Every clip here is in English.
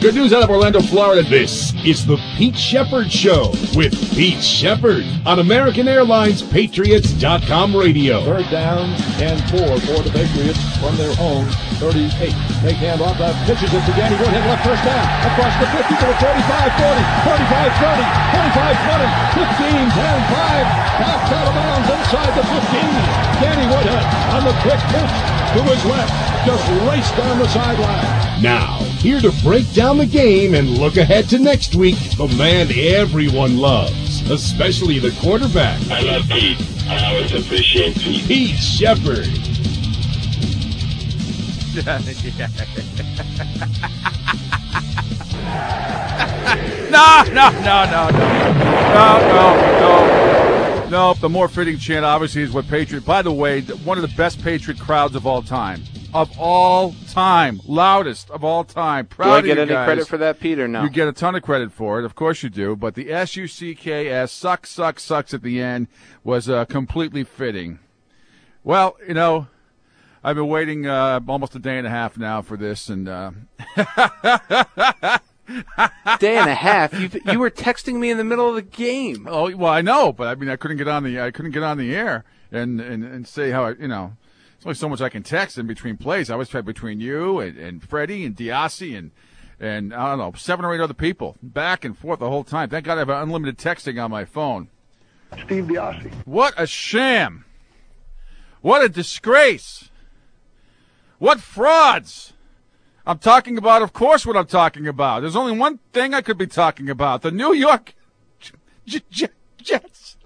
Good news out of Orlando, Florida. This is the Pete Shepard Show with Pete Shepard on American Airlines Patriots.com radio. Third down and 4 for the Patriots from their own 38. Take hand off, pitches it to Danny Woodhead, left first down, across the 50 to the 45, 40, 45, 30, 25, 20, 15, 10, 5, back out of bounds inside the 15. Danny Woodhead on the quick pitch to his left, just raced down the sideline. Now, here to break down the game and look ahead to next week, the man everyone loves, especially the quarterback. I love Pete. I always appreciate Pete. Pete Shepard. No. The more fitting chant, obviously, is what Patriot. By the way, one of the best Patriot crowds of all time. Of all time. Loudest of all time. Proud of you guys. Do I get any credit for that, Pete, or no? You get a ton of credit for it. Of course you do. But the SUCKS, sucks at the end, was completely fitting. Well, you know, I've been waiting almost a day and a half now for this, and day and a half. You were texting me in the middle of the game. Oh well, I know, but I mean, I couldn't get on the air and say how there's only so much I can text in between plays. I was between you and Freddie and Diassi and I don't know 7 or 8 other people back and forth the whole time. Thank God I have unlimited texting on my phone. Steve Diassi. What a sham! What a disgrace! What frauds! I'm talking about, of course, what I'm talking about. There's only one thing I could be talking about. The New York Jets.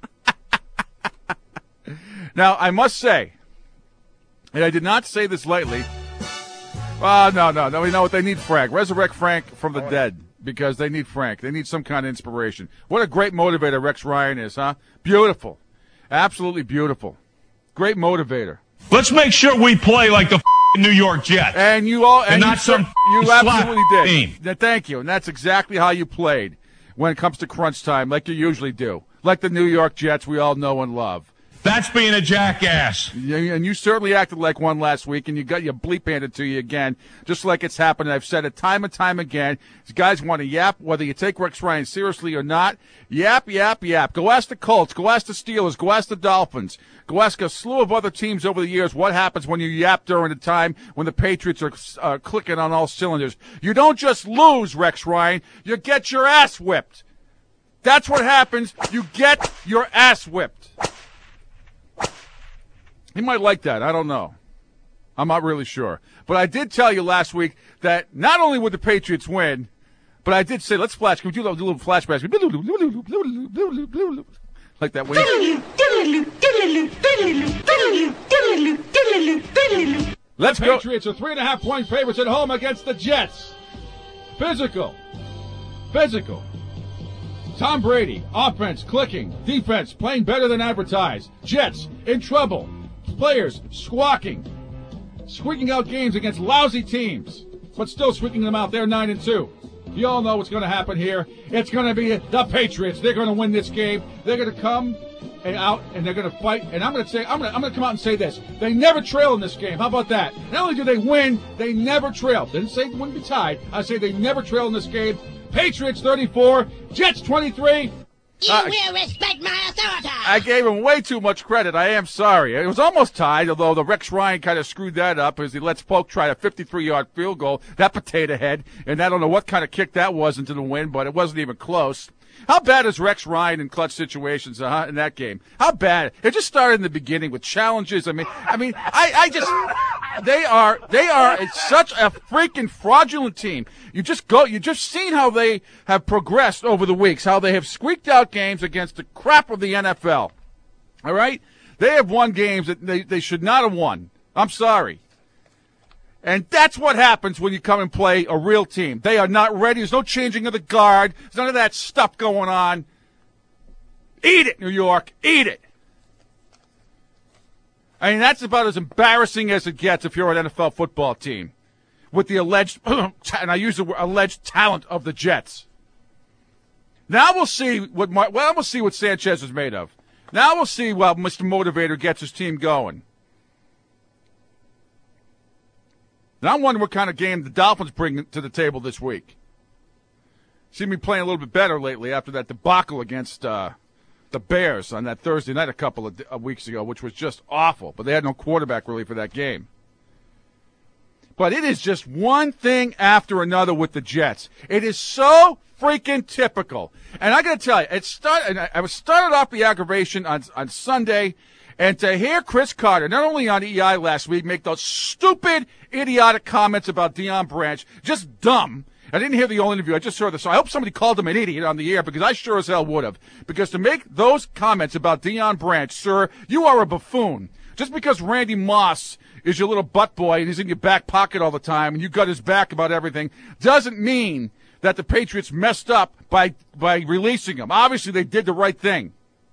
Now, I must say, and I did not say this lightly. No. You know what? They need Frank. Resurrect Frank from the dead because they need Frank. They need some kind of inspiration. What a great motivator Rex Ryan is, huh? Beautiful. Absolutely beautiful. Great motivator. Let's make sure we play like the New York Jets. And you all, and not some you absolutely did. Team. Thank you. And that's exactly how you played when it comes to crunch time, like you usually do. Like the New York Jets we all know and love. That's being a jackass. And you certainly acted like one last week, and you got your bleep handed to you again, just like it's happened. I've said it time and time again. These guys want to yap, whether you take Rex Ryan seriously or not. Yap. Go ask the Colts. Go ask the Steelers. Go ask the Dolphins. Go ask a slew of other teams over the years what happens when you yap during the time when the Patriots are clicking on all cylinders. You don't just lose, Rex Ryan. You get your ass whipped. That's what happens. You get your ass whipped. He might like that. I don't know. I'm not really sure. But I did tell you last week that not only would the Patriots win, but I did say, let's flash. Can we do a little flashback? Like that way. Let's go. Patriots are 3.5-point favorites at home against the Jets. Physical. Tom Brady, offense clicking, defense playing better than advertised. Jets in trouble. Players squeaking out games against lousy teams, but still squeaking them out. They're 9-2. You all know what's going to happen here. It's going to be the Patriots. They're going to win this game. They're going to come out and they're going to fight. And I'm going to come out and say this: they never trail in this game. How about that? Not only do they win, they never trail. Didn't say they wouldn't be tied. I say they never trail in this game. Patriots 34, Jets 23. You will respect my authority. I gave him way too much credit. I am sorry. It was almost tied, although the Rex Ryan kind of screwed that up as he lets Polk try a 53-yard field goal. That potato head. And I don't know what kind of kick that was into the wind, but it wasn't even close. How bad is Rex Ryan in clutch situations in that game? How bad? It just started in the beginning with challenges. I just they are such a freaking fraudulent team. You just seen how they have progressed over the weeks, how they have squeaked out games against the crap of the NFL. All right? They have won games that they should not have won. I'm sorry. And that's what happens when you come and play a real team. They are not ready. There's no changing of the guard. There's none of that stuff going on. Eat it, New York. Eat it. I mean, that's about as embarrassing as it gets if you're an NFL football team with the alleged, and I use the word alleged talent of the Jets. Now we'll see what Sanchez is made of. Now we'll see how Mr. Motivator gets his team going. Now I'm wondering what kind of game the Dolphins bring to the table this week. Seem to be playing a little bit better lately after that debacle against the Bears on that Thursday night a couple of weeks ago, which was just awful. But they had no quarterback really for that game. But it is just one thing after another with the Jets. It is so freaking typical. And I got to tell you, I was started off the aggravation on Sunday, and to hear Chris Carter, not only on EI last week, make those stupid, idiotic comments about Deion Branch, just dumb. I didn't hear the whole interview. I just heard this. So I hope somebody called him an idiot on the air, because I sure as hell would have. Because to make those comments about Deion Branch, sir, you are a buffoon. Just because Randy Moss is your little butt boy and he's in your back pocket all the time and you got his back about everything doesn't mean that the Patriots messed up by releasing him. Obviously, they did the right thing.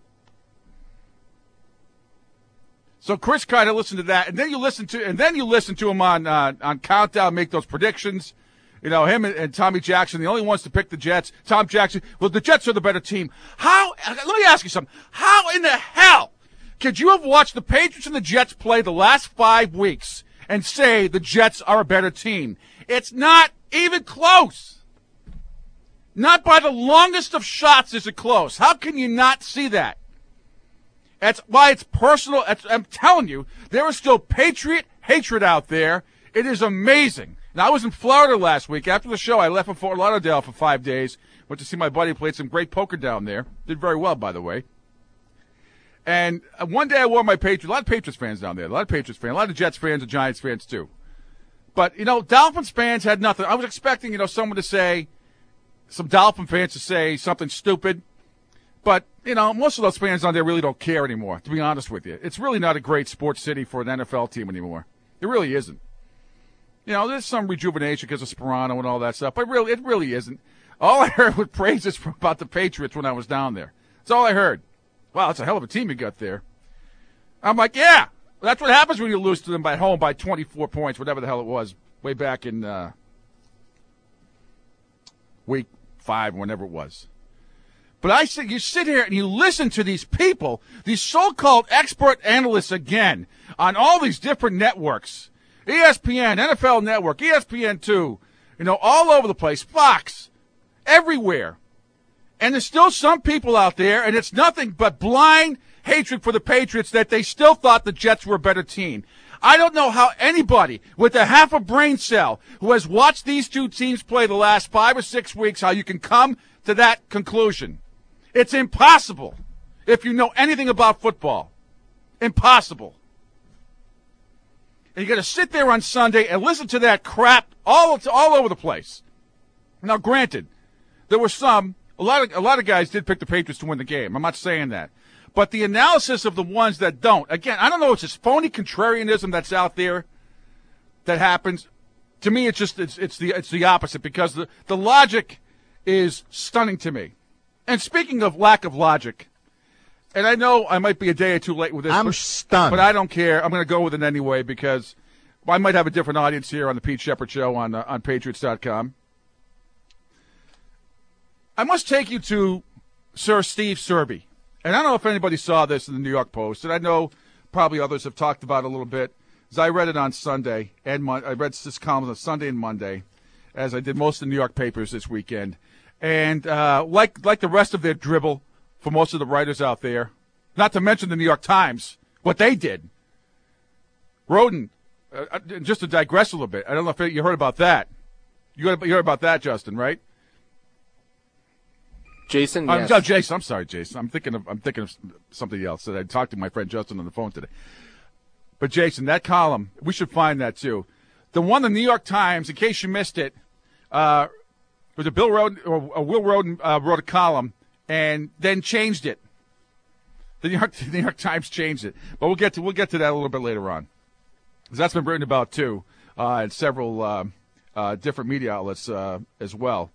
So Chris Carter listened to that, and then you listen to him on Countdown, make those predictions. You know, him and Tommy Jackson, the only ones to pick the Jets. Tom Jackson, well, the Jets are the better team. Let me ask you something. How in the hell could you have watched the Patriots and the Jets play the last 5 weeks and say the Jets are a better team? It's not even close. Not by the longest of shots is it close. How can you not see that? That's why it's personal. I'm telling you, there is still Patriot hatred out there. It is amazing. Now, I was in Florida last week. After the show, I left for Fort Lauderdale for 5 days. Went to see my buddy, played some great poker down there. Did very well, by the way. And one day I wore my Patriots. A lot of Patriots fans down there. A lot of Patriots fans. A lot of Jets fans and Giants fans, too. But, Dolphins fans had nothing. I was expecting, someone to say, some Dolphin fans to say something stupid. But, most of those fans down there really don't care anymore, to be honest with you. It's really not a great sports city for an NFL team anymore. It really isn't. There's some rejuvenation because of Sperano and all that stuff, but it really isn't. All I heard was praises about the Patriots when I was down there. That's all I heard. Wow, that's a hell of a team you got there. I'm like, yeah, that's what happens when you lose to them at home by 24 points, whatever the hell it was, way back in week 5, whenever it was. But I said, you sit here and you listen to these people, these so-called expert analysts again, on all these different networks. ESPN, NFL Network, ESPN2, all over the place, Fox, everywhere. And there's still some people out there, and it's nothing but blind hatred for the Patriots that they still thought the Jets were a better team. I don't know how anybody with a half a brain cell who has watched these two teams play the last 5 or 6 weeks, how you can come to that conclusion. It's impossible if you know anything about football. Impossible. And you got to sit there on Sunday and listen to that crap all over the place. Now, granted, there were a lot of guys did pick the Patriots to win the game. I'm not saying that. But the analysis of the ones that don't, again, I don't know, it's this phony contrarianism that's out there that happens. To me, it's the opposite, because the logic is stunning to me. And speaking of lack of logic, and I know I might be a day or two late with this. I'm stunned. But I don't care. I'm going to go with it anyway, because I might have a different audience here on the Pete Shepard Show on Patriots.com. I must take you to Sir Steve Serby. And I don't know if anybody saw this in the New York Post, and I know probably others have talked about it a little bit, as I read it on Sunday, and I read this column on Sunday and Monday, as I did most of the New York papers this weekend. And like the rest of their dribble for most of the writers out there, not to mention the New York Times, what they did. Roden, just to digress a little bit, I don't know if you heard about that. You heard about that, Justin, right? Jason, yes. Oh, Jason, I'm sorry, Jason. I'm thinking of something else. I talked to my friend Justin on the phone today. But Jason, that column, we should find that too. The one in the New York Times, in case you missed it, was it Bill Roden or Will Roden wrote a column and then changed it. The New York Times changed it, but we'll get to that a little bit later on, because that's been written about too, in several different media outlets as well.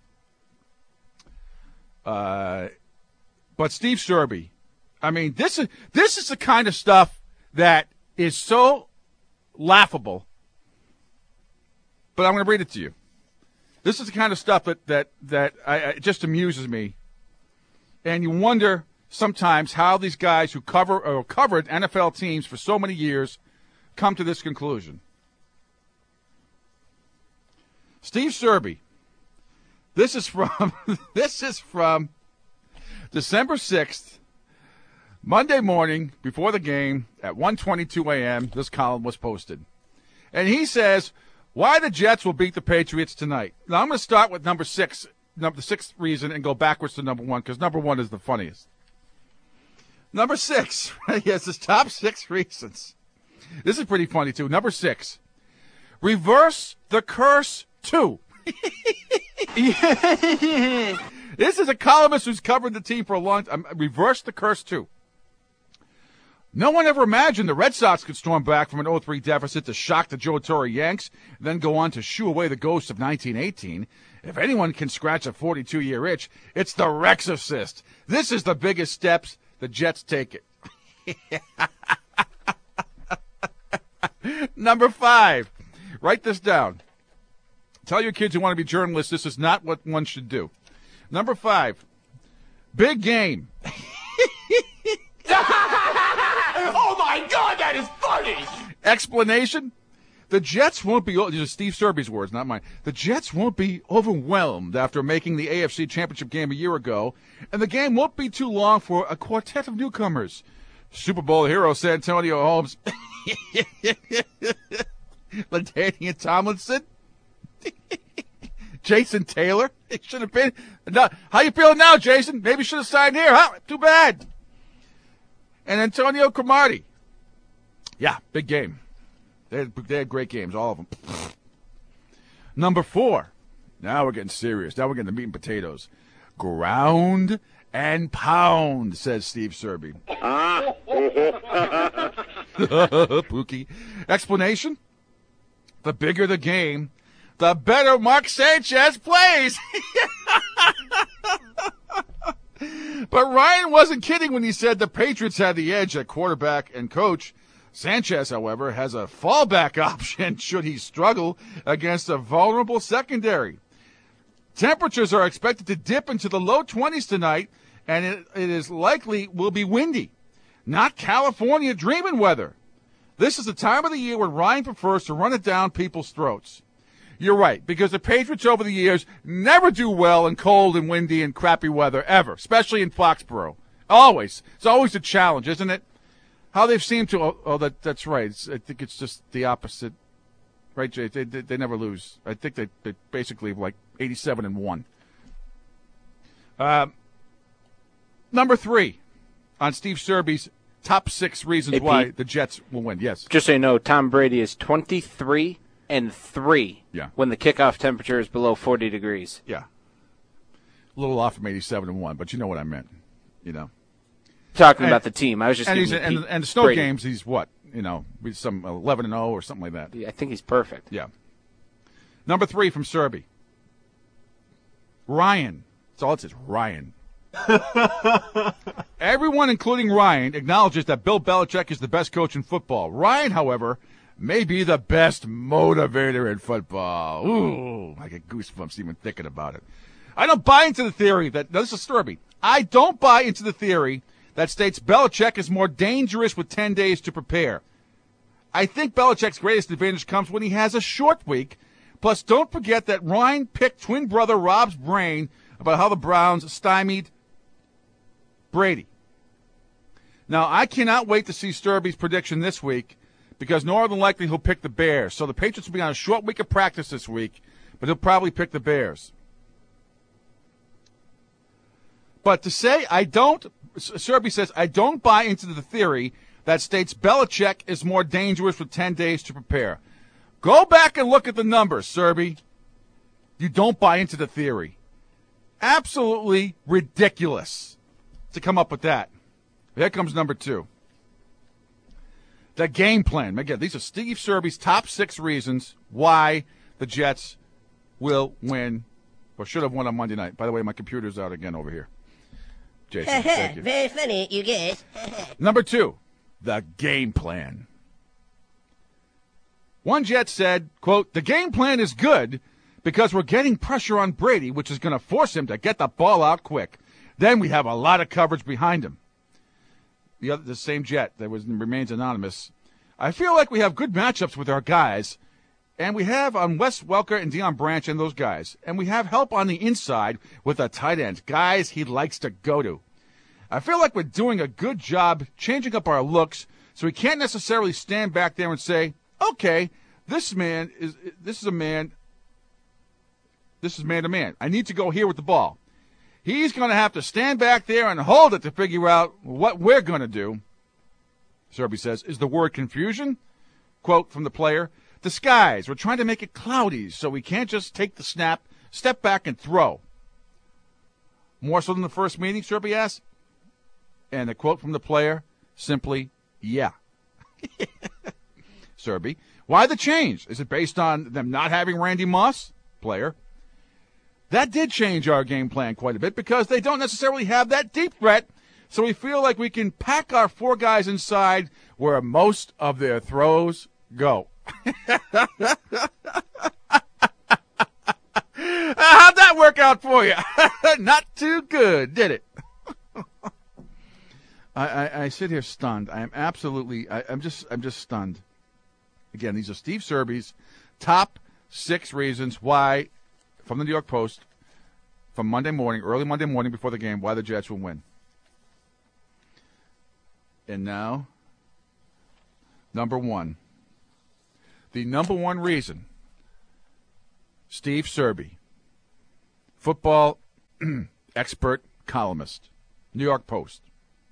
But Steve Serby, I mean, this is the kind of stuff that is so laughable. But I'm going to read it to you. This is the kind of stuff that it just amuses me, and you wonder sometimes how these guys who covered NFL teams for so many years come to this conclusion. Steve Serby, This is from December 6th, Monday morning before the game at 1:22 a.m. This column was posted. And he says, why the Jets will beat the Patriots tonight. Now, I'm going to start with the sixth reason, and go backwards to number 1, because number 1 is the funniest. Number 6, he has his top 6 reasons. This is pretty funny, too. Number 6, reverse the curse 2. This is a columnist who's covered the team for a long time. Reverse the curse 2. No one ever imagined the Red Sox could storm back from an 0-3 deficit to shock the Joe Torre Yanks, and then go on to shoo away the ghosts of 1918. If anyone can scratch a 42-year itch, it's the Rexorcist. This is the biggest steps the Jets take it. Number 5. Write this down. Tell your kids who want to be journalists this is not what one should do. Number 5. Big game. Oh, my God, that is funny! Explanation? The Jets won't be, these are Steve Serby's words, not mine. The Jets won't be overwhelmed after making the AFC Championship game a year ago, and the game won't be too long for a quartet of newcomers. Super Bowl hero Santonio Holmes, LaDainian Tomlinson, Jason Taylor. It should have been. No, how you feeling now, Jason? Maybe you should have signed here, huh? Too bad. And Antonio Cromartie. Yeah, big game. They had great games, all of them. Number 4. Now we're getting serious. Now we're getting the meat and potatoes. Ground and pound, says Steve Serby. Pookie. Explanation? The bigger the game, the better Mark Sanchez plays. But Ryan wasn't kidding when he said the Patriots had the edge at quarterback and coach. Sanchez, however, has a fallback option should he struggle against a vulnerable secondary. Temperatures are expected to dip into the low 20s tonight, and it is likely will be windy. Not California dreaming weather. This is the time of the year when Ryan prefers to run it down people's throats. You're right, because the Patriots over the years never do well in cold and windy and crappy weather, ever, especially in Foxborough. Always. It's always a challenge, isn't it? How they've seemed to, that's right. I think it's just the opposite. Right, Jay? They never lose. I think they basically like 87-1. Number 3 on Steve Serby's top 6 reasons why the Jets will win. Yes. Just so you know, Tom Brady is 23-3 when the kickoff temperature is below 40 degrees. Yeah. A little off from 87-1, but you know what I meant. You know. Talking about the team. I was just and the snow Brady. Games, he's what? You know, with some 11-0 or something like that. Yeah, I think he's perfect. Yeah. Number 3 from Serby. Ryan. That's all it says, Ryan. Everyone, including Ryan, acknowledges that Bill Belichick is the best coach in football. Ryan, however, may be the best motivator in football. Ooh, I get goosebumps even thinking about it. I don't buy into the theory that, no, this is Serby. I don't buy into the theory that states Belichick is more dangerous with 10 days to prepare. I think Belichick's greatest advantage comes when he has a short week. Plus, don't forget that Ryan picked twin brother Rob's brain about how the Browns stymied Brady. Now, I cannot wait to see Serby's prediction this week because more than likely he'll pick the Bears. So the Patriots will be on a short week of practice this week, but he'll probably pick the Bears. But to say Serby says, I don't buy into the theory that states Belichick is more dangerous with 10 days to prepare. Go back and look at the numbers, Serby. You don't buy into the theory. Absolutely ridiculous to come up with that. Here comes number 2. The game plan. Again, these are Steve Serby's top 6 reasons why the Jets will win or should have won on Monday night. By the way, my computer's out again over here. Jason, thank you. Very funny, you guys. Number 2, the game plan. One Jet said, quote, the game plan is good because we're getting pressure on Brady, which is going to force him to get the ball out quick. Then we have a lot of coverage behind him. The same Jet that remains anonymous. I feel like we have good matchups with our guys, And we have on Wes Welker and Deion Branch and those guys. And we have help on the inside with the tight ends, guys he likes to go to. I feel like we're doing a good job changing up our looks, so we can't necessarily stand back there and say, okay, this is man to man. I need to go here with the ball. He's going to have to stand back there and hold it to figure out what we're going to do. Serby says, is the word confusion? Quote from the player, disguise. We're trying to make it cloudy so we can't just take the snap, step back, and throw. More so than the first meeting, Serby asked. And the quote from the player, simply, yeah. Serby, why the change? Is it based on them not having Randy Moss? Player, that did change our game plan quite a bit because they don't necessarily have that deep threat, so we feel like we can pack our 4 guys inside where most of their throws go. How'd that work out for you? Not too good, did it? I sit here stunned. I am absolutely. I'm just stunned. Again, these are Steve Serby's top 6 reasons why, from the New York Post, from Monday morning, early Monday morning before the game, why the Jets will win. And now, number 1. The number 1 reason, Steve Serby, football expert columnist, New York Post.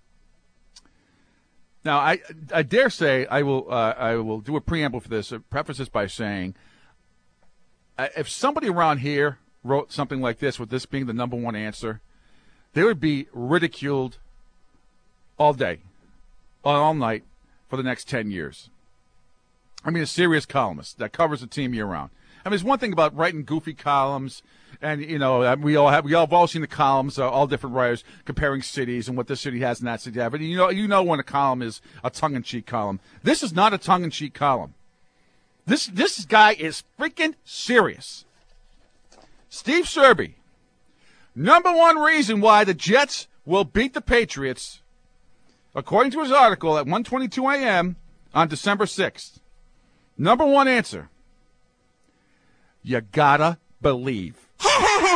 Now, I dare say I will do a preamble for this, preface this by saying, if somebody around here wrote something like this, with this being the number 1 answer, they would be ridiculed all day, all night, for the next 10 years. I mean, a serious columnist that covers the team year-round. I mean, there's one thing about writing goofy columns, and, you know, we all have all seen the columns, all different writers comparing cities and what this city has and that city has. But you know when a column is a tongue-in-cheek column. This is not a tongue-in-cheek column. This guy is freaking serious. Steve Serby, number 1 reason why the Jets will beat the Patriots, according to his article at 1:22 a.m. on December 6th. Number 1 answer, you gotta believe. That's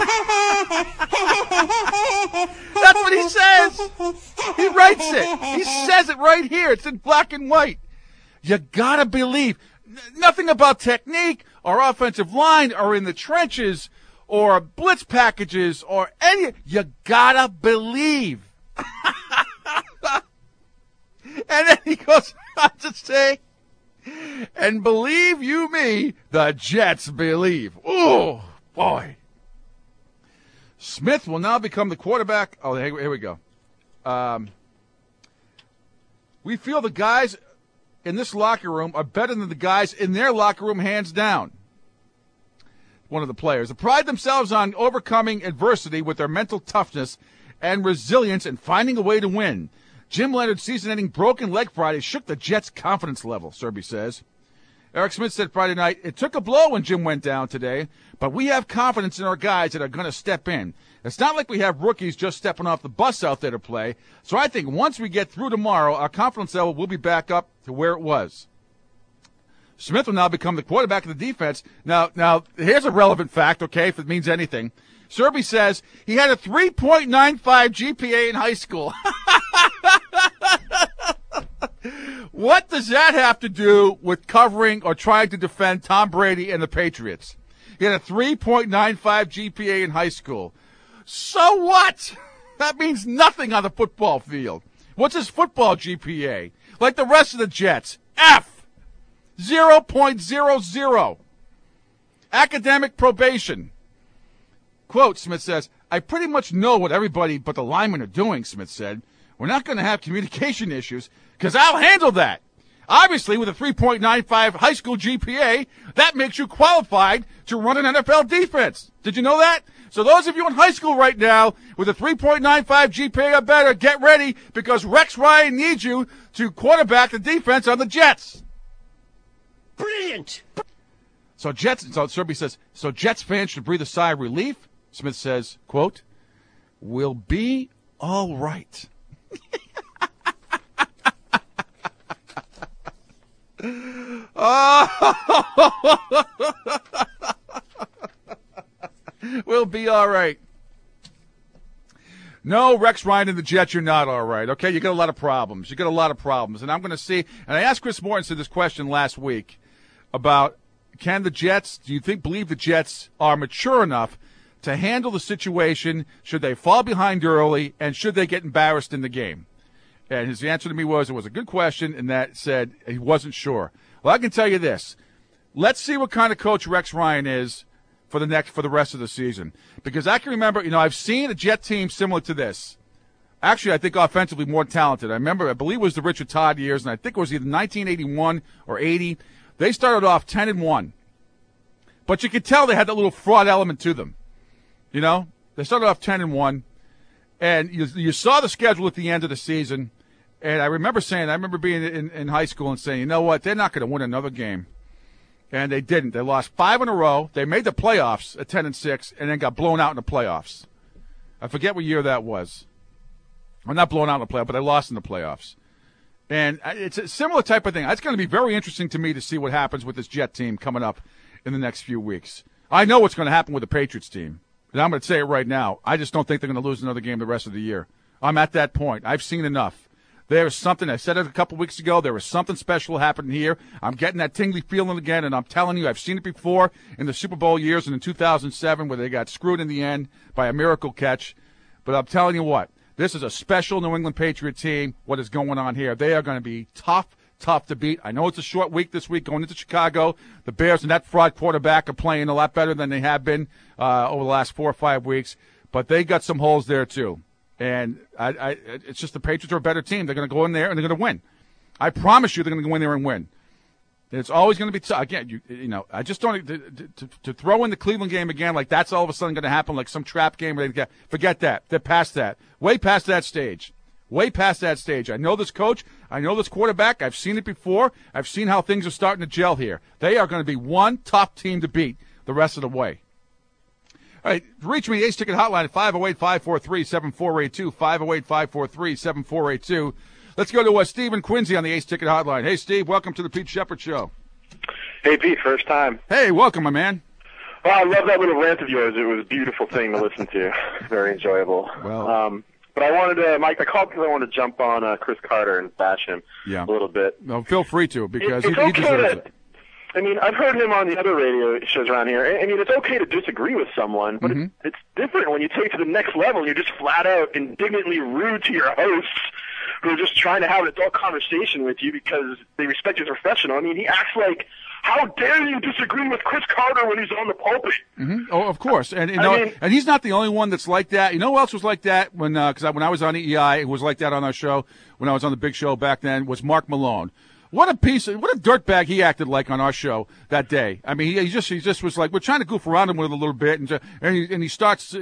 what he says. He writes it. He says it right here. It's in black and white. You gotta believe. Nothing about technique or offensive line or in the trenches or blitz packages or any. You gotta believe. And then he goes on to say, and believe you me, the Jets believe. Ooh, boy. Smith will now become the quarterback. Oh, here we go. We feel the guys in this locker room are better than the guys in their locker room, hands down. One of the players. They pride themselves on overcoming adversity with their mental toughness and resilience and finding a way to win. Jim Leonard's season-ending broken leg Friday shook the Jets' confidence level, Serby says. Eric Smith said Friday night, it took a blow when Jim went down today, but we have confidence in our guys that are going to step in. It's not like we have rookies just stepping off the bus out there to play, so I think once we get through tomorrow, our confidence level will be back up to where it was. Smith will now become the quarterback of the defense. Now here's a relevant fact, okay, if it means anything. Serby says he had a 3.95 GPA in high school. What does that have to do with covering or trying to defend Tom Brady and the Patriots? He had a 3.95 GPA in high school. So what? That means nothing on the football field. What's his football GPA? Like the rest of the Jets. F. 0.00. Academic probation. Quote, Smith says, I pretty much know what everybody but the linemen are doing, Smith said. We're not going to have communication issues because I'll handle that. Obviously, with a 3.95 high school GPA, that makes you qualified to run an NFL defense. Did you know that? So those of you in high school right now with a 3.95 GPA or better, get ready because Rex Ryan needs you to quarterback the defense on the Jets. Brilliant. So Serby says, so Jets fans should breathe a sigh of relief. Smith says, quote, we'll be all right. We'll be all right. No, Rex Ryan and the Jets, you're not all right, okay? You got a lot of problems. And I'm going to see, and I asked Chris Mortensen this question last week about do you believe the Jets are mature enough to handle the situation? Should they fall behind early, and should they get embarrassed in the game? And his answer to me was it was a good question, and that said he wasn't sure. Well, I can tell you this. Let's see what kind of coach Rex Ryan is for the rest of the season. Because I can remember, I've seen a Jet team similar to this. Actually, I think offensively more talented. I believe it was the Richard Todd years, and I think it was either 1981 or 80. They started off 10-1. But you could tell they had that little fraud element to them. They started off 10-1. And you saw the schedule at the end of the season. And I remember being in high school and saying, you know what, they're not going to win another game. And they didn't. They lost 5 in a row. They made the playoffs at 10-6, and then got blown out in the playoffs. I forget what year that was. Well, not blown out in the playoffs, but they lost in the playoffs. And it's a similar type of thing. It's going to be very interesting to me to see what happens with this Jet team coming up in the next few weeks. I know what's going to happen with the Patriots team. And I'm going to say it right now. I just don't think they're going to lose another game the rest of the year. I'm at that point. I've seen enough. There's something, I said it a couple weeks ago, there was something special happening here. I'm getting that tingly feeling again, and I'm telling you, I've seen it before in the Super Bowl years and in 2007 where they got screwed in the end by a miracle catch. But I'm telling you what, this is a special New England Patriot team, what is going on here. They are going to be tough to beat. I know it's a short week this week going into Chicago. The Bears and that fraud quarterback are playing a lot better than they have been over the last 4 or 5 weeks, but they got some holes there too. And it's just the Patriots are a better team. They're going to go in there and they're going to win. I promise you they're going to go in there and win. It's always going to be tough. Again, I just don't to throw in the Cleveland game again like that's all of a sudden going to happen like some trap game. Forget that. They're past that. Way past that stage. Way past that stage. I know this coach. I know this quarterback. I've seen it before. I've seen how things are starting to gel here. They are going to be one tough team to beat the rest of the way. All right, reach me, the Ace Ticket Hotline at 508-543-7482, 508-543-7482. Let's go to Steve and Quincy on the Ace Ticket Hotline. Hey, Steve, welcome to the Pete Shepard Show. Hey, Pete, first time. Hey, welcome, my man. Well, I love that little rant of yours. It was a beautiful thing to listen to. Very enjoyable. Well, but I wanted to, Mike, I called because I wanted to jump on Chris Carter and bash him a little bit. No, feel free to, because he deserves it. I mean, I've heard him on the other radio shows around here. I mean, it's okay to disagree with someone, but it's different when you take it to the next level and you're just flat out indignantly rude to your hosts who are just trying to have an adult conversation with you because they respect you as a professional. I mean, he acts like, how dare you disagree with Chris Carter when he's on the pulpit? Oh, of course. And and he's not the only one that's like that. You know who else was like that when I was on EEI, it was like that on our show when I was on the big show back then, was Mark Malone. What a dirtbag he acted like on our show that day. I mean, he just was like, we're trying to goof around him with a little bit, and he starts,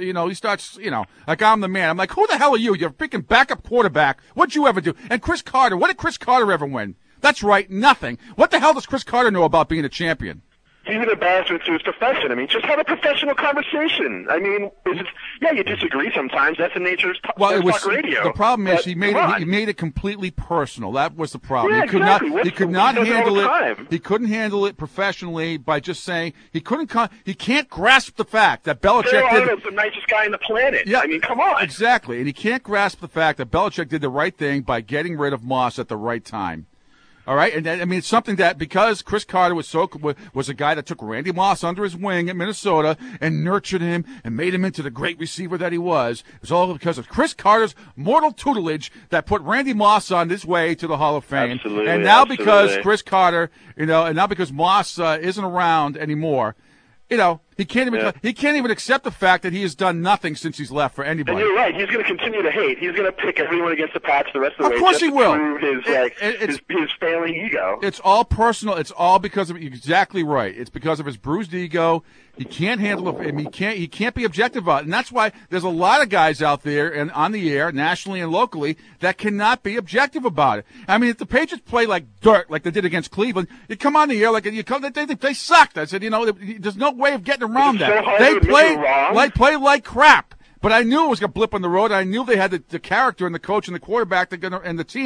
like I'm the man. I'm like, who the hell are you? You're a freaking backup quarterback. What'd you ever do? And Chris Carter, what did Chris Carter ever win? That's right, nothing. What the hell does Chris Carter know about being a champion? He's an embarrassment to his profession. I mean, just have a professional conversation. I mean, you disagree sometimes. That's the nature of talk radio. The problem is he made it completely personal. That was the problem. Yeah, he could not handle it. He couldn't handle it professionally by just saying he can't grasp the fact that Belichick Arnold's the nicest guy on the planet. Yeah, I mean, come on. Exactly, and he can't grasp the fact that Belichick did the right thing by getting rid of Moss at the right time. All right, and I mean, it's something that because Chris Carter was a guy that took Randy Moss under his wing at Minnesota and nurtured him and made him into the great receiver that he was. It was all because of Chris Carter's mortal tutelage that put Randy Moss on his way to the Hall of Fame. Absolutely, and now because Chris Carter, and now because Moss isn't around anymore, he can't even accept the fact that he has done nothing since he's left for anybody. And you're right. He's going to continue to hate. He's going to pick everyone against the Pats the rest of the way. Of course he will. To prove his failing ego. It's all personal. It's all because of exactly right. It's because of his bruised ego. He can't handle it. I mean, he can't be objective about it. And that's why there's a lot of guys out there and on the air, nationally and locally, that cannot be objective about it. I mean, if the Patriots play like dirt, like they did against Cleveland, you come on the air they sucked. I said, there's no way of getting around that. They play like crap. But I knew it was a blip on the road. I knew they had the character and the coach and the quarterback and the team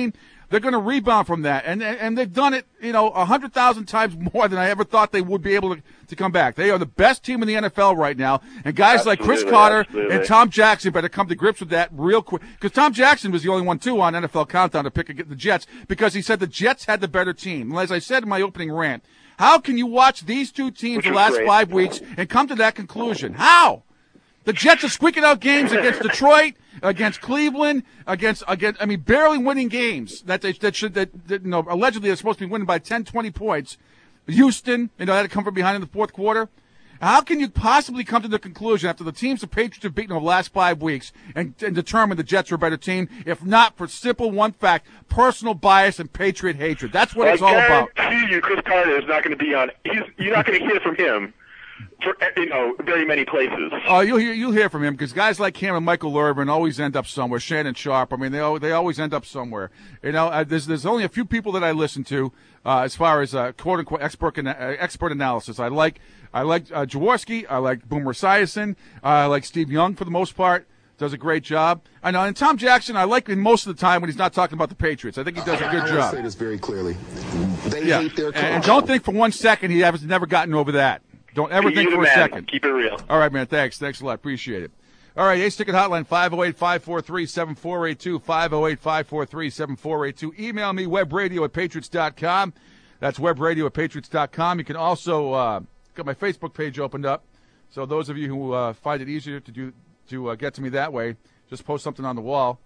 They're going to rebound from that, and they've done it, 100,000 times more than I ever thought they would be able to come back. They are the best team in the NFL right now, and guys like Chris Carter and Tom Jackson better come to grips with that real quick. Because Tom Jackson was the only one, too, on NFL Countdown to pick the Jets because he said the Jets had the better team. And as I said in my opening rant, how can you watch these two teams the last 5 weeks and come to that conclusion? How? The Jets are squeaking out games against Detroit, against Cleveland, barely winning games that allegedly they're supposed to be winning by 10, 20 points. Houston, had to come from behind in the fourth quarter. How can you possibly come to the conclusion after the teams the Patriots have beaten over the last 5 weeks and determine the Jets are a better team, if not for simple one fact, personal bias and Patriot hatred? That's what it's all about. I guarantee you Chris Carter is not going to be on. You're not going to hear from him for very many places. Oh, you'll hear from him because guys like him and Michael Irvin always end up somewhere. Shannon Sharp, they always end up somewhere. There's only a few people that I listen to as far as quote unquote expert analysis. I like Jaworski. I like Boomer Esiason. I like Steve Young for the most part. Does a great job. I know, and Tom Jackson, I like him most of the time when he's not talking about the Patriots. I think he does a good job. I say this very clearly. They hate their coach. And don't think for 1 second he has never gotten over that. Don't ever think for a second. Keep it real. All right, man. Thanks a lot. Appreciate it. All right, Ace Ticket Hotline, 508-543-7482, 508-543-7482. Email me, webradio@patriots.com. That's webradio@patriots.com. You can also got my Facebook page opened up. So those of you who find it easier to get to me that way, just post something on the wall.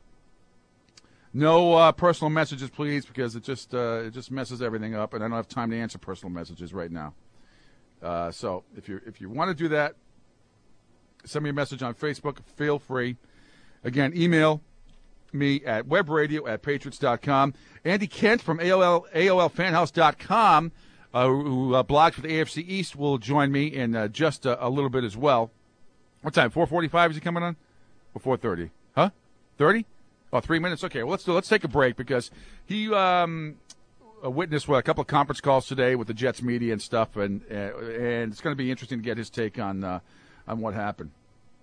No personal messages, please, because it just messes everything up, and I don't have time to answer personal messages right now. So if you want to do that, send me a message on Facebook. Feel free. Again, email me at webradio@patriots.com. Andy Kent from AOLfanhouse.com, who blogs for the AFC East, will join me in just a little bit as well. What time? 4:45 is he coming on? Or 4:30? Huh? 30? Oh, 3 minutes. Okay. Well, let's take a break because he witnessed a couple of conference calls today with the Jets media and stuff, and it's going to be interesting to get his take on what happened.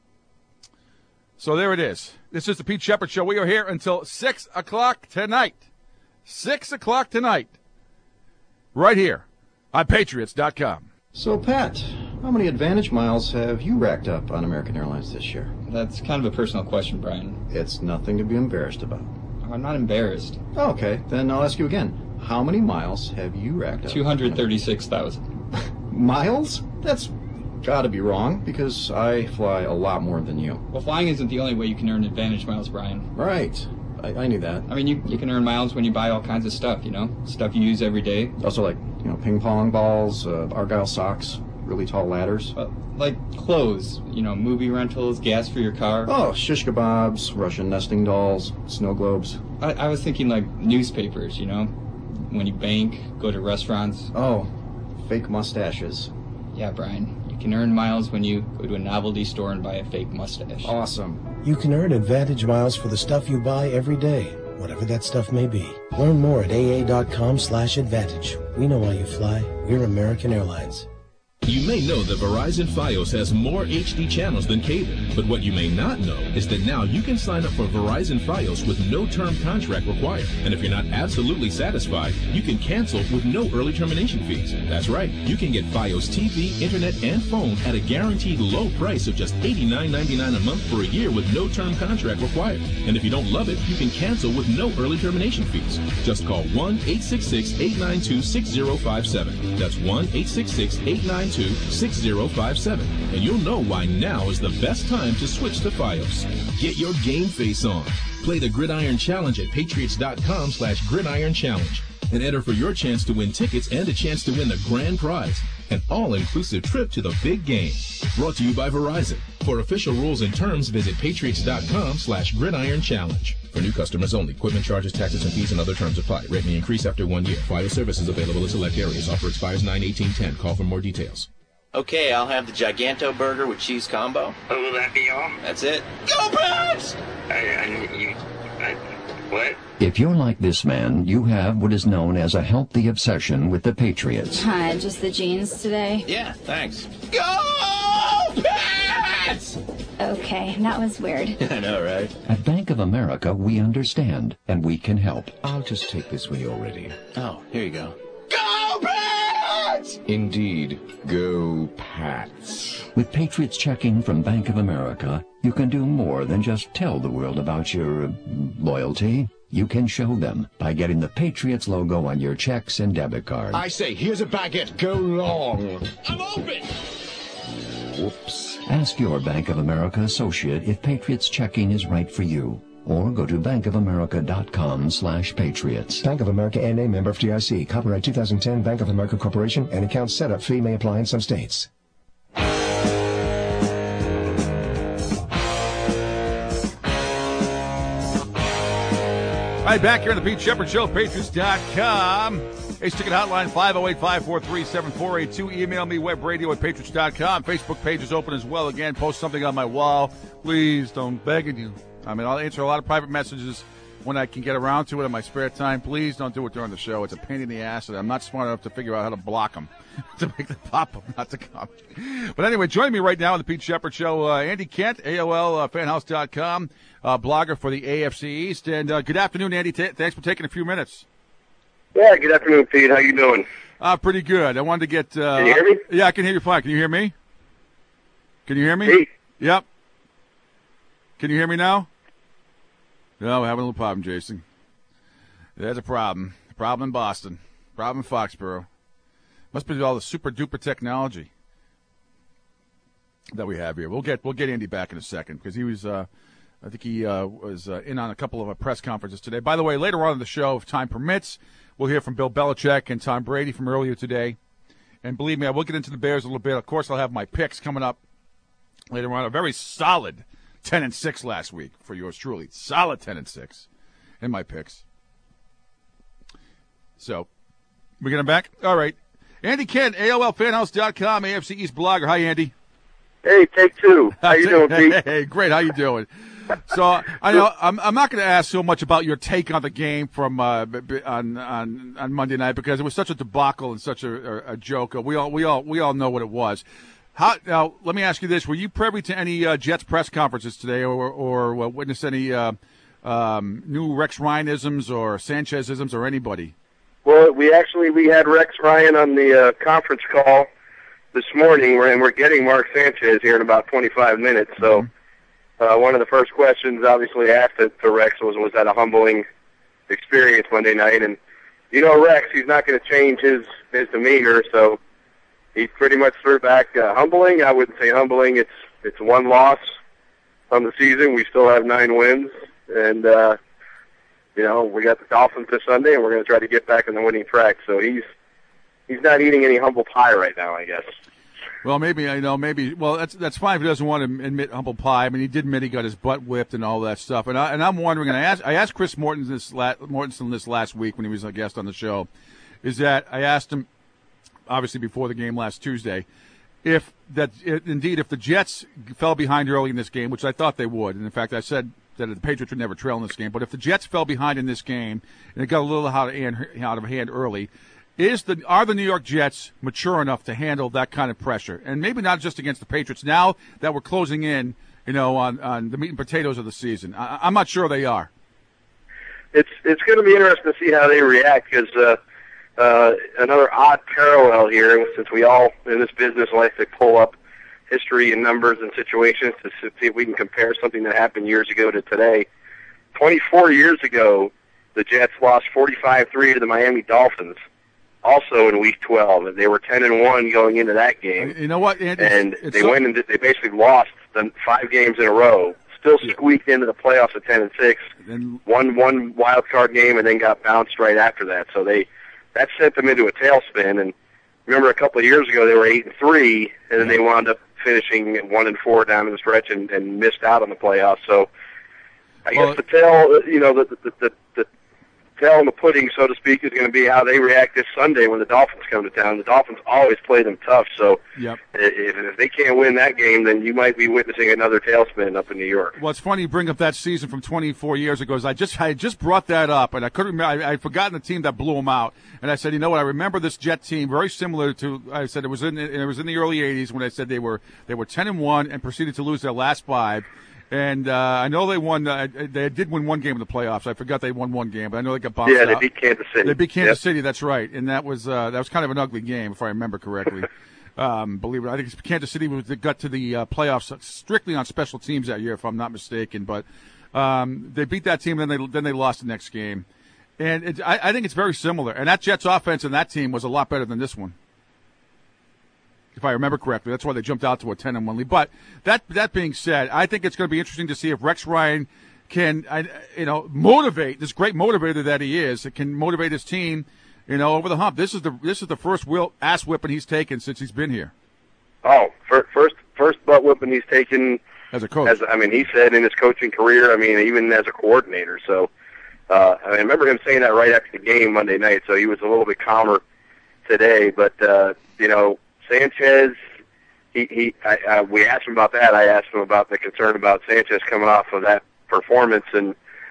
So there it is. This is the Pete Shepard Show. We are here until 6 o'clock tonight. 6 o'clock tonight. Right here on Patriots.com. So, Pat, how many Advantage miles have you racked up on American Airlines this year? That's kind of a personal question, Brian. It's nothing to be embarrassed about. I'm not embarrassed. Okay, then I'll ask you again. How many miles have you racked up? 236,000. Miles? That's got to be wrong, because I fly a lot more than you. Well, flying isn't the only way you can earn Advantage miles, Brian. Right. I knew that. I mean, you can earn miles when you buy all kinds of stuff, stuff you use every day. Also, like, ping pong balls, Argyle socks, really tall ladders. Like clothes, movie rentals, gas for your car. Oh, shish kebabs, Russian nesting dolls, snow globes. I was thinking like newspapers, when you bank, go to restaurants. Oh, fake mustaches. Yeah, Brian. You can earn miles when you go to a novelty store and buy a fake mustache. Awesome. You can earn Advantage miles for the stuff you buy every day, whatever that stuff may be. Learn more at aa.com/advantage. We know why you fly. We're American Airlines. You may know that Verizon Fios has more HD channels than cable, but what you may not know is that now you can sign up for Verizon Fios with no term contract required. And if you're not absolutely satisfied, you can cancel with no early termination fees. That's right, you can get Fios TV, internet, and phone at a guaranteed low price of just $89.99 a month for a year with no term contract required. And if you don't love it, you can cancel with no early termination fees. Just call 1-866-892-6057. That's 1-866-892-6057, and you'll know why now is the best time to switch to Fios. Get your game face on. Play the Gridiron Challenge at patriots.com/Gridiron Challenge and enter for your chance to win tickets and a chance to win the grand prize, an all-inclusive trip to the big game. Brought to you by Verizon. For official rules and terms, visit patriots.com/Gridiron Challenge. For new customers only. Equipment charges, taxes, and fees and other terms apply. Rate may increase after 1 year. Fios service is available in select areas. Offer expires 9/18/10. Call for more details. Okay, I'll have the Giganto burger with cheese combo. Oh, will that be all? That's it. Go Pats! What? If you're like this man, you have what is known as a healthy obsession with the Patriots. Hi, just the jeans today? Yeah, thanks. Go Pats! Okay, that was weird. I know, right? At Bank of America, we understand, and we can help. I'll just take this when you're ready. Oh, here you go. Go Pats! Indeed, go Pats. With Patriots Checking from Bank of America, you can do more than just tell the world about your loyalty. You can show them by getting the Patriots logo on your checks and debit cards. I say, here's a baguette. Go long. I'm open! Whoops. Ask your Bank of America associate if Patriots Checking is right for you. Or go to bankofamerica.com/patriots. Bank of America N.A. member FDIC. Copyright 2010 Bank of America Corporation. An account setup fee may apply in some states. All right, back here on the Pete Shepard Show, Patriots.com. Ace Ticket Hotline, 508-543-7482. Email me, webradio@patriots.com. Facebook page is open as well. Again, post something on my wall. Please, don't begging you. I mean, I'll answer a lot of private messages when I can get around to it in my spare time. Please don't do it during the show. It's a pain in the ass, and I'm not smart enough to figure out how to block them, to make them pop up, not to come. But anyway, joining me right now on the Pete Shepard Show, Andy Kent, AOL fanhouse.com, blogger for the AFC East. And good afternoon, Andy. Thanks for taking a few minutes. Yeah, good afternoon, Pete. How you doing? Pretty good. I wanted to get... can you hear me? Yeah, I can hear you fine. Can you hear me? Can you hear me? Pete. Yep. Can you hear me now? No, we're having a little problem, Jason. There's a problem. Problem in Boston. Problem in Foxborough. Must be all the super-duper technology that we have here. We'll get Andy back in a second because he was... I think he was in on a couple of press conferences today. By the way, later on in the show, if time permits, we'll hear from Bill Belichick and Tom Brady from earlier today. And believe me, I will get into the Bears a little bit. Of course, I'll have my picks coming up later on. A very solid 10-6 last week for yours truly. Solid 10-6 in my picks. So, we get him back? All right. Andy Kent, AOLFanhouse.com, AFC East blogger. Hi, Andy. Hey, take two. How you doing, Pete? Hey, great. How you doing? So I know I'm not going to ask so much about your take on the game from on Monday night because it was such a debacle and such a joke. We all know what it was. Now let me ask you this: were you privy to any Jets press conferences today, or witness any new Rex Ryan-isms or Sanchez-isms or anybody? Well, we had Rex Ryan on the conference call this morning, and we're getting Mark Sanchez here in about 25 minutes. So one of the first questions obviously asked to Rex was that a humbling experience Monday night? And, you know, Rex, he's not going to change his demeanor, so he pretty much threw back humbling. I wouldn't say humbling. It's one loss on the season. We still have 9 wins. And, you know, we got the Dolphins this Sunday, and we're going to try to get back on the winning track. So he's not eating any humble pie right now, I guess. Well, maybe. Well, that's fine if he doesn't want to admit humble pie. I mean, he did admit he got his butt whipped and all that stuff. And I'm wondering, and I asked Chris Mortensen this last week when he was a guest on the show, is that I asked him, obviously before the game last Tuesday, if the Jets fell behind early in this game, which I thought they would, and in fact I said that the Patriots would never trail in this game, but if the Jets fell behind in this game and it got a little out of hand early, are the New York Jets mature enough to handle that kind of pressure? And maybe not just against the Patriots. Now that we're closing in, you know, on the meat and potatoes of the season, I'm not sure they are. It's going to be interesting to see how they react because another odd parallel here, since we all in this business like to pull up history and numbers and situations to see if we can compare something that happened years ago to today. 24 years ago, the Jets lost 45-3 to the Miami Dolphins. Also in Week 12, they were 10-1 going into that game. You know what, Andy? And they went and they basically lost the 5 games in a row. Still squeaked into the playoffs at 10-6. Won one wild card game and then got bounced right after that. So that sent them into a tailspin. And remember, a couple of years ago they were 8-3, and then they wound up finishing at 1-4 down in the stretch and missed out on the playoffs. So I guess the tail, you know, the tail in the pudding, so to speak, is going to be how they react this Sunday when the Dolphins come to town. The Dolphins always play them tough, so if they can't win that game, then you might be witnessing another tailspin up in New York. Well, it's funny you bring up that season from 24 years ago. I just brought that up, and I couldn't remember. I'd forgotten the team that blew them out, and I said, you know what? I remember this Jet team very similar to. I said it was in the early '80s when I said they were 10-1 and proceeded to lose their last 5. And I know they won. They did win one game in the playoffs. I forgot they won one game, but I know they got bounced out. Yeah, they beat Kansas City. They beat Kansas City. That's right, and that was kind of an ugly game, if I remember correctly. Believe it, I think Kansas City got to the playoffs strictly on special teams that year, if I'm not mistaken. But they beat that team, and then they lost the next game. And I think it's very similar. And that Jets offense and that team was a lot better than this one, if I remember correctly. That's why they jumped out to a 10-1 lead. But that being said, I think it's going to be interesting to see if Rex Ryan can, motivate this great motivator that he is. It can motivate his team, over the hump. This is the first ass whipping he's taken since he's been here. Oh, first butt whipping he's taken as a coach. He said in his coaching career. Even as a coordinator. So I remember him saying that right after the game Monday night. So he was a little bit calmer today. But Sanchez, we asked him about that. I asked him about the concern about Sanchez coming off of that performance, and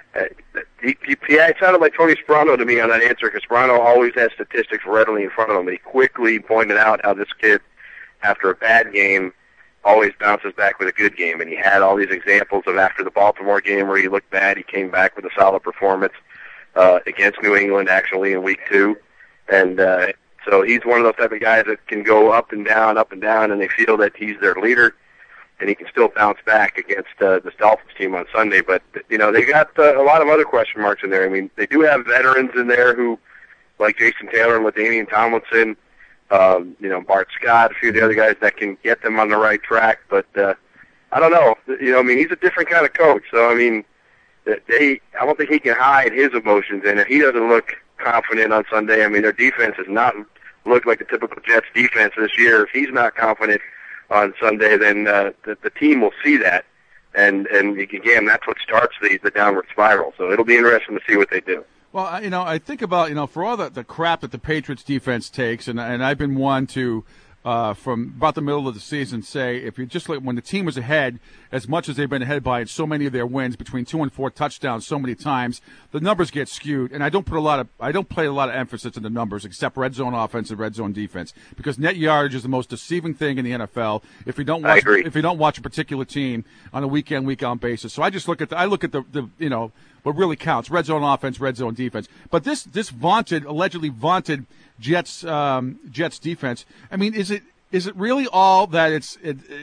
it sounded like Tony Sperano to me on that answer, because Sperano always has statistics readily in front of him. And he quickly pointed out how this kid, after a bad game, always bounces back with a good game. And he had all these examples of after the Baltimore game where he looked bad, he came back with a solid performance against New England, actually, in Week 2. And so he's one of those type of guys that can go up and down, and they feel that he's their leader, and he can still bounce back against this Dolphins team on Sunday. But, they got a lot of other question marks in there. They do have veterans in there who, like Jason Taylor and LaDainian Tomlinson, Bart Scott, a few of the other guys that can get them on the right track. But I don't know. He's a different kind of coach. So, I don't think he can hide his emotions. And if he doesn't look confident on Sunday, their defense has not looked like the typical Jets defense this year. If he's not confident on Sunday, then the team will see that. And again, that's what starts the downward spiral. So it'll be interesting to see what they do. Well, I think about, for all the crap that the Patriots defense takes, and I've been one to, from about the middle of the season, say if you just when the team was ahead as much as they've been ahead by in so many of their wins, between 2 and 4 touchdowns so many times, the numbers get skewed. And I don't play a lot of emphasis in the numbers, except red zone offense and red zone defense, because net yardage is the most deceiving thing in the NFL. If you don't watch a particular team on a week out basis, so I just look at the what really counts: red zone offense, red zone defense. But this allegedly vaunted Jets defense. Is it really all that it's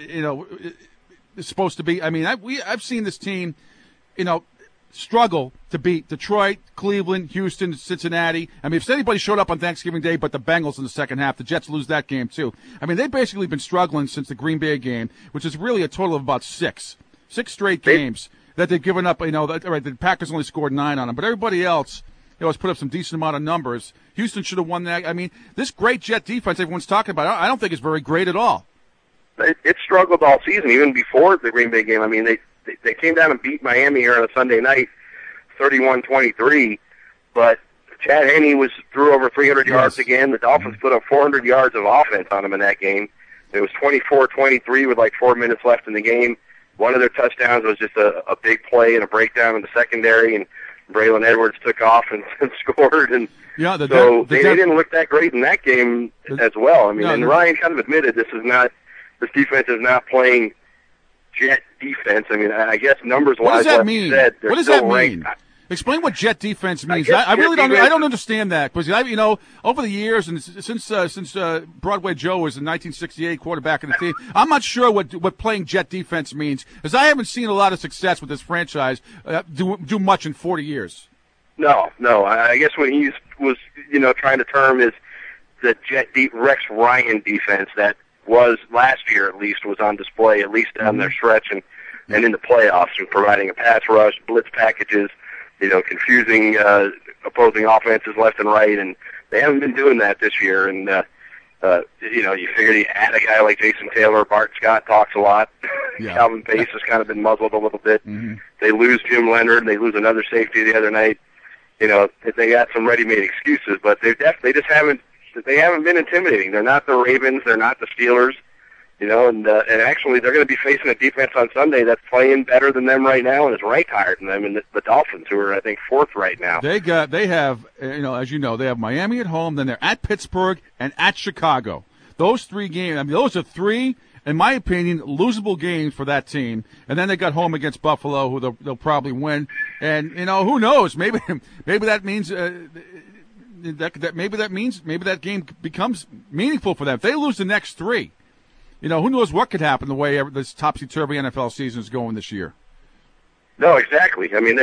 supposed to be? I've seen this team, struggle to beat Detroit, Cleveland, Houston, Cincinnati. If anybody showed up on Thanksgiving Day but the Bengals in the second half, the Jets lose that game too. They've basically been struggling since the Green Bay game, which is really a total of about six straight games that they've given up. The Packers only scored 9 on them, but everybody else has put up some decent amount of numbers. Houston should have won that. This great Jet defense everyone's talking about, I don't think it's very great at all. It struggled all season, even before the Green Bay game. They came down and beat Miami here on a Sunday night, 31-23, but Chad Henne threw over 300 yards again. The Dolphins put up 400 yards of offense on him in that game. It was 24-23 with like 4 minutes left in the game. One of their touchdowns was just a big play and a breakdown in the secondary, and Braylon Edwards took off and scored. And they didn't look that great in that game as well. And Ryan kind of admitted this defense is not playing Jet defense. I guess numbers-wise, what does that mean? What does that mean? Explain what Jet defense means. I really don't. I don't understand that, because over the years and since Broadway Joe was in 1968 quarterback of the team, I'm not sure what playing Jet defense means, because I haven't seen a lot of success with this franchise do much in 40 years. No. I guess what he was trying to term is the Rex Ryan defense that was last year at least was on display, at least down their stretch and in the playoffs, and providing a pass rush, blitz packages, confusing opposing offenses left and right, and they haven't been doing that this year. And you figure you add a guy like Jason Taylor, Bart Scott talks a lot. Yeah. Calvin Pace has kind of been muzzled a little bit. Mm-hmm. They lose Jim Leonard, they lose another safety the other night. you know, they got some ready-made excuses, but they haven't been intimidating. They're not the Ravens, they're not the Steelers, you know, and actually they're going to be facing a defense on Sunday that's playing better than them right now and is ranked higher than them, and the Dolphins, who are I think 4th right now. They have, you know, as you know, they have Miami at home, then they're at Pittsburgh and at Chicago. Those 3 games, I mean, those are 3, in my opinion, losable games for that team. And then they got home against Buffalo, who they'll probably win. And you know, who knows? Maybe that means maybe that game becomes meaningful for them. If they lose the next 3, you know, who knows what could happen the way this topsy-turvy NFL season is going this year. No, exactly. I mean,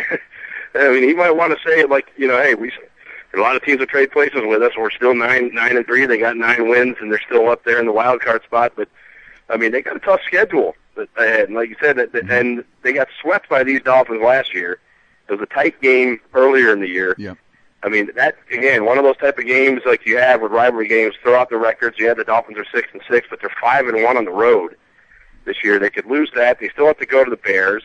he might want to say it like, you know, hey, a lot of teams will trade places with us. We're still 9-3. They got 9 wins, and they're still up there in the wild card spot. But I mean, they got a tough schedule ahead. And like you said, and they got swept by these Dolphins last year. It was a tight game earlier in the year. Yeah. I mean, that again, one of those type of games like you have with rivalry games. Throw out the records. You have the Dolphins are 6-6, but they're 5-1 on the road this year. They could lose that. They still have to go to the Bears.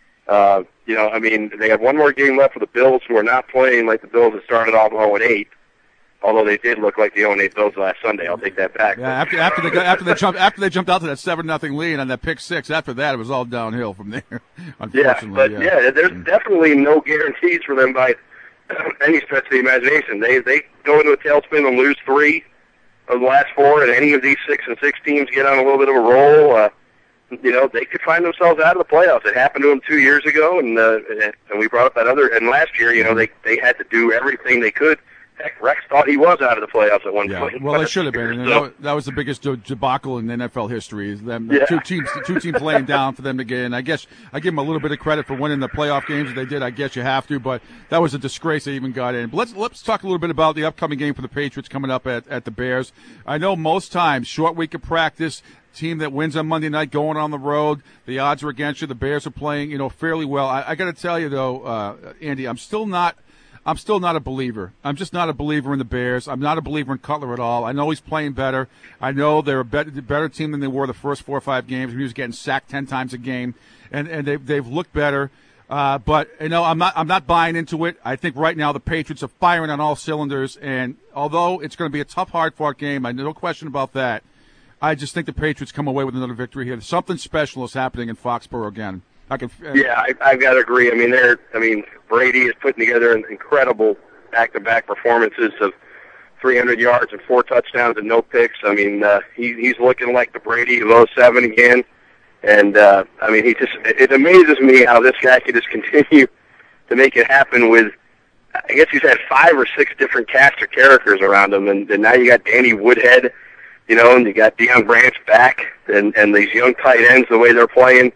You know, I mean, they have one more game left for the Bills, who are not playing like the Bills that started off 0-8. Although they did look like the 0-8 Bills last Sunday, I'll take that back. Yeah, after they jumped out to that 7-0 lead on that pick 6. After that, it was all downhill from there. Unfortunately, there's definitely no guarantees for them by any stretch of the imagination. They go into a tailspin and lose 3 of the last 4, and any of these 6-6 teams get on a little bit of a roll. You know, they could find themselves out of the playoffs. It happened to them 2 years ago, and we brought up that other. And last year, you know, they had to do everything they could. Heck, Rex thought he was out of the playoffs at one point. Well, it should have been. And that was the biggest debacle in NFL history. Is them two teams laying down for them to get in. I guess I give them a little bit of credit for winning the playoff games that they did. I guess you have to, but that was a disgrace they even got in. But let's talk a little bit about the upcoming game for the Patriots coming up at the Bears. I know most times short week of practice. Team that wins on Monday night going on the road, the odds are against you. The Bears are playing, you know, fairly well. I got to tell you though, Andy, I'm still not a believer. I'm just not a believer in the Bears. I'm not a believer in Cutler at all. I know he's playing better. I know they're a better team than they were the first 4 or 5 games. He was getting sacked 10 times a game, and they've looked better. But you know, I'm not buying into it. I think right now the Patriots are firing on all cylinders, and although it's going to be a tough, hard-fought game, I no question about that. I just think the Patriots come away with another victory here. Something special is happening in Foxborough again. I've got to agree. I mean, Brady is putting together an incredible back-to-back performances of 300 yards and 4 touchdowns and no picks. I mean, he's looking like the Brady of 07 again. And I mean, it amazes me how this guy could just continue to make it happen with. I guess he's had 5 or 6 different cast of characters around him, and now you got Danny Woodhead. You know, and you got Deion Branch back, and these young tight ends, the way they're playing.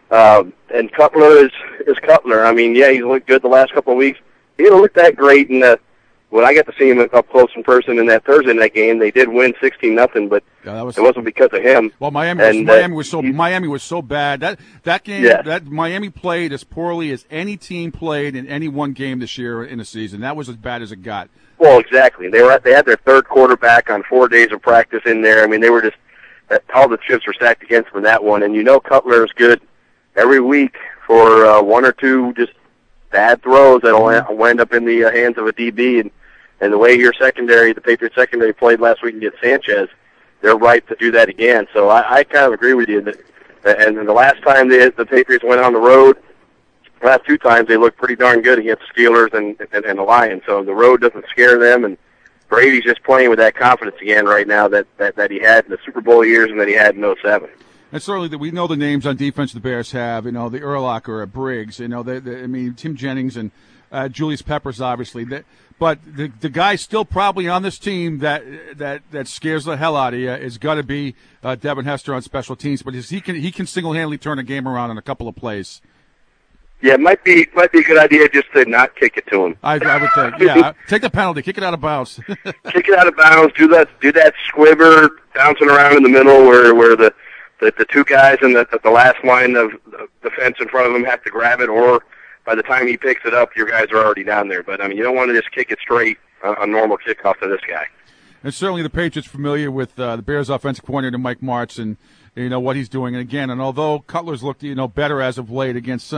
And Cutler is Cutler. I mean, yeah, he's looked good the last couple of weeks. He didn't look that great when I got to see him up close in person in that Thursday night game. They did win 16-0, but it wasn't because of him. Well, Miami was so bad. That game, that Miami played as poorly as any team played in any one game this year in a season. That was as bad as it got. Well, exactly. They had their third quarterback on 4 days of practice in there. I mean, they were just all the chips were stacked against them in that one. And you know, Cutler is good every week for 1 or 2 just bad throws that'll wind up in the hands of a DB. And the way your secondary, the Patriots secondary, played last week against Sanchez, they're right to do that again. So I kind of agree with you. And the last time the Patriots went on the road, the last 2 times they looked pretty darn good against the Steelers and the Lions. So the road doesn't scare them, and Brady's just playing with that confidence again right now that he had in the Super Bowl years and that he had in 07. And certainly that we know the names on defense the Bears have. You know, the Urlacher, Briggs. You know, Tim Jennings and Julius Peppers, obviously. But the guy still probably on this team that scares the hell out of you is got to be Devin Hester on special teams. But he can single-handedly turn a game around in a couple of plays. Yeah, it might be a good idea just to not kick it to him. I would think. Yeah, take the penalty, kick it out of bounds. Kick it out of bounds. Do that squibber bouncing around in the middle where the 2 guys in the last line of the fence in front of him have to grab it, or by the time he picks it up, your guys are already down there. But I mean, you don't want to just kick it straight on normal kickoff to this guy. And certainly the Patriots familiar with the Bears' offensive coordinator Mike Martz and you know what he's doing. And again, and although Cutler's looked better as of late against some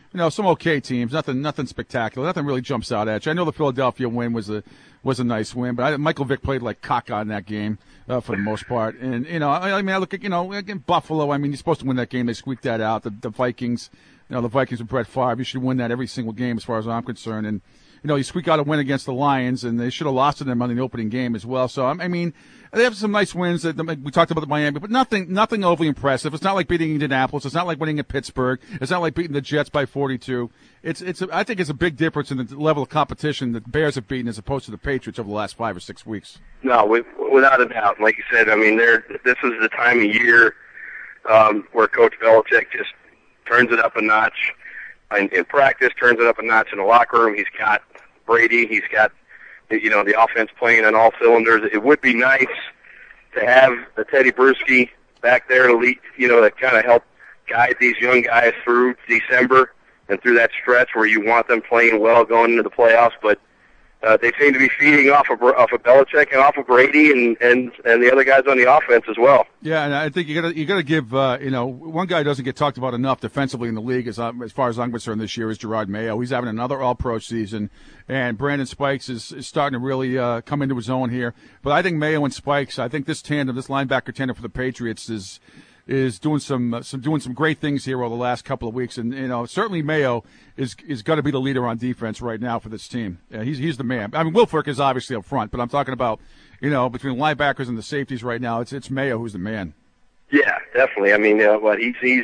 some okay teams. Nothing spectacular. Nothing really jumps out at you. I know the Philadelphia win was a nice win, but Michael Vick played like caca in that game for the most part. And I look at again, Buffalo. I mean, you're supposed to win that game. They squeaked that out. The Vikings. The Vikings with Brett Favre. You should win that every single game, as far as I'm concerned. And you squeak out a win against the Lions, and they should have lost to them on the opening game as well. So I mean, they have some nice wins. We talked about the Miami, but nothing overly impressive. It's not like beating Indianapolis. It's not like winning at Pittsburgh. It's not like beating the Jets by 42. I think it's a big difference in the level of competition that the Bears have beaten as opposed to the Patriots over the last 5 or 6 weeks. No, without a doubt. Like you said, I mean, this is the time of year where Coach Belichick just turns it up a notch in practice, turns it up a notch in the locker room. He's got Brady. He's got the offense playing on all cylinders. It would be nice to have a Teddy Bruschi back there to lead, that kind of help guide these young guys through December and through that stretch where you want them playing well going into the playoffs. But they seem to be feeding off of Belichick and off of Brady and the other guys on the offense as well. Yeah, and I think you got to give one guy who doesn't get talked about enough defensively in the league as far as I'm concerned this year is Gerard Mayo. He's having another All-Pro season, and Brandon Spikes is starting to really come into his own here. But I think Mayo and Spikes, I think this linebacker tandem for the Patriots is doing some great things here over the last couple of weeks, and certainly Mayo is going to be the leader on defense right now for this team. Yeah, he's the man. I mean, Wilfork is obviously up front, but I'm talking about between the linebackers and the safeties right now. It's Mayo who's the man. Yeah, definitely. I mean, he's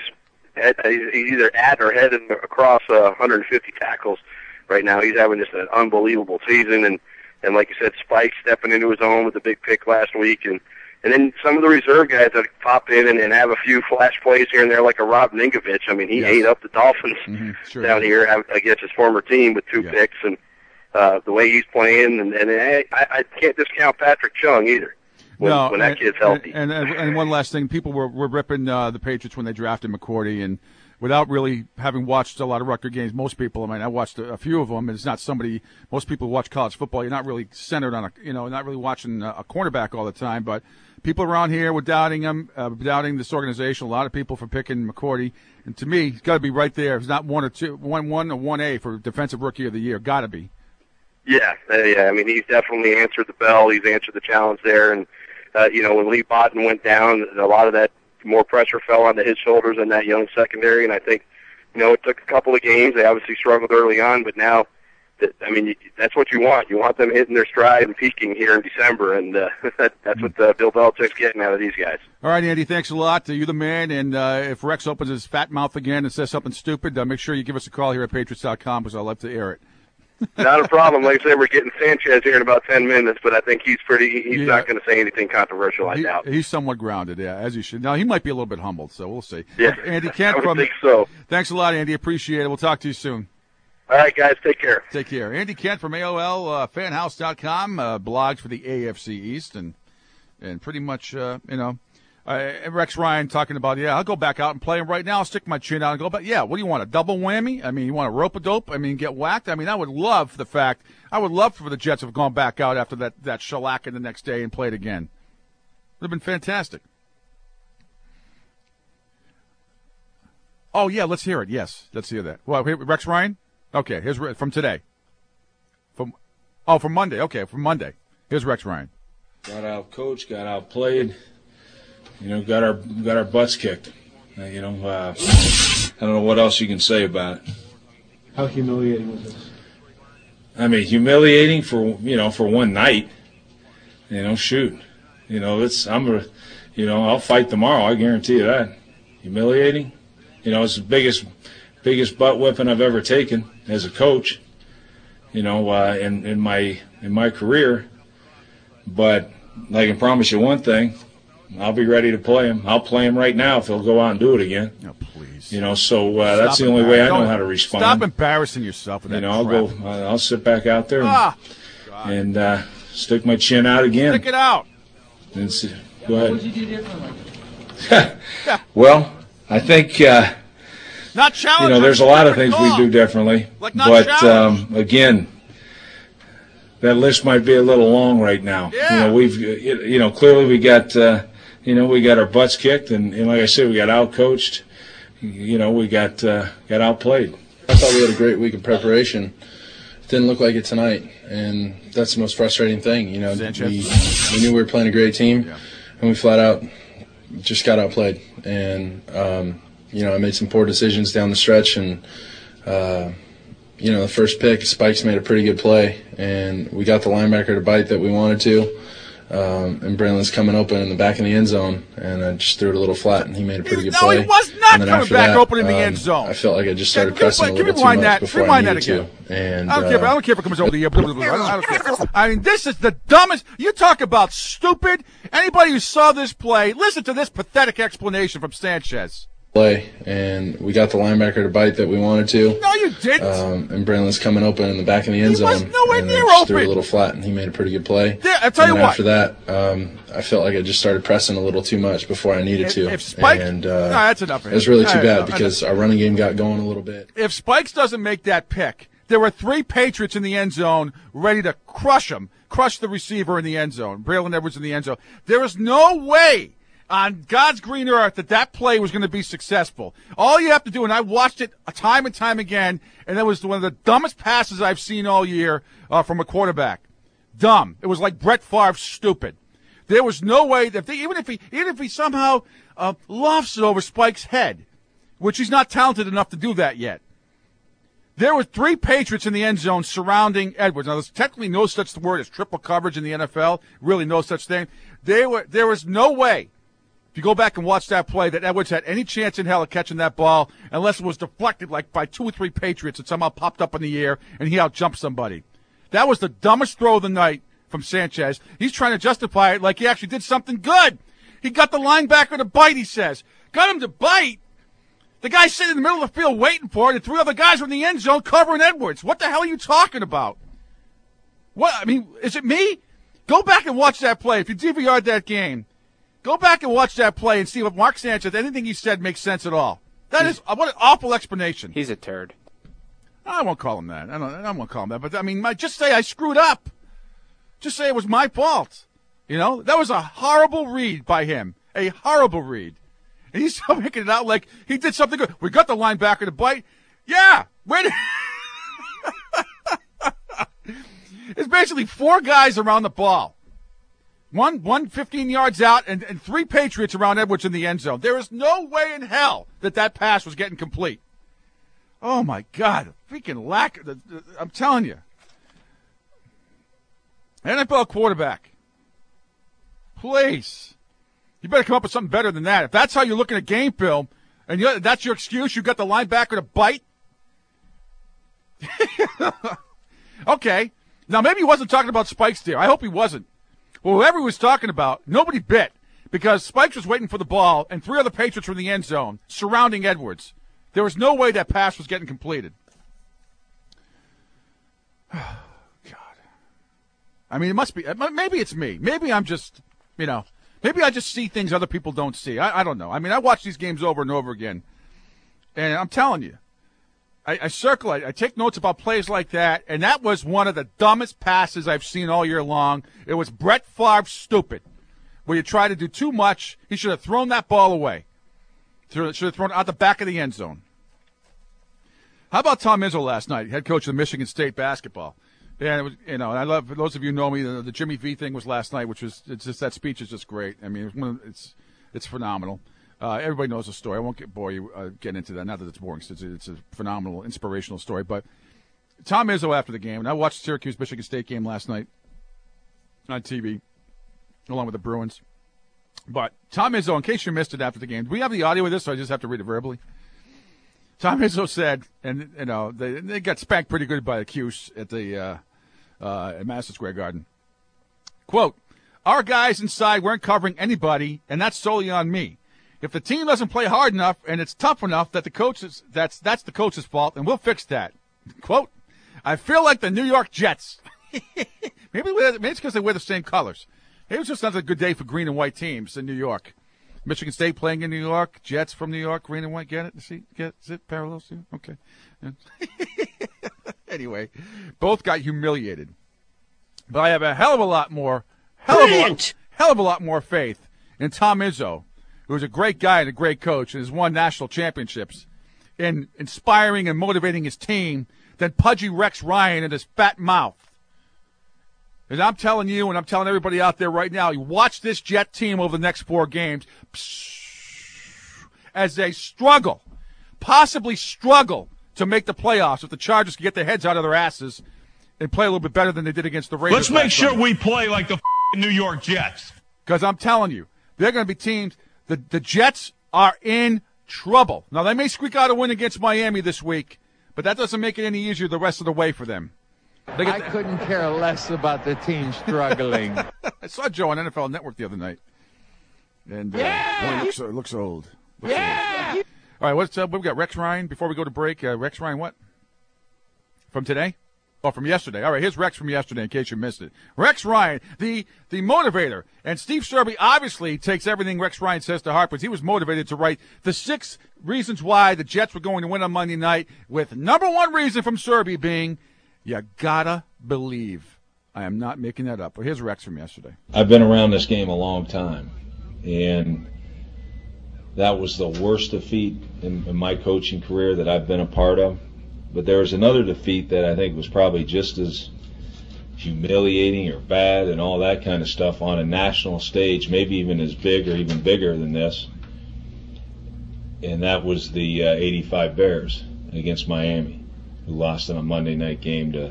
either at or headed across 150 tackles right now. He's having just an unbelievable season, and like you said, Spike stepping into his own with the big pick last week, and then some of the reserve guys that pop in and have a few flash plays here and there, like a Rob Ninkovich. I mean, he ate up the Dolphins down here against his former team with 2 picks, and the way he's playing. And I can't discount Patrick Chung either when that kid's healthy. And one last thing, people were ripping the Patriots when they drafted McCourty, and without really having watched a lot of Rutgers games, most people, I mean, I watched a few of them, and it's not most people who watch college football, you're not really centered on not really watching a cornerback all the time, but people around here were doubting him, doubting this organization. A lot of people for picking McCourty, and to me, he's got to be right there. It's not 1 or 1A for Defensive Rookie of the Year. Got to be. Yeah. I mean, he's definitely answered the bell. He's answered the challenge there, and when Lee Botton went down, a lot of that more pressure fell onto his shoulders in that young secondary, and I think it took a couple of games. They obviously struggled early on, but now. That's what you want. You want them hitting their stride and peaking here in December, and that's what Bill Belichick's getting out of these guys. All right, Andy, thanks a lot. You're the man, and if Rex opens his fat mouth again and says something stupid, make sure you give us a call here at Patriots.com because I'd love to air it. Not a problem. Like I said, we're getting Sanchez here in about 10 minutes, but I think he's not going to say anything controversial, I doubt. He's somewhat grounded, yeah, as he should. Now, he might be a little bit humbled, so we'll see. Yeah, Andy Kent I would think so. Thanks a lot, Andy. Appreciate it. We'll talk to you soon. All right, guys, take care. Take care. Andy Kent from AOL, fanhouse.com, blogs for the AFC East, and pretty much, Rex Ryan talking about, I'll go back out and play him right now. I'll stick my chin out and go back. Yeah, what do you want, a double whammy? I mean, you want a rope-a-dope? I mean, get whacked? I mean, I would love for the Jets to have gone back out after that shellacking the next day and played again. Would have been fantastic. Oh, yeah, let's hear it. Yes, let's hear that. Well, Rex Ryan? Okay, here's from today. From Monday. Okay, from Monday. Here's Rex Ryan. Got out coached, got outplayed. Got our butts kicked. I don't know what else you can say about it. How humiliating was this? I mean, humiliating for one night. Shoot. I'll fight tomorrow. I guarantee you that. Humiliating. It's the biggest butt whipping I've ever taken as a coach, in my career. But I can promise you one thing, I'll be ready to play him. I'll play him right now if he'll go out and do it again. Oh, please. So that's the only way I know how to respond. Stop embarrassing yourself with that crap. I'll sit back out there and stick my chin out again. Stick it out. And see, go ahead. What did you do differently? Well, I think not challenging. There's a lot of things we do differently, but again, that list might be a little long right now. Yeah. We've clearly we got our butts kicked, and like I said, we got outcoached. We got outplayed. I thought we had a great week of preparation. It didn't look like it tonight, and that's the most frustrating thing. You know, we knew we were playing a great team, and we flat out just got outplayed. And you know, I made some poor decisions down the stretch, and you know, the first pick, Spikes made a pretty good play, and we got the linebacker to bite that we wanted to. And Braylon's coming open in the back of the end zone, and I just threw it a little flat, and he made a pretty good play. No, he was not coming back open in the end zone. I felt like I just started pressing a little too much before I needed to. And I don't care if it comes over the ear. I don't care. I mean, this is the dumbest. You talk about stupid. Anybody who saw this play, listen to this pathetic explanation from Sanchez. Play, and we got the linebacker to bite that we wanted to. No, you didn't. And Braylon's coming open in the back of the end zone. He was nowhere and near I just open. threw it a little flat, and he made a pretty good play. Yeah, I'll tell you what. After that, I felt like I just started pressing a little too much before I needed to. If Spike, and no, that's enough. It was really too bad because our running game got going a little bit. If Spikes doesn't make that pick, there were 3 Patriots in the end zone ready to crush the receiver in the end zone, Braylon Edwards in the end zone. There is no way on God's green earth that play was going to be successful. All you have to do, and I watched it time and time again, and that was one of the dumbest passes I've seen all year from a quarterback. Dumb. It was like Brett Favre stupid. There was no way that even if he somehow lofts it over Spike's head, which he's not talented enough to do that yet. There were 3 Patriots in the end zone surrounding Edwards. Now, there's technically no such word as triple coverage in the NFL. Really no such thing. There was no way, if you go back and watch that play, that Edwards had any chance in hell of catching that ball unless it was deflected like by 2 or 3 Patriots and somehow popped up in the air and he outjumped somebody. That was the dumbest throw of the night from Sanchez. He's trying to justify it like he actually did something good. He got the linebacker to bite, he says. Got him to bite? The guy's sitting in the middle of the field waiting for it, and 3 other guys were in the end zone covering Edwards. What the hell are you talking about? What? I mean, is it me? Go back and watch that play. If you DVR'd that game, go back and watch that play and see if Mark Sanchez, anything he said makes sense at all. That is what an awful explanation. He's a turd. I won't call him that. I won't call him that. But, I mean, just say I screwed up. Just say it was my fault. You know, that was a horrible read by him. A horrible read. And he's still making it out like he did something good. We got the linebacker to bite. Yeah. It's basically 4 guys around the ball. One 15 yards out, and 3 Patriots around Edwards in the end zone. There is no way in hell that pass was getting complete. Oh, my God. Freaking lack. I'm telling you. NFL quarterback. Please. You better come up with something better than that. If that's how you're looking at game film, and that's your excuse, you got the linebacker to bite? Okay. Now, maybe he wasn't talking about Spikes there. I hope he wasn't. Well, whoever he was talking about, nobody bit, because Spikes was waiting for the ball, and 3 other Patriots were in the end zone surrounding Edwards. There was no way that pass was getting completed. God. I mean, it must be. Maybe it's me. Maybe I'm just, maybe I just see things other people don't see. I don't know. I mean, I watch these games over and over again, and I'm telling you, I circle it. I take notes about plays like that, and that was one of the dumbest passes I've seen all year long. It was Brett Favre stupid, where you try to do too much. He should have thrown that ball away. Should have thrown it out the back of the end zone. How about Tom Izzo last night, head coach of Michigan State basketball? Yeah, it was, and I love, for those of you who know me, the Jimmy V thing was last night, that speech is just great. I mean, it's phenomenal. Everybody knows the story. I won't bore you getting into that. Not that it's boring. It's a phenomenal, inspirational story. But Tom Izzo after the game, and I watched the Syracuse-Michigan State game last night on TV, along with the Bruins. But Tom Izzo, in case you missed it after the game, do we have the audio of this, so I just have to read it verbally? Tom Izzo said, and they got spanked pretty good by the Cuse at at Madison Square Garden. Quote, "Our guys inside weren't covering anybody, and that's solely on me. If the team doesn't play hard enough and it's tough enough, that's the coach's fault, and we'll fix that." Quote, "I feel like the New York Jets." maybe it's because they wear the same colors. Maybe it's just not a good day for green and white teams in New York. Michigan State playing in New York, Jets from New York, green and white. Get it? See? Is it parallels? Okay. Anyway, both got humiliated. But I have a hell of a lot more faith in Tom Izzo, who's a great guy and a great coach and has won national championships. in inspiring and motivating his team than pudgy Rex Ryan and his fat mouth. And I'm telling you, and I'm telling everybody out there right now, you watch this Jet team over the next 4 games as they possibly struggle to make the playoffs if the Chargers can get their heads out of their asses and play a little bit better than they did against the Raiders. Let's make sure we play like the New York Jets. Because I'm telling you, they're going to be teams. The Jets are in trouble. Now, they may squeak out a win against Miami this week, but that doesn't make it any easier the rest of the way for them. I couldn't care less about the team struggling. I saw Joe on NFL Network the other night. And it looks old. Old. All right, what we got? Rex Ryan, before we go to break. Rex Ryan, what? From today? Oh, from yesterday. All right, here's Rex from yesterday in case you missed it. Rex Ryan, the motivator. And Steve Serby obviously takes everything Rex Ryan says to heart, because he was motivated to write the 6 reasons why the Jets were going to win on Monday night, with number 1 reason from Serby being, you gotta believe. I am not making that up. Well, here's Rex from yesterday. I've been around this game a long time, and that was the worst defeat in my coaching career that I've been a part of. But there was another defeat that I think was probably just as humiliating or bad and all that kind of stuff on a national stage, maybe even as big or even bigger than this. And that was the 85 Bears against Miami, who lost in a Monday night game to,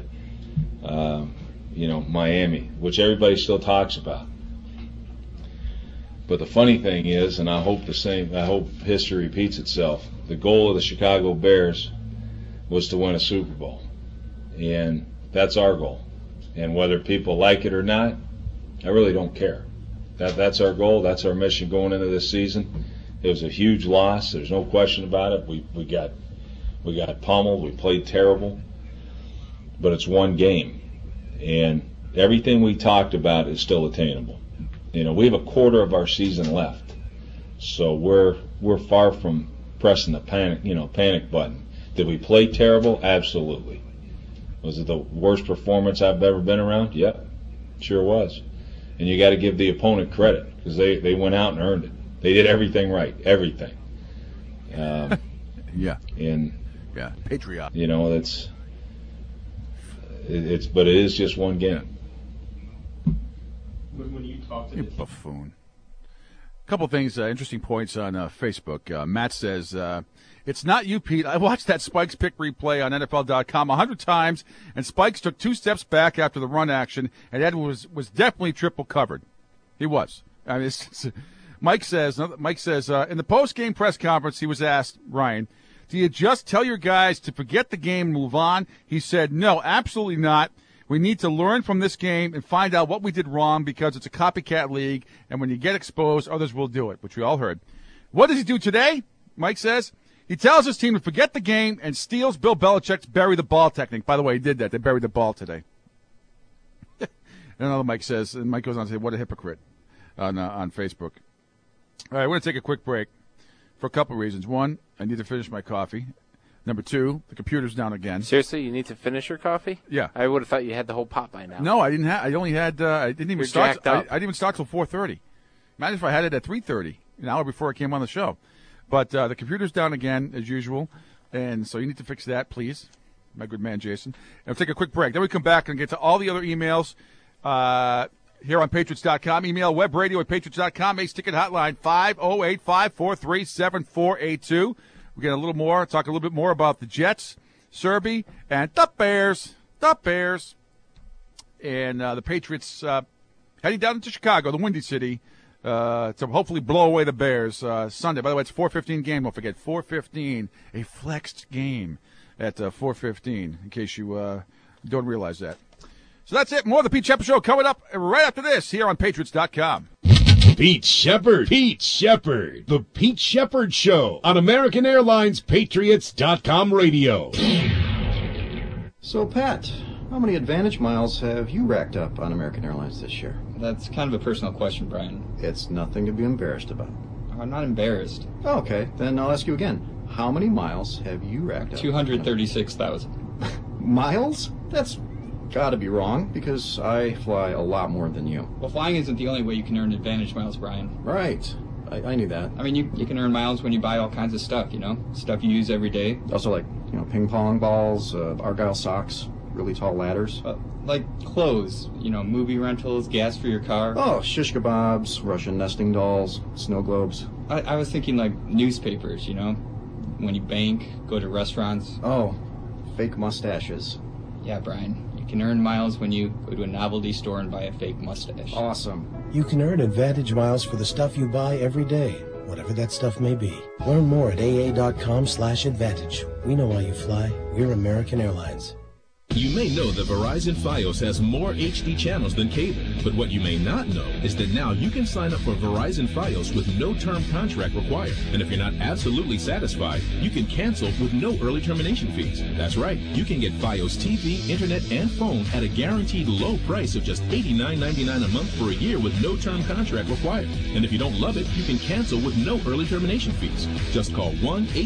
Miami, which everybody still talks about. But the funny thing is, and I hope history repeats itself, the goal of the Chicago Bears was to win a Super Bowl. And that's our goal. And whether people like it or not, I really don't care. That's our goal. That's our mission going into this season. It was a huge loss. There's no question about it. We got pummeled. We played terrible. But it's one game. And everything we talked about is still attainable. We have a quarter of our season left. So we're far from pressing the panic button. Did we play terrible? Absolutely. Was it the worst performance I've ever been around? Yep, sure was. And you got to give the opponent credit, because they went out and earned it. They did everything right, everything. Yeah. Patriot. But it is just one game. When you talk to you buffoon. A couple things, interesting points on Facebook. Matt says, it's not you, Pete. I watched that Spikes pick replay on NFL.com 100 times, and Spikes took 2 steps back after the run action, and Ed was definitely triple covered. He was. I mean, Mike says, in the post-game press conference, he was asked, Ryan, do you just tell your guys to forget the game and move on? He said, no, absolutely not. We need to learn from this game and find out what we did wrong, because it's a copycat league, and when you get exposed, others will do it, which we all heard. What does he do today? Mike says he tells his team to forget the game and steals Bill Belichick's bury the ball technique. By the way, he did that. They buried the ball today. And another Mike says, and Mike goes on to say, what a hypocrite on Facebook. All right, we're going to take a quick break for a couple of reasons. One, I need to finish my coffee. Number 2, the computer's down again. Seriously, you need to finish your coffee? Yeah. I would have thought you had the whole pot by now. No, I didn't have. I only had. I didn't even start. I didn't even start till 4:30. Imagine if I had it at 3:30, an hour before I came on the show. But the computer's down again as usual, and so you need to fix that, please, my good man Jason. And we'll take a quick break. Then we come back and get to all the other emails here on Patriots.com. Email webradio@patriots.com. Ace Ticket Hotline 508-543-7482. We get a little more, talk a little bit more about the Jets, Serby, and the Bears. And the Patriots heading down into Chicago, the Windy City, to hopefully blow away the Bears Sunday. By the way, it's a 4:15 game. Don't forget, 4:15, a flexed game at 4:15, in case you don't realize that. So that's it. More of the Pete Shepard Show coming up right after this here on Patriots.com. Pete Shepard. The Pete Shepard Show on American Airlines Patriots.com radio. So, Pat, how many Advantage miles have you racked up on American Airlines this year? That's kind of a personal question, Brian. It's nothing to be embarrassed about. I'm not embarrassed. Okay, then I'll ask you again. How many miles have you racked up? 236,000. Miles? That's gotta be wrong, because I fly a lot more than you. Well, flying isn't the only way you can earn Advantage miles, Brian. Right. I knew that. I mean, you can earn miles when you buy all kinds of stuff, stuff you use every day. Also, like, ping pong balls, Argyle socks, really tall ladders. Like clothes, movie rentals, gas for your car. Oh, shish kebabs, Russian nesting dolls, snow globes. I was thinking like newspapers, when you bank, go to restaurants. Oh, fake mustaches. Yeah, Brian. You can earn miles when you go to a novelty store and buy a fake mustache. Awesome. You can earn Advantage miles for the stuff you buy every day, whatever that stuff may be. Learn more at aa.com/advantage. We know why you fly. We're American Airlines. You may know that Verizon Fios has more HD channels than cable, but what you may not know is that now you can sign up for Verizon Fios with no term contract required. And if you're not absolutely satisfied, you can cancel with no early termination fees. That's right, you can get Fios TV, internet, and phone at a guaranteed low price of just $89.99 a month for a year with no term contract required. And if you don't love it, you can cancel with no early termination fees. Just call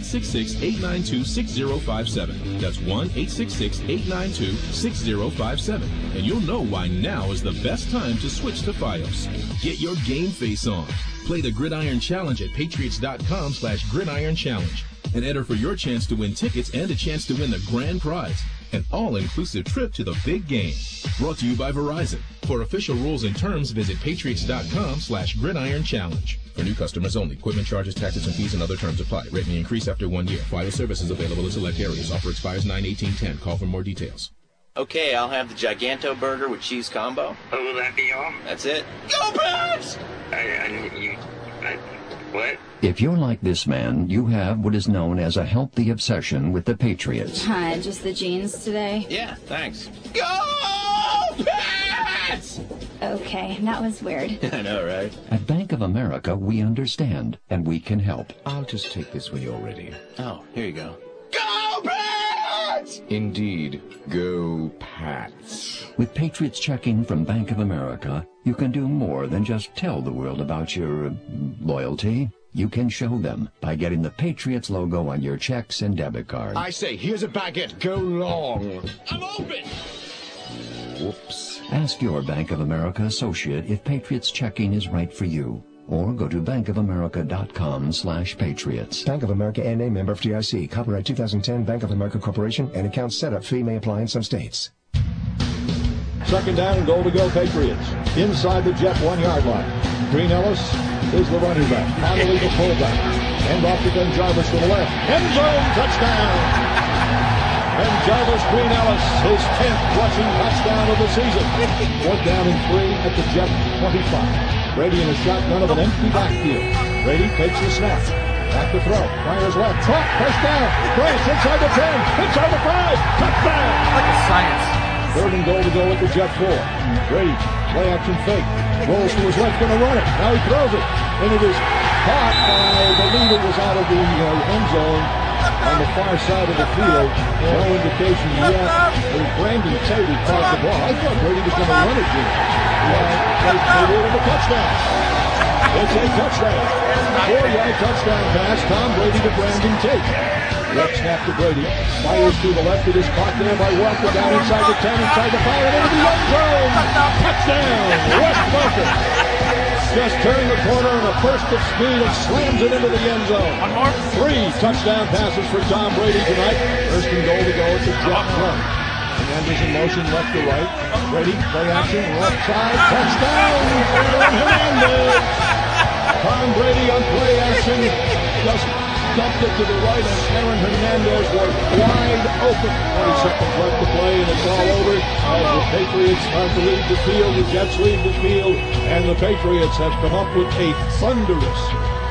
1-866-892-6057. That's 1-866-892-6057, and you'll know why now is the best time to switch to Fios. Get your game face on. Play the Gridiron Challenge at patriots.com/Gridiron Challenge and enter for your chance to win tickets and a chance to win the grand prize, an all-inclusive trip to the big game. Brought to you by Verizon. For official rules and terms, visit patriots.com/Gridiron Challenge. For new customers only. Equipment charges, taxes, and fees and other terms apply. Rate may increase after 1 year. Fios services available in select areas. Offer expires 9/18/10. Call for more details. Okay, I'll have the Giganto burger with cheese combo. Oh, will that be all? That's it. Go Pats! What? If you're like this man, you have what is known as a healthy obsession with the Patriots. Hi, just the jeans today? Yeah, thanks. Go Pats! Okay, that was weird. I know, right? At Bank of America, we understand, and we can help. I'll just take this when you're ready. Oh, here you go. Go Pats! Indeed, go Pats. With Patriots checking from Bank of America, you can do more than just tell the world about your loyalty. You can show them by getting the Patriots logo on your checks and debit cards. I say, here's a baguette. Go long. I'm open! Whoops. Ask your Bank of America associate if Patriots checking is right for you. Or go to bankofamerica.com/patriots. Bank of America N.A. member of FDIC. Copyright 2010 Bank of America Corporation. And account setup fee may apply in some states. Second down and goal to go Patriots. Inside the Jet 1-yard line. Green Ellis is the running back. Connolly the fullback. Hand off to Ben Jarvis to the left. End zone touchdown! And Jarvis Green Ellis, his 10th rushing touchdown of the season. 4th down and 3 at the Jet 25. Brady in a shotgun of an empty backfield. Brady takes the snap. Back to throw. Fires left. Caught. First down. Branch inside the 10. Inside the 5. Touchdown! Like a science. 3rd and goal to go at the Jet 4. Brady, play action fake. Rolls to his left, going to run it. Now he throws it. And it is caught by, I believe it was out of the end zone on the far side of the field. No indication yet. It was Brandon Tate who caught the ball. I thought Brady was going to run it here. They did it a touchdown. It's a touchdown. 4-yard touchdown pass. Tom Brady to Brandon Tate. Left snap to Brady. Fires to the left. It is caught there by Walker. Down inside the 10, inside the 5, and into the end zone. Touchdown. Wes Welker. Just turning the corner in a burst of speed and slams it into the end zone. 3 touchdown passes for Tom Brady tonight. 1st and goal to go at the Jet 1. Hernandez in motion left to right. Brady, play action, left side, touchdown! Hernandez! Tom Brady on play action, just dumped it to the right, and Aaron Hernandez was wide open. 20 seconds left to play, and it's all over. As the Patriots start to leave the field, the Jets leave the field, and the Patriots have come up with a thunderous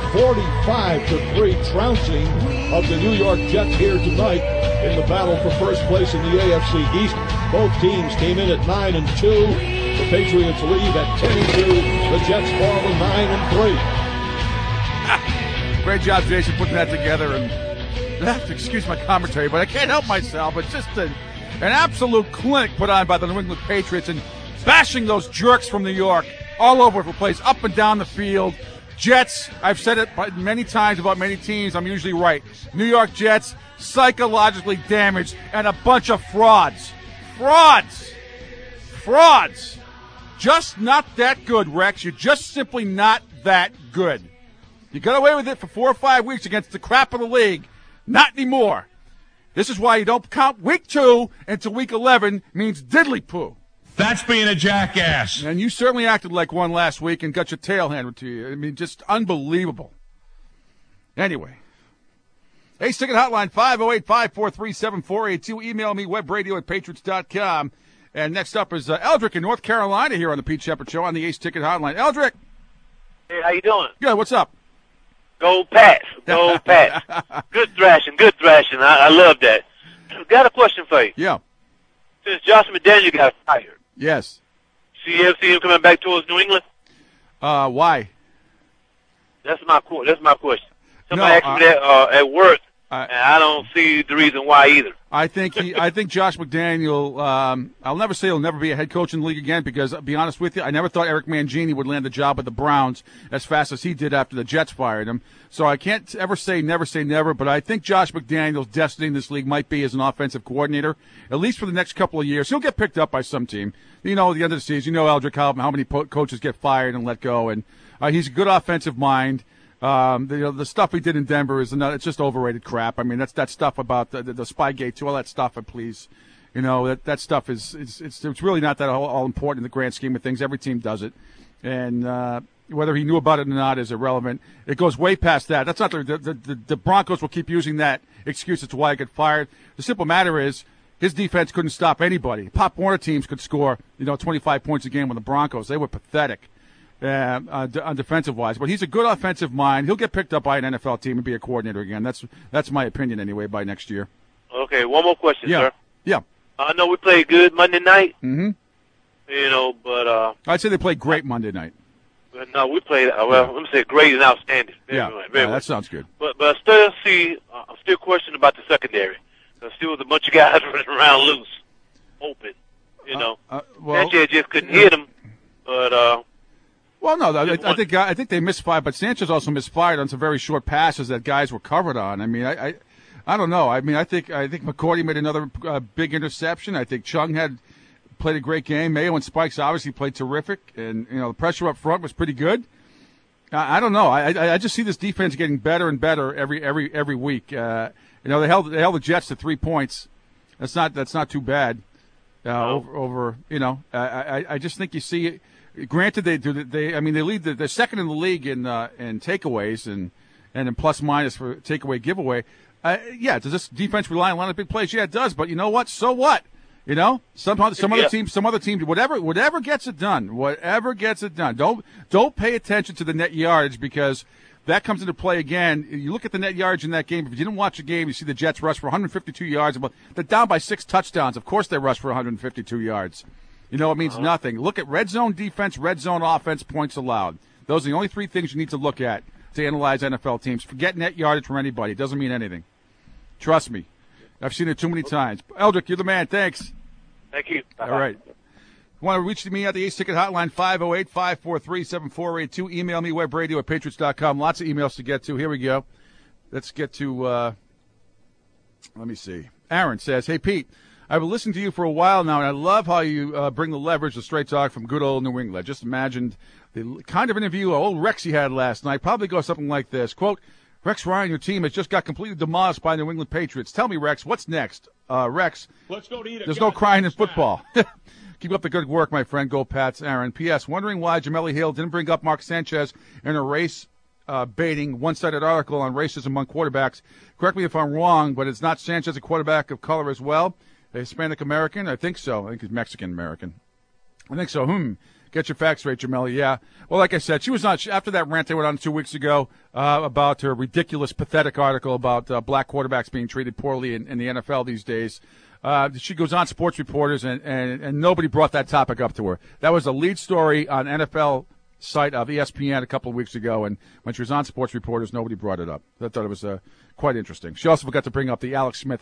45-3 trouncing of the New York Jets here tonight in the battle for first place in the AFC East. Both teams came in at 9-2. The Patriots leave at 10-2. The Jets fall to 9-3. Great job, Jason, putting that together. And excuse my commentary, but I can't help myself. It's just an absolute clinic put on by the New England Patriots and bashing those jerks from New York all over the place, up and down the field. Jets, I've said it many times about many teams. I'm usually right. New York Jets, psychologically damaged, and a bunch of frauds. Frauds. Just not that good, Rex. You're just simply not that good. You got away with it for 4 or 5 weeks against the crap of the league. Not anymore. This is why you don't count week 2 until week 11 means diddly poo. That's being a jackass. And you certainly acted like one last week and got your tail handed to you. I mean, just unbelievable. Anyway. Ace Ticket Hotline, 508-543-7482. Email me, webradio@patriots.com. And next up is Eldrick in North Carolina here on the Pete Shepard Show on the Ace Ticket Hotline. Eldrick. Hey, how you doing? Good, what's up? Go Pats. Go Pats. Good thrashing. I love that. Got a question for you. Yeah. Since Josh McDaniel got fired. Yes. See him coming back towards New England? Why? That's my question. Somebody asked me that at work, and I don't see the reason why either. I think Josh McDaniel, I'll never say he'll never be a head coach in the league again because, I'll be honest with you, I never thought Eric Mangini would land the job at the Browns as fast as he did after the Jets fired him. So I can't ever say never, but I think Josh McDaniel's destiny in this league might be as an offensive coordinator, at least for the next couple of years. He'll get picked up by some team. You know, at the end of the season, Eldrick, how many coaches get fired and let go, and he's a good offensive mind. The stuff he did in Denver it's just overrated crap. I mean, that's that stuff about the Spygate too, all that stuff. Please, that stuff it's really not that all important in the grand scheme of things. Every team does it, and whether he knew about it or not is irrelevant. It goes way past that. That's not the Broncos will keep using that excuse as to why he got fired. The simple matter is his defense couldn't stop anybody. Pop Warner teams could score 25 points a game with the Broncos. They were pathetic. On defensive-wise, but he's a good offensive mind. He'll get picked up by an NFL team and be a coordinator again. That's my opinion anyway. By next year. Okay, one more question, sir. Yeah. I know we played good Monday night. Mm-hmm. But I'd say they played great Monday night. No, we played. Let me say great and outstanding. That sounds good. But I still see. I'm still questioning about the secondary. There's still a bunch of guys running around loose, open. Sanchez just couldn't hit him, but. Well, no, I think they misfired, but Sanchez also misfired on some very short passes that guys were covered on. I mean, I don't know. I mean, I think McCourty made another big interception. I think Chung played a great game. Mayo and Spikes obviously played terrific, and the pressure up front was pretty good. I don't know. I just see this defense getting better and better every week. They held the Jets to 3 points. That's not too bad. I just think you see. Granted, they lead. They're second in the league in takeaways and in plus minus for takeaway giveaway. Does this defense rely on a lot of big plays? Yeah, it does. But you know what? So what? Some other teams, whatever gets it done. Don't pay attention to the net yardage because that comes into play again. You look at the net yardage in that game. If you didn't watch the game, you see the Jets rush for 152 yards. They're down by 6 touchdowns. Of course, they rush for 152 yards. It means nothing. Look at red zone defense, red zone offense, points allowed. Those are the only 3 things you need to look at to analyze NFL teams. Forget net yardage from anybody. It doesn't mean anything. Trust me. I've seen it too many times. Eldrick, you're the man. Thanks. Thank you. Bye-bye. All right. Want to reach me at the Ace Ticket Hotline, 508-543-7482. Email me, webradio@patriots.com. Lots of emails to get to. Here we go. Let's get to, let me see. Aaron says, hey, Pete. I've been listening to you for a while now, and I love how you bring the leverage, the straight talk from good old New England. I just imagined the kind of interview old Rexy had last night. Probably goes something like this. Quote, Rex Ryan, your team has just got completely demolished by New England Patriots. Tell me, Rex, what's next? Rex, let's go to eat. There's no crying in football. Keep up the good work, my friend. Go Pats, Aaron. P.S. Wondering why Jamel Hill didn't bring up Mark Sanchez in a race baiting one-sided article on racism among quarterbacks. Correct me if I'm wrong, but it's not Sanchez a quarterback of color as well? A Hispanic American? I think so. I think he's Mexican American. I think so. Get your facts right, Jamel. Yeah. Well, like I said, she was not. After that rant they went on 2 weeks ago about her ridiculous, pathetic article about black quarterbacks being treated poorly in the NFL these days. She goes on Sports Reporters, and nobody brought that topic up to her. That was a lead story on NFL site of ESPN a couple of weeks ago, and when she was on Sports Reporters, nobody brought it up. I thought it was quite interesting. She also forgot to bring up the Alex Smith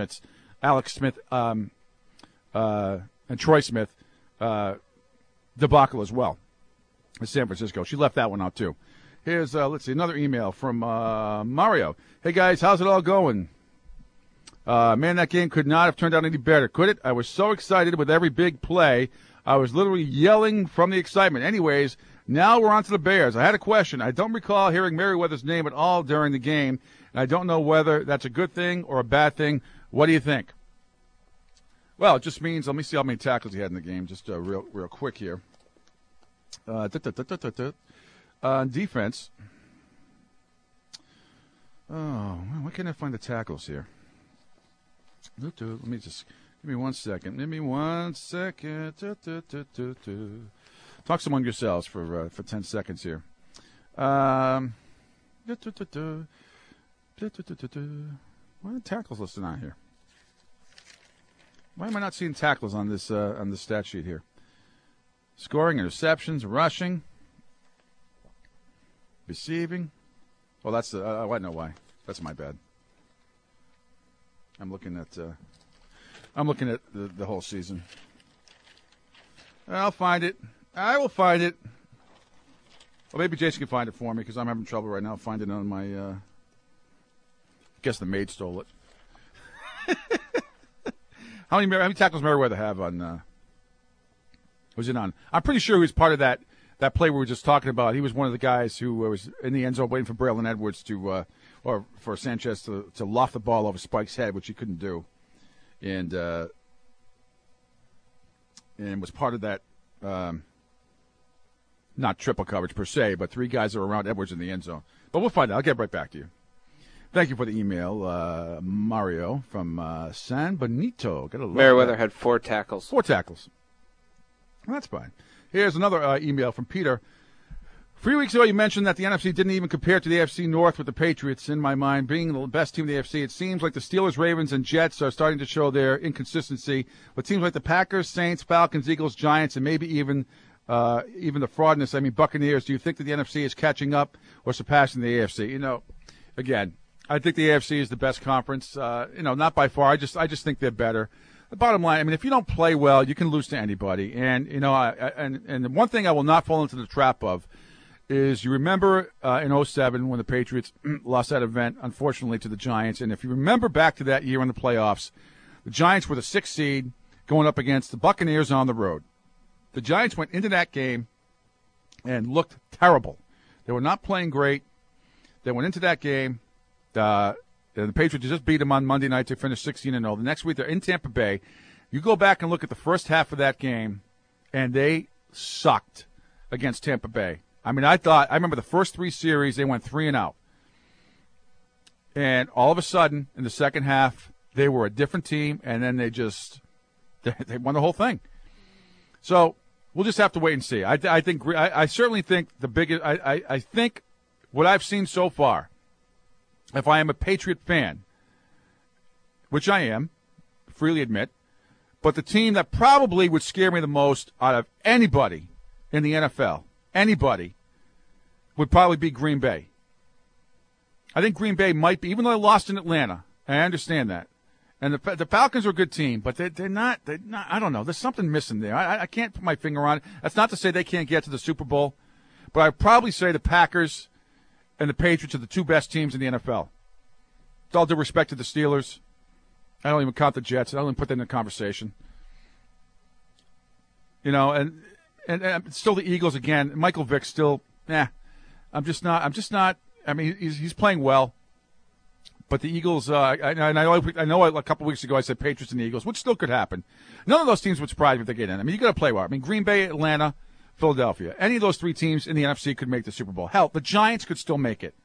and Troy Smith debacle as well in San Francisco. She left that one out too. Here's, let's see, another email from Mario. Hey, guys, how's it all going? Man, that game could not have turned out any better, could it? I was so excited with every big play. I was literally yelling from the excitement. Anyways, Now we're on to the Bears. I had a question. I don't recall hearing Merriweather's name at all during the game, and I don't know whether that's a good thing or a bad thing. What do you think? Well, it just means, let me see how many tackles he had in the game, just real quick here. Defense. Oh, why can't I find the tackles here? Let me just, give me 1 second. Talk among yourselves for 10 seconds here. Why are the tackles listed on here? Why am I not seeing tackles on this stat sheet here? Scoring, interceptions, rushing, receiving. Well, that's I know why. That's my bad. I'm looking at the whole season. I'll find it. I will find it. Well, maybe Jason can find it for me because I'm having trouble right now finding it on my. I guess the maid stole it. How many tackles Merriweather have on? Was it on? I'm pretty sure he was part of that play we were just talking about. He was one of the guys who was in the end zone waiting for Braylon Edwards or for Sanchez to loft the ball over Spike's head, which he couldn't do, and was part of that. Not triple coverage per se, but three guys are around Edwards in the end zone. But we'll find out. I'll get right back to you. Thank you for the email, Mario from San Benito. Merriweather had 4 tackles. 4 tackles. Well, that's fine. Here's another email from Peter. 3 weeks ago, you mentioned that the NFC didn't even compare to the AFC North with the Patriots. In my mind, being the best team in the AFC, it seems like the Steelers, Ravens, and Jets are starting to show their inconsistency. But teams like the Packers, Saints, Falcons, Eagles, Giants, and maybe even the fraudness, Buccaneers, do you think that the NFC is catching up or surpassing the AFC? Again, I think the AFC is the best conference. Not by far. I just think they're better. The bottom line, if you don't play well, you can lose to anybody. And and the one thing I will not fall into the trap of is you remember in 2007 when the Patriots lost that event, unfortunately, to the Giants. And if you remember back to that year in the playoffs, the Giants were the 6th seed going up against the Buccaneers on the road. The Giants went into that game and looked terrible. They were not playing great. They went into that game. The Patriots just beat them on Monday night to finish 16-0. The next week they're in Tampa Bay. You go back and look at the first half of that game, and they sucked against Tampa Bay. I remember the first 3 series, they went 3-0. And all of a sudden, in the second half, they were a different team, and then they won the whole thing. So we'll just have to wait and see. I certainly think the biggest. I think what I've seen so far, if I am a Patriot fan, which I am, freely admit, but the team that probably would scare me the most out of anybody in the NFL, would probably be Green Bay. I think Green Bay might be, even though they lost in Atlanta. I understand that. And the Falcons are a good team, but they're not. I don't know. There's something missing there. I can't put my finger on it. That's not to say they can't get to the Super Bowl, but I'd probably say the Packers and the Patriots are the 2 best teams in the NFL. With all due respect to the Steelers, I don't even count the Jets. I don't even put that in the conversation. And still the Eagles again. Michael Vick still. I'm just not. He's playing well. But the Eagles, I know a couple weeks ago I said Patriots and the Eagles, which still could happen. None of those teams would surprise me if they get in. You got to play well. Green Bay, Atlanta, Philadelphia. Any of those 3 teams in the NFC could make the Super Bowl. Hell, the Giants could still make it.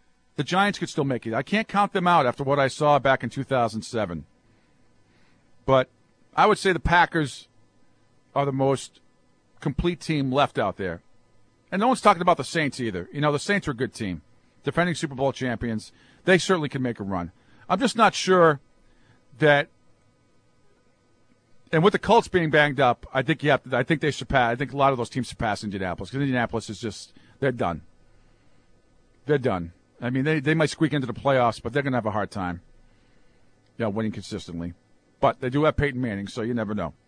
I can't count them out after what I saw back in 2007. But I would say the Packers are the most complete team left out there. And no one's talking about the Saints either. The Saints are a good team. Defending Super Bowl champions. They certainly can make a run. I'm just not sure that. And with the Colts being banged up, I think they surpass. I think a lot of those teams surpass Indianapolis because Indianapolis is just they're done. They're done. They might squeak into the playoffs, but they're going to have a hard time. Winning consistently. But they do have Peyton Manning, so you never know.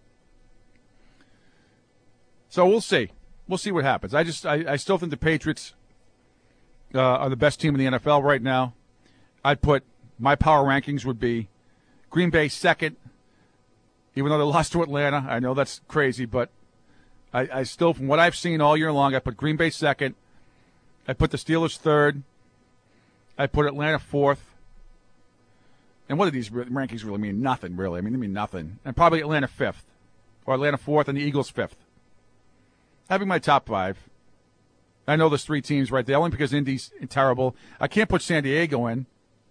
So we'll see. We'll see what happens. I still think the Patriots are the best team in the NFL right now. I'd put my power rankings would be Green Bay second, even though they lost to Atlanta. I know that's crazy, but I still, from what I've seen all year long, I put Green Bay second. I put the Steelers third. I put Atlanta fourth. And what do these rankings really mean? Nothing, really. I mean, they mean nothing. And probably Atlanta fifth. Or Atlanta fourth and the Eagles fifth. Having my top five. I know there's 3 teams right there, only because Indy's terrible. I can't put San Diego in.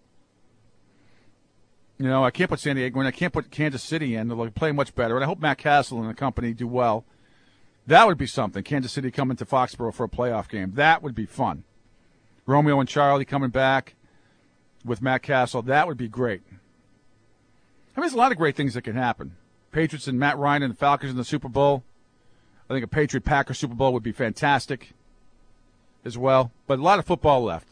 I can't put San Diego in. I can't put Kansas City in. They'll play much better. And I hope Matt Castle and the company do well. That would be something. Kansas City coming to Foxborough for a playoff game. That would be fun. Romeo and Charlie coming back with Matt Castle. That would be great. I mean, there's a lot of great things that can happen. Patriots and Matt Ryan and the Falcons in the Super Bowl. I think a Patriot-Packer Super Bowl would be fantastic as well. But a lot of football left.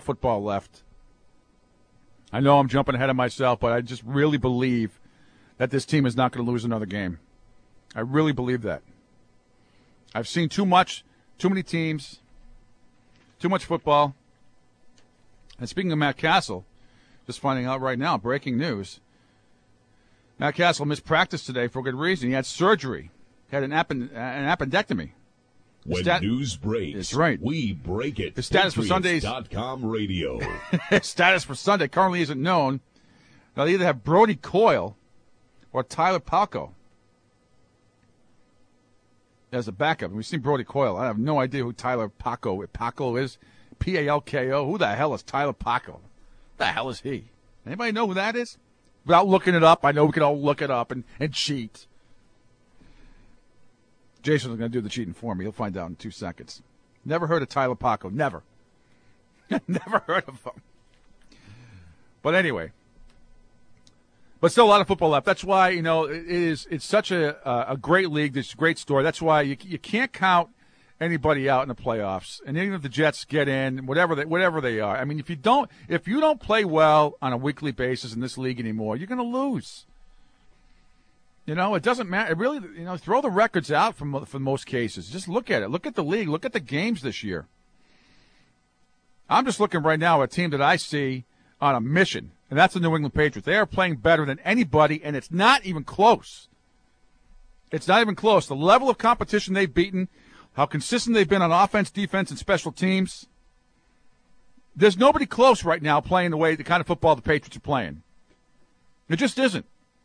I know I'm jumping ahead of myself, but I just really believe that this team is not going to lose another game. I really believe that. I've seen too many teams, too much football. And speaking of Matt Castle, just finding out right now, breaking news, Matt Castle missed practice today for a good reason. He had surgery. He had an appendectomy. When news breaks, that's right. We break it. His status for Sunday's .com radio. His status for Sunday currently isn't known. They'll either have Brody Coyle or Tyler Palko as a backup. We've seen Brody Coyle. I have no idea who Tyler Palko is. Palko. Who the hell is Tyler Palko? Who the hell is he? Anybody know who that is? Without looking it up, I know we can all look it up and cheat. Jason's going to do the cheating for me. He'll find out in 2 seconds. Never heard of Tyler Palko. Never. Never heard of him. But anyway. But still a lot of football left. That's why, it's such a great league. This great story. That's why you can't count anybody out in the playoffs. And even if the Jets get in, whatever they are. I mean, if you don't play well on a weekly basis in this league anymore, you're going to lose. It doesn't matter. It really, throw the records out for most cases. Just look at it. Look at the league. Look at the games this year. I'm just looking right now at a team that I see on a mission, and that's the New England Patriots. They are playing better than anybody, and it's not even close. It's not even close. The level of competition they've beaten, how consistent they've been on offense, defense, and special teams. There's nobody close right now playing the kind of football the Patriots are playing. It just isn't.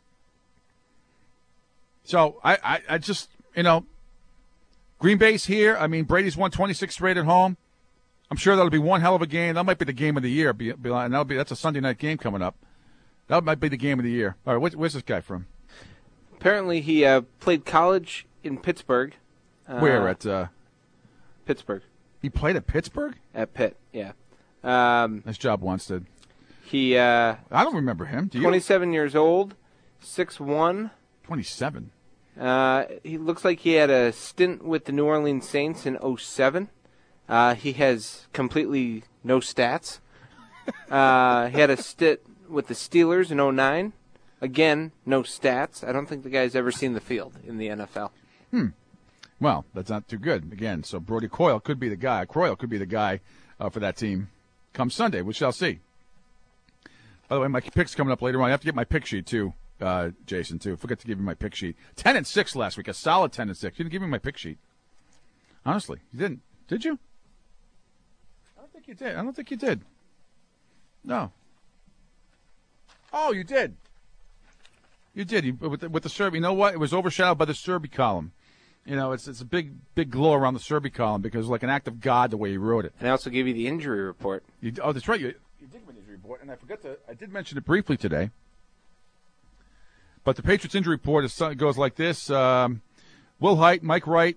So, I just, Green Bay's here. I mean, Brady's won 26 straight at home. I'm sure that'll be one hell of a game. That might be the game of the year. And that's a Sunday night game coming up. That might be the game of the year. All right, where's this guy from? Apparently he played college in Pittsburgh. Where? At Pittsburgh. He played at Pittsburgh? At Pitt, yeah. Nice job, Wanstead. I don't remember him. Do you? 27 years old, 6'1". 27. He looks like he had a stint with the New Orleans Saints in 2007. He has completely no stats. He had a stint with the Steelers in 2009. Again, no stats. I don't think the guy's ever seen the field in the NFL. Well, that's not too good. Again, so Brody Coyle could be the guy. For that team come Sunday. We shall see. By the way, my pick's coming up later on. I have to get my pick sheet, too. Jason, too. Forget to give you my pick sheet. 10-6 last week. A solid 10-6. You didn't give me my pick sheet. Honestly, you didn't. Did you? I don't think you did. No. Oh, you did. You did. With the Serby. You know what? It was overshadowed by the Serby column. It's a big glow around the Serby column because it was like an act of God the way he wrote it. And I also gave you the injury report. That's right. You did give me the injury report, and I did mention it briefly today. But the Patriots injury report goes like this. Will Height, Mike Wright,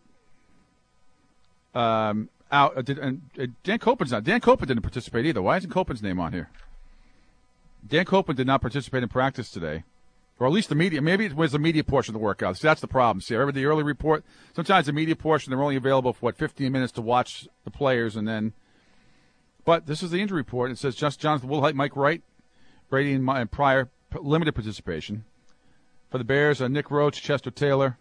out. And Dan Copeland's not. Dan Copeland didn't participate either. Why isn't Copeland's name on here? Dan Copeland did not participate in practice today. Or at least the media. Maybe it was the media portion of the workout. See, that's the problem. See, I remember the early report. Sometimes the media portion, they're only available for, 15 minutes to watch the players. And then. But this is the injury report. It says just Jonathan Will Height, Mike Wright, Brady and Pryor, limited participation. For the Bears, Nick Roach, Chester Taylor.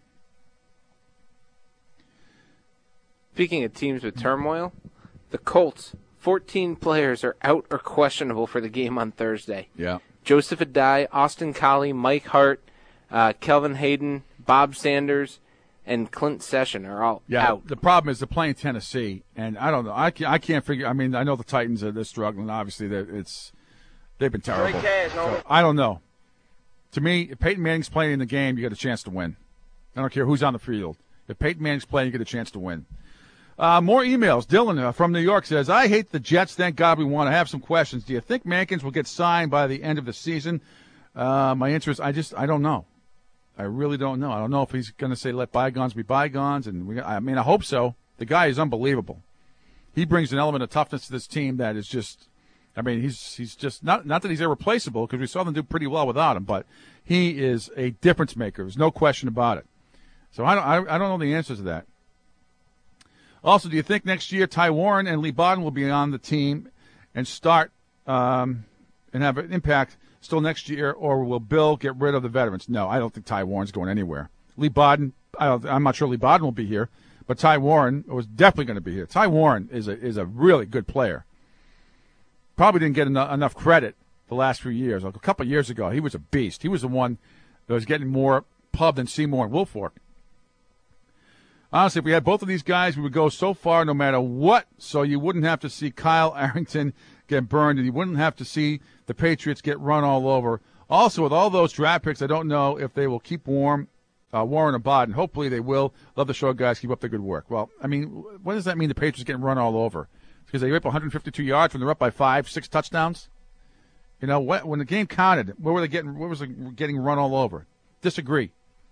Speaking of teams with turmoil, the Colts, 14 players are out or questionable for the game on Thursday. Yeah. Joseph Adai, Austin Collie, Mike Hart, Kelvin Hayden, Bob Sanders, and Clint Session are all out. The problem is they're playing Tennessee, and I don't know. I can't figure. I mean, I know the Titans they're struggling. Obviously, they've been terrible. So, I don't know. To me, if Peyton Manning's playing in the game, you get a chance to win. I don't care who's on the field. If Peyton Manning's playing, you get a chance to win. More emails. Dylan from New York says, I hate the Jets. Thank God we won. I have some questions. Do you think Mankins will get signed by the end of the season? My answer is I don't know. I really don't know. I don't know if he's going to say let bygones be bygones. And I hope so. The guy is unbelievable. He brings an element of toughness to this team that is just, he's just, not that he's irreplaceable, because we saw them do pretty well without him, but he is a difference maker. There's no question about it. So I don't know the answers to that. Also, do you think next year Ty Warren and Lee Bodden will be on the team and start and have an impact still next year, or will Bill get rid of the veterans? No, I don't think Ty Warren's going anywhere. Lee Bodden, I'm not sure Lee Bodden will be here, but Ty Warren was definitely going to be here. Ty Warren is a really good player. Probably didn't get enough credit the last few years. Like a couple of years ago, he was a beast. He was the one that was getting more pub than Seymour and Woolfolk. Honestly, if we had both of these guys, we would go so far no matter what, so you wouldn't have to see Kyle Arrington get burned, and you wouldn't have to see the Patriots get run all over. Also, with all those draft picks, I don't know if they will keep Warren or Bodden. Hopefully they will. Love the show, guys. Keep up the good work. Well, what does that mean the Patriots getting run all over? Because they rip 152 yards when they're up by 5-6 touchdowns? When the game counted, where was it getting run all over? Disagree.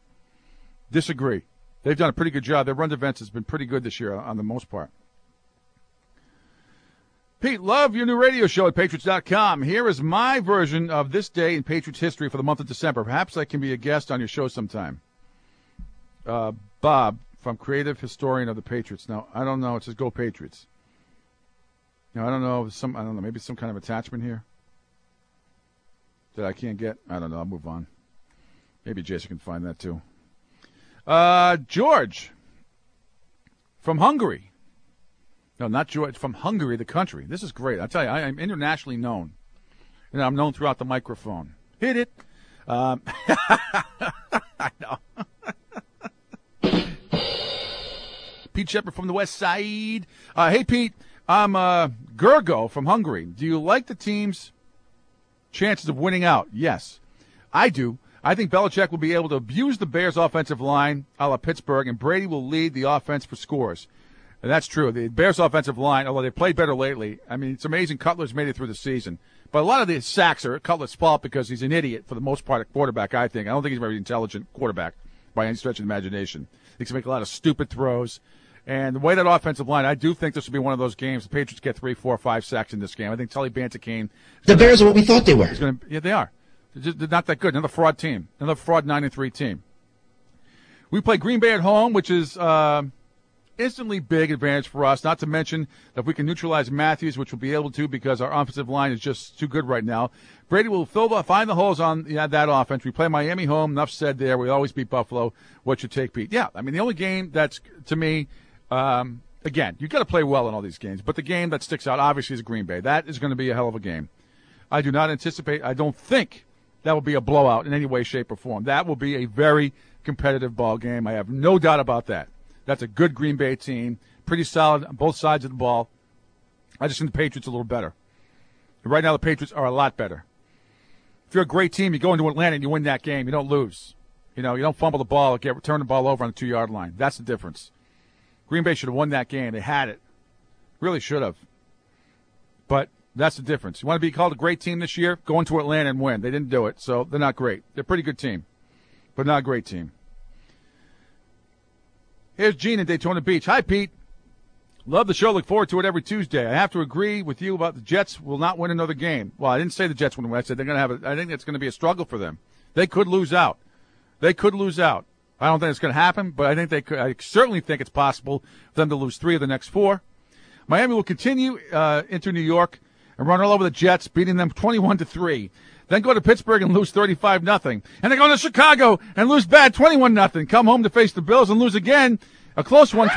They've done a pretty good job. Their run defense has been pretty good this year on the most part. Pete, love your new radio show at Patriots.com. Here is my version of this day in Patriots history for the month of December. Perhaps I can be a guest on your show sometime. Bob, from Creative Historian of the Patriots. Now, I don't know. It says Go Patriots. Now, I don't know. Maybe some kind of attachment here that I can't get. I don't know. I'll move on. Maybe Jason can find that too. George from Hungary. No, not George, from Hungary, the country. This is great. I tell you, I am internationally known. And I'm known throughout the microphone. Hit it. I know. Pete Shepard from the West Side. Hey, Pete, I'm Gergo from Hungary. Do you like the team's chances of winning out? Yes, I do. I think Belichick will be able to abuse the Bears' offensive line a la Pittsburgh, and Brady will lead the offense for scores. And that's true. The Bears' offensive line, although they played better lately, it's amazing Cutler's made it through the season. But a lot of the sacks are Cutler's fault because he's an idiot for the most part, a quarterback, I think. I don't think he's a very intelligent quarterback by any stretch of the imagination. He can make a lot of stupid throws. And the way that offensive line, I do think this will be one of those games. The Patriots get 3, 4, 5 sacks in this game. I think Tully Bantakane. The Bears are what we thought they were. Yeah, they are. They're not that good. Another fraud team. Another fraud 9-3 team. We play Green Bay at home, which is instantly big advantage for us, not to mention that if we can neutralize Matthews, which we'll be able to because our offensive line is just too good right now. Brady will find the holes on that offense. We play Miami home. Enough said there. We always beat Buffalo. What's your take, Pete? Yeah, the only game that's, to me, again, you've got to play well in all these games, but the game that sticks out, obviously, is Green Bay. That is going to be a hell of a game. I don't think that will be a blowout in any way, shape, or form. That will be a very competitive ball game. I have no doubt about that. That's a good Green Bay team, pretty solid on both sides of the ball. I just think the Patriots are a little better. And right now, the Patriots are a lot better. If you're a great team, you go into Atlanta and you win that game. You don't lose. You don't fumble the ball or turn the ball over on the 2-yard line. That's the difference. Green Bay should have won that game. They had it. Really should have. But that's the difference. You want to be called a great team this year? Go into Atlanta and win. They didn't do it, so they're not great. They're a pretty good team, but not a great team. Here's Gene in Daytona Beach. Hi, Pete. Love the show. Look forward to it every Tuesday. I have to agree with you about the Jets will not win another game. Well, I didn't say the Jets wouldn't win. I said they're going to I think it's going to be a struggle for them. They could lose out. I don't think it's going to happen, but I think they could. I certainly think it's possible for them to lose 3 of the next 4. Miami will continue into New York and run all over the Jets, beating them 21-3. Then go to Pittsburgh and lose 35-0. And they go to Chicago and lose bad 21-0. Come home to face the Bills and lose again, a close one,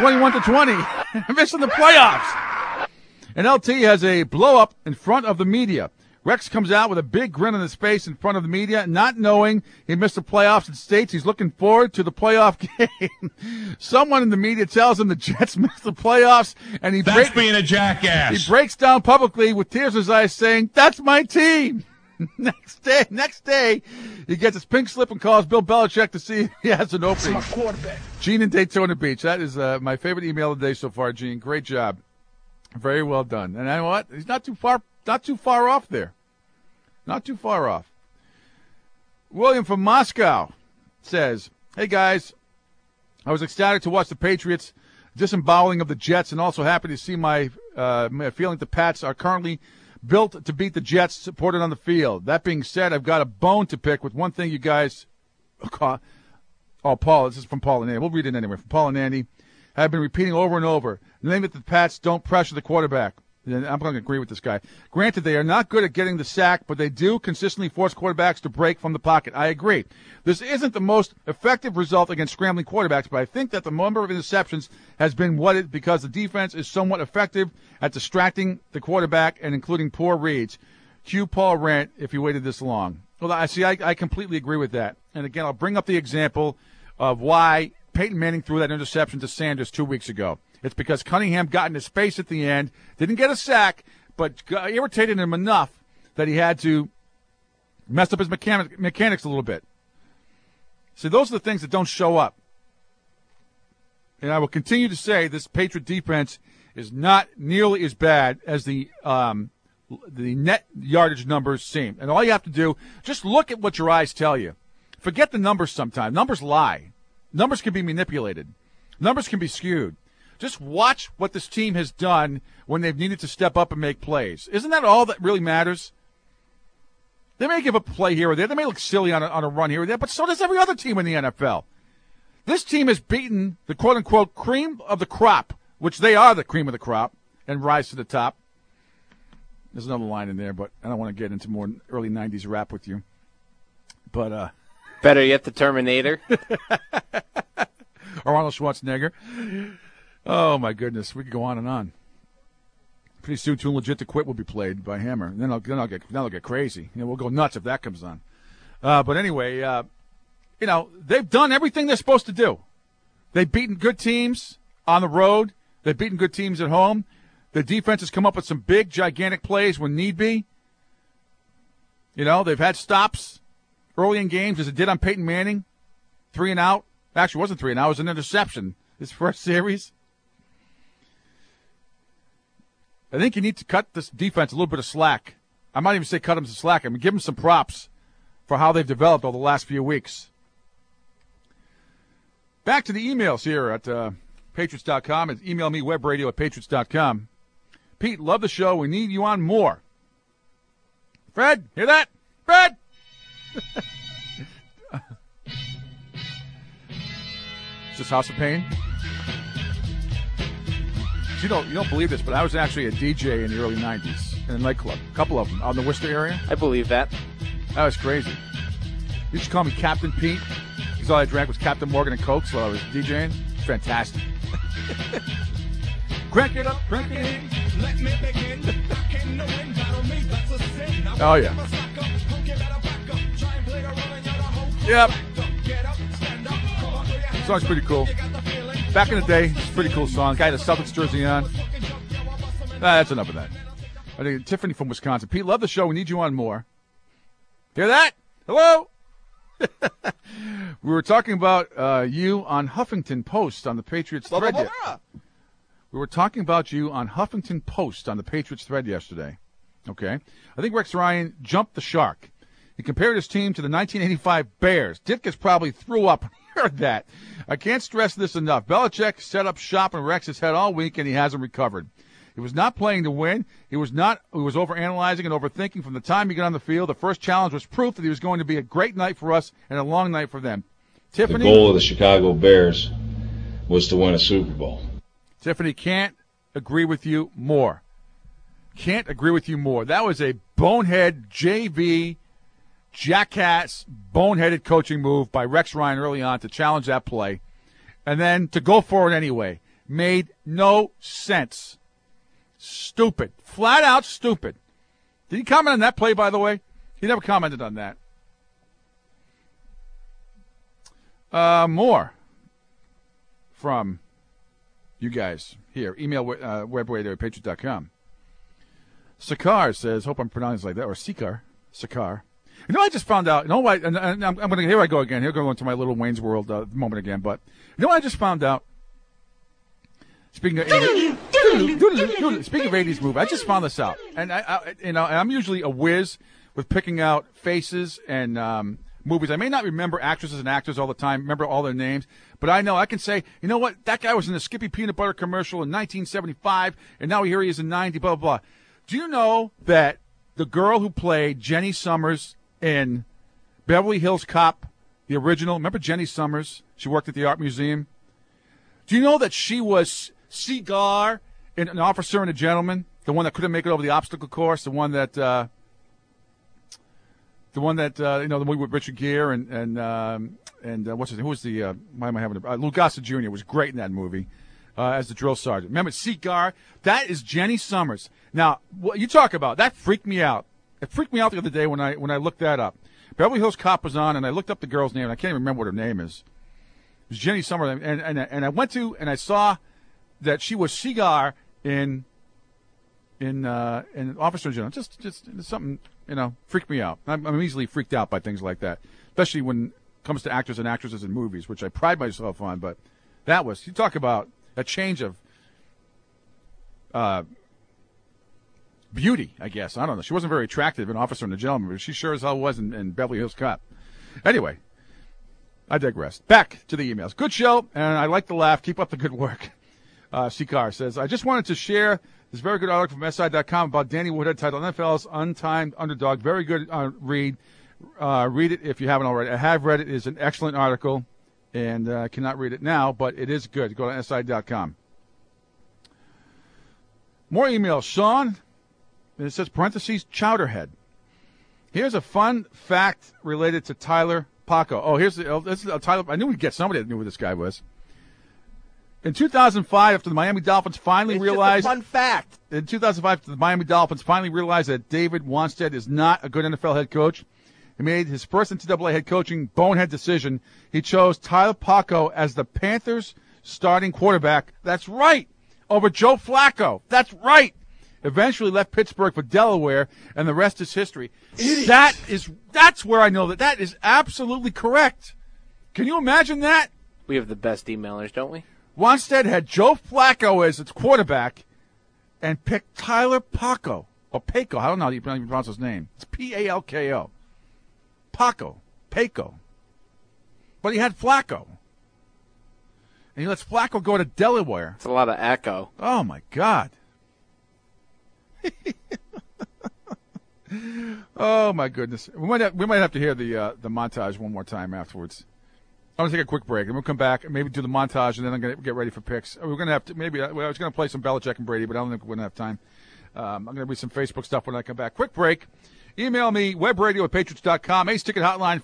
21-20. Missing the playoffs. And LT has a blow-up in front of the media. Rex comes out with a big grin on his face in front of the media, not knowing he missed the playoffs and states he's looking forward to the playoff game. Someone in the media tells him the Jets missed the playoffs, and That's being a jackass. He breaks down publicly with tears in his eyes saying, "That's my team." Next day, he gets his pink slip and calls Bill Belichick to see if he has an opening. That's my quarterback. Gene in Daytona Beach. That is my favorite email of the day so far, Gene. Great job. Very well done. And you know what? He's not too far off there. Not too far off. William from Moscow says, "Hey, guys, I was ecstatic to watch the Patriots disemboweling of the Jets and also happy to see my feeling the Pats are currently built to beat the Jets supported on the field. That being said, I've got a bone to pick with one thing you guys Paul, this is from Paul and Andy. We'll read it anyway. From Paul and Andy, have been repeating over and over. The name that the Pats don't pressure the quarterback. And I'm going to agree with this guy. Granted, they are not good at getting the sack, but they do consistently force quarterbacks to break from the pocket. I agree. This isn't the most effective result against scrambling quarterbacks, but I think that the number of interceptions has been because the defense is somewhat effective at distracting the quarterback and including poor reads. Cue Paul Rant if he waited this long. Well, I completely agree with that. And again, I'll bring up the example of why Peyton Manning threw that interception to Sanders 2 weeks ago. It's because Cunningham got in his face at the end, didn't get a sack, but irritated him enough that he had to mess up his mechanics a little bit. So those are the things that don't show up. And I will continue to say this Patriot defense is not nearly as bad as the net yardage numbers seem. And all you have to do, just look at what your eyes tell you. Forget the numbers sometimes. Numbers lie. Numbers can be manipulated. Numbers can be skewed. Just watch what this team has done when they've needed to step up and make plays. Isn't that all that really matters? They may give up a play here or there. They may look silly on a run here or there, but so does every other team in the NFL. This team has beaten the quote-unquote cream of the crop, which they are the cream of the crop, and rise to the top. There's another line in there, but I don't want to get into more early 90s rap with you. But better yet, the Terminator. Or Arnold Schwarzenegger. Oh, my goodness. We could go on and on. Pretty soon, Too Legit to Quit will be played by Hammer. And then I'll get crazy. We'll go nuts if that comes on. But anyway, they've done everything they're supposed to do. They've beaten good teams on the road. They've beaten good teams at home. The defense has come up with some big, gigantic plays when need be. They've had stops early in games, as it did on Peyton Manning. 3 and out. Actually, it wasn't 3 and out. It was an interception his first series. I think you need to cut this defense a little bit of slack. I might even say cut them some slack. I mean, give them some props for how they've developed over the last few weeks. Back to the emails here at Patriots.com. And email me, webradio@patriots.com. Pete, love the show. We need you on more. Fred, hear that? Fred! Is this House of Pain? You don't believe this, but I was actually a DJ in the early 90s in a nightclub. A couple of them out in the Worcester area. I believe that. That was crazy. You used to call me Captain Pete because all I drank was Captain Morgan and Coke while I was DJing. Fantastic. Crank it up, crank it in. Let me begin. Oh, yeah. Yep. The song's pretty cool. Back in the day, it's a pretty cool song. Guy had a Celtics jersey on. That's enough of that. I think Tiffany from Wisconsin. Pete, love the show. We need you on more. Hear that? Hello? We were talking about you on Huffington Post on the Patriots thread. We were talking about you on Huffington Post on the Patriots thread yesterday. Okay? I think Rex Ryan jumped the shark. He compared his team to the 1985 Bears. Ditkus probably threw up when he heard that. I can't stress this enough. Belichick set up shop in Rex's head all week, and he hasn't recovered. He was not playing to win. He was overanalyzing and overthinking from the time he got on the field. The first challenge was proof that he was going to be a great night for us and a long night for them. Tiffany? The goal of the Chicago Bears was to win a Super Bowl. Tiffany, can't agree with you more. Can't agree with you more. That was a bonehead JV jackass, boneheaded coaching move by Rex Ryan early on to challenge that play. And then to go for it anyway. Made no sense. Stupid. Flat out stupid. Did he comment on that play, by the way? He never commented on that. More from you guys here. Email webradio@patriot.com. Sakar says, hope I'm pronouncing it like that, or Sakar. You know, I just found out, you know what, and I'm going to, here I go again. Here I go into my little Wayne's World moment again, but you know what I just found out? Speaking of 80s movie, I just found this out. And I'm usually a whiz with picking out faces and movies. I may not remember actresses and actors all the time, remember all their names, but I know I can say, you know what, that guy was in the Skippy Peanut Butter commercial in 1975, and now here he is in 90, blah, blah, blah. Do you know that the girl who played Jenny Summers in Beverly Hills Cop, the original, remember Jenny Summers? She worked at the Art Museum. Do you know that she was Seagar in An Officer and a Gentleman, the one that couldn't make it over the obstacle course, the one that the movie with Richard Gere and what's his name? Who was the why am I having Lou Gossett Jr. was great in that movie as the drill sergeant. Remember Seagar? That is Jenny Summers. Now, what you talk about, that freaked me out. It freaked me out the other day when I looked that up. Beverly Hills Cop was on, and I looked up the girl's name, and I can't even remember what her name is. It was Jenny Summers, and I went to and I saw that she was Seagar in Officer General. Just something, freaked me out. I'm easily freaked out by things like that, especially when it comes to actors and actresses in movies, which I pride myself on. But that was, you talk about a change of beauty, I guess. I don't know. She wasn't very attractive in Officer and the Gentleman, but she sure as hell was in Beverly Hills Cop. Anyway, I digress. Back to the emails. Good show, and I like the laugh. Keep up the good work. Sikar says, I just wanted to share this very good article from SI.com about Danny Woodhead titled NFL's Untimed Underdog. Very good read. Read it if you haven't already. I have read it. It is an excellent article, and I cannot read it now, but it is good. Go to SI.com. More emails. Sean, it says parentheses, Chowderhead. Here's a fun fact related to Tyler Paco. Oh, this is Tyler. I knew we'd get somebody that knew who this guy was. In 2005, after the Miami Dolphins finally realized... Just a fun fact. In 2005, after the Miami Dolphins finally realized that David Wannstedt is not a good NFL head coach, he made his first NCAA head coaching bonehead decision. He chose Tyler Paco as the Panthers' starting quarterback. That's right. Over Joe Flacco. That's right. Eventually left Pittsburgh for Delaware, and the rest is history. That's where I know that is absolutely correct. Can you imagine that? We have the best emailers, don't we? Wannstedt had Joe Flacco as its quarterback and picked Tyler Paco. Or Paco. I don't know how you pronounce his name. It's P-A-L-K-O. Paco. But he had Flacco. And he lets Flacco go to Delaware. It's a lot of echo. Oh, my God. Oh, my goodness. We might have to hear the montage one more time afterwards. I'm going to take a quick break, and we'll come back and maybe do the montage, and then I'm going to get ready for picks. We're going to have to I was going to play some Belichick and Brady, but I don't think we're going to have time. I'm going to read some Facebook stuff when I come back. Quick break. Email me, webradio@patriots.com. Ace Ticket Hotline,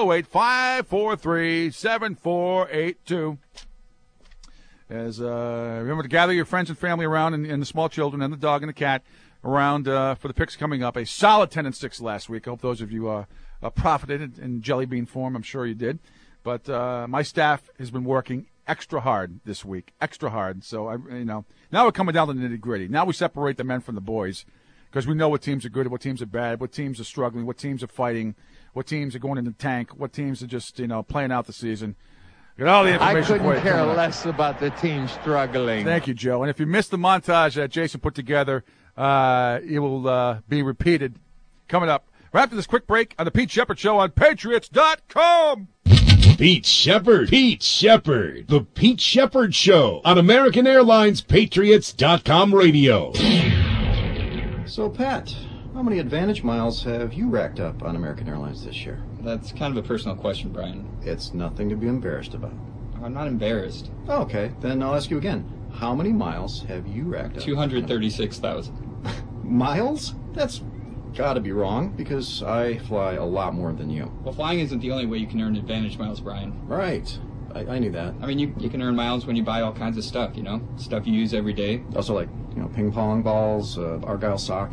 508-543-7482. Remember to gather your friends and family around and the small children and the dog and the cat around for the picks coming up. A solid 10-6 last week. I hope those of you profited in jelly bean form. I'm sure you did. But my staff has been working extra hard this week, extra hard. So, now we're coming down to the nitty-gritty. Now we separate the men from the boys because we know what teams are good, what teams are bad, what teams are struggling, what teams are fighting, what teams are going in the tank, what teams are just, playing out the season. Get all the information. I couldn't care less about the team struggling. Thank you, Joe. And if you missed the montage that Jason put together, it will be repeated coming up. Right after this quick break on the Pete Shepard Show on Patriots.com. Pete Shepard. The Pete Shepard Show on American Airlines Patriots.com radio. So, Pat, how many AAdvantage miles have you racked up on American Airlines this year? That's kind of a personal question, Brian. It's nothing to be embarrassed about. I'm not embarrassed. Oh, okay, then I'll ask you again. How many miles have you racked up? 236,000. Miles? That's got to be wrong, because I fly a lot more than you. Well, flying isn't the only way you can earn AAdvantage miles, Brian. Right. I knew that. I mean, you can earn miles when you buy all kinds of stuff, stuff you use every day. Also, like, ping pong balls, Argyle socks,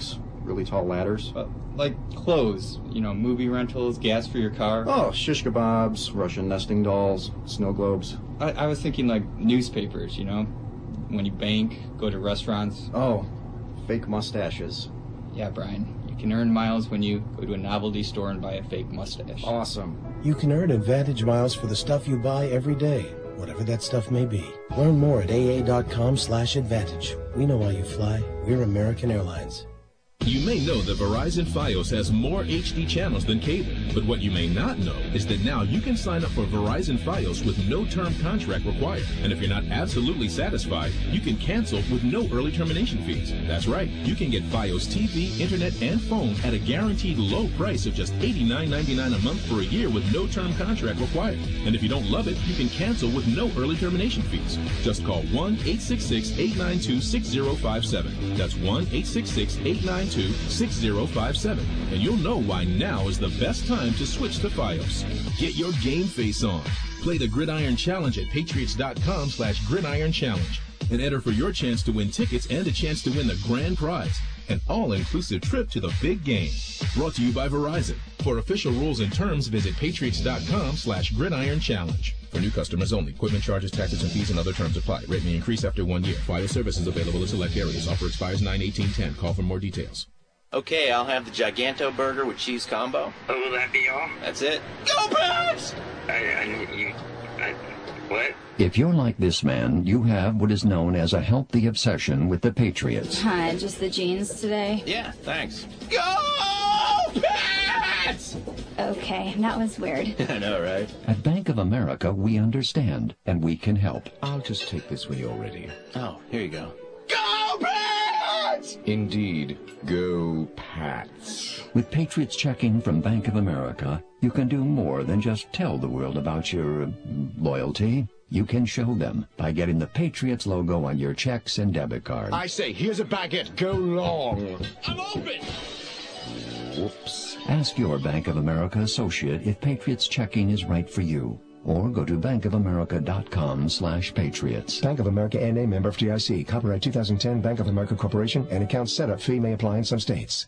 really tall ladders? Like clothes, movie rentals, gas for your car. Oh, shish kebabs, Russian nesting dolls, snow globes. I was thinking like newspapers, when you bank, go to restaurants. Oh, fake mustaches. Yeah, Brian. You can earn miles when you go to a novelty store and buy a fake mustache. Awesome. You can earn Advantage miles for the stuff you buy every day, whatever that stuff may be. Learn more at aa.com/advantage. We know why you fly. We're American Airlines. You may know that Verizon Fios has more HD channels than cable, but what you may not know is that now you can sign up for Verizon Fios with no term contract required. And if you're not absolutely satisfied, you can cancel with no early termination fees. That's right, you can get Fios TV, internet, and phone at a guaranteed low price of just $89.99 a month for a year with no term contract required. And if you don't love it, you can cancel with no early termination fees. Just call 1-866-892-6057. That's 1-866-892-6057, and you'll know why now is the best time to switch to Fios. Get your game face on. Play the Gridiron Challenge at Patriots.com/Gridiron Challenge and enter for your chance to win tickets and a chance to win the grand prize, an all-inclusive trip to the big game. Brought to you by Verizon. For official rules and terms, visit Patriots.com/Gridiron Challenge. For new customers only. Equipment charges, taxes, and fees and other terms apply. Rate may increase after 1 year. Fios services available in select areas. Offer expires 9/18/10. Call for more details. Okay, I'll have the Giganto burger with cheese combo. Oh, will that be all? That's it. Go Pats! What? If you're like this man, you have what is known as a healthy obsession with the Patriots. Hi, just the jeans today? Yeah, thanks. Go Pats! Okay, that was weird. I know, right? At Bank of America, we understand, and we can help. I'll just take this when you're ready. Oh, here you go. Go Pats! Indeed, go Pats. With Patriots checking from Bank of America, you can do more than just tell the world about your loyalty. You can show them by getting the Patriots logo on your checks and debit cards. I say, here's a baguette. Go long. I'm open! Whoops. Ask your Bank of America associate if Patriots checking is right for you. Or go to bankofamerica.com/patriots. Bank of America N.A. member FDIC. Copyright 2010 Bank of America Corporation. And account setup fee may apply in some states.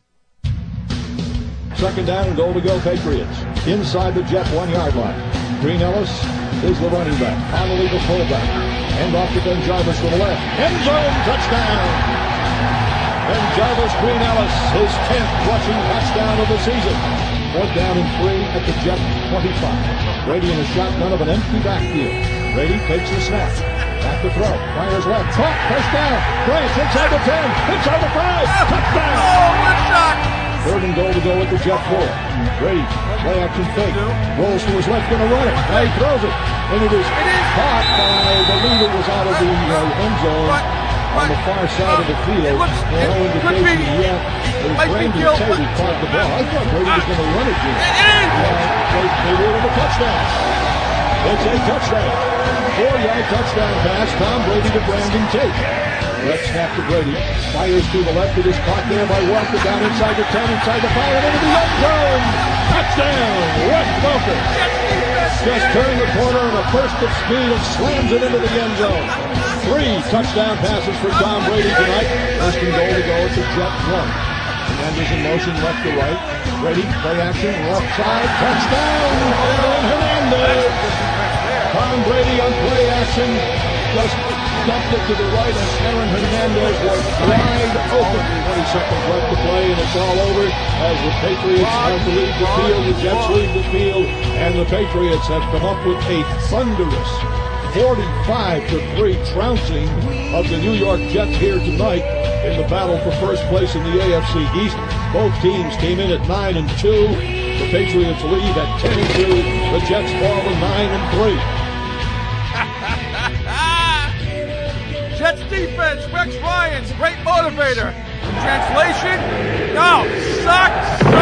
Second down and goal to go Patriots. Inside the Jet 1-yard line. Green Ellis is the running back. Connolly the fullback. Hand off to Ben Jarvis to the left. End zone touchdown! Ben Jarvis, Green Ellis, his 10th rushing touchdown of the season. 4th down and 3 at the Jet 25. Brady in a shotgun of an empty backfield. Brady takes the snap. Back to throw. Fires left. Caught. First down. Branch inside the 10. Inside the 5. Touchdown! Oh, what a shot! 3rd and goal to go with the Jet 4. Brady, play action fake. Rolls to his left, going to run it. Now he throws it. And it is caught by, I believe it was out of the end zone on the far side of the field. No indication yet. It was Brandon Taylor caught the ball. I thought Brady was going to run it, Jim. They ruled it a touchdown. It's a touchdown. 4-yard touchdown pass. Tom Brady to Brandon Taylor. Left snap to Brady. Fires to the left. It is caught there by Walker. Down inside the 10, inside the 5, and into the end zone. Touchdown, Wes Welker. Just turning the corner in a burst of speed and slams it into the end zone. 3 touchdown passes for Tom Brady tonight. First and goal to go at the Jet 1. Hernandez in motion left to right. Brady, play action, left side, touchdown, Aaron Hernandez. Tom Brady on play action just dumped it to the right, and Aaron Hernandez was wide open. 20 seconds left to play, and it's all over as the Patriots have to leave the field. The Jets leave the field, and the Patriots have come up with a thunderous 45-3 trouncing of the New York Jets here tonight in the battle for first place in the AFC East. Both teams came in at 9-2. The Patriots lead at 10-2. The Jets fall to 9-3. Jets defense, Rex Ryan, great motivator. Translation? No, suck.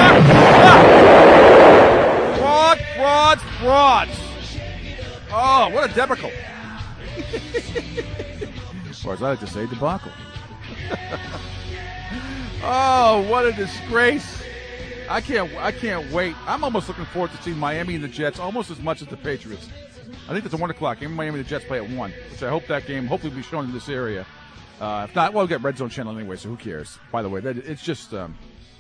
Frauds. Oh, what a debacle. Or as I like to say, debacle. Oh, what a disgrace. I can't wait. I'm almost looking forward to seeing Miami and the Jets almost as much as the Patriots. I think it's a 1 o'clock game. Miami and the Jets play at 1, which I hope that game hopefully will be shown in this area. If not, we'll get Red Zone channel anyway, so who cares? By the way, it's just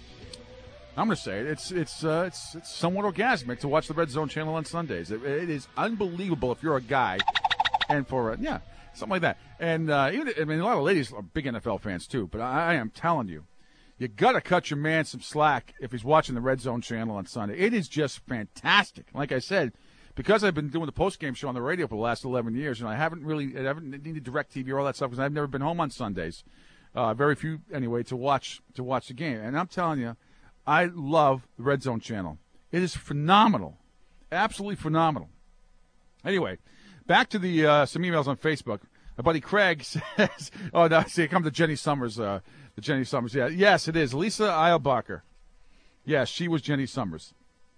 I'm going to say it. It's somewhat orgasmic to watch the Red Zone channel on Sundays. It is unbelievable if you're a guy, and for something like that. And a lot of ladies are big NFL fans too. But I am telling you, you got to cut your man some slack if he's watching the Red Zone channel on Sunday. It is just fantastic. Like I said, because I've been doing the post-game show on the radio for the last 11 years, and I haven't needed DirecTV or all that stuff because I've never been home on Sundays. Very few anyway to watch the game. And I'm telling you, I love the Red Zone channel. It is phenomenal, absolutely phenomenal. Anyway, back to the some emails on Facebook. My buddy Craig says, "Oh no, see, it comes to Jenny Summers." The Jenny Summers, yeah, yes, it is Lisa Eilbacher. Yes, she was Jenny Summers.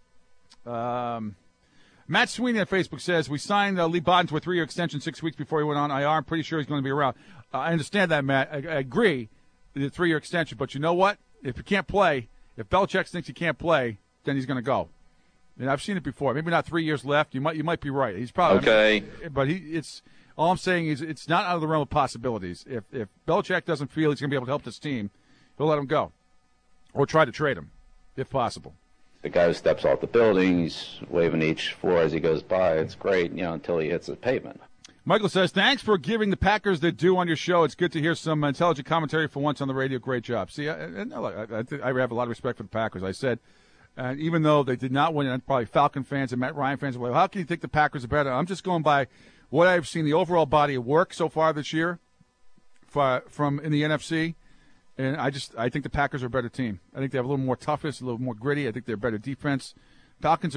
Matt Sweeney on Facebook says, we signed Lee Bodden to a 3-year extension 6 weeks before he went on IR. I'm pretty sure he's going to be around. I understand that, Matt. I agree, the 3-year extension. But you know what? If you can't play, if Belichick thinks he can't play, then he's going to go. And I've seen it before. Maybe not 3 years left. You might be right. He's probably okay. But all I'm saying is it's not out of the realm of possibilities. If Belichick doesn't feel he's going to be able to help this team, he'll let him go or try to trade him if possible. The guy who steps off the building, he's waving each floor as he goes by. It's great, until he hits the pavement. Michael says, thanks for giving the Packers their due on your show. It's good to hear some intelligent commentary for once on the radio. Great job. See, I have a lot of respect for the Packers. I said, even though they did not win, and probably Falcon fans and Matt Ryan fans were like, how can you think the Packers are better? I'm just going by what I've seen, the overall body of work so far this year from in the NFC. And I think the Packers are a better team. I think they have a little more toughness, a little more gritty. I think they're a better defense. Falcons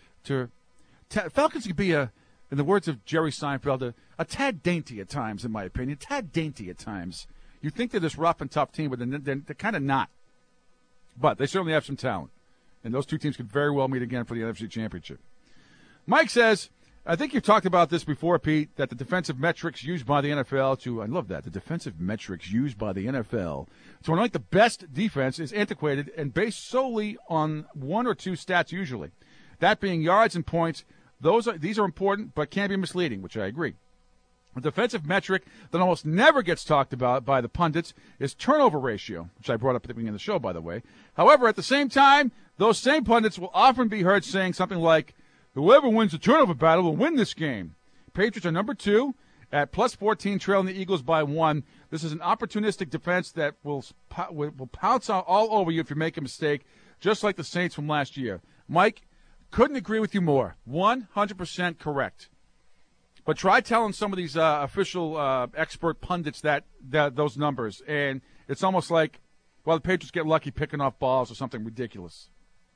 can be in the words of Jerry Seinfeld, a tad dainty at times, in my opinion. Tad dainty at times. You think they're this rough and tough team, but they're kind of not. But they certainly have some talent. And those two teams could very well meet again for the NFC Championship. Mike says, I think you've talked about this before, Pete, that the defensive metrics used by the NFL I love that, the defensive metrics used by the NFL to anoint the best defense is antiquated and based solely on one or two stats usually. That being yards and points, these are important but can be misleading, which I agree. A defensive metric that almost never gets talked about by the pundits is turnover ratio, which I brought up at the beginning of the show, by the way. However, at the same time, those same pundits will often be heard saying something like, whoever wins the turnover battle will win this game. Patriots are number 2 at plus 14, trailing the Eagles by 1. This is an opportunistic defense that will pounce all over you if you make a mistake, just like the Saints from last year. Mike, couldn't agree with you more. 100% correct. But try telling some of these official expert pundits that those numbers, and it's almost like, well, the Patriots get lucky picking off balls or something ridiculous.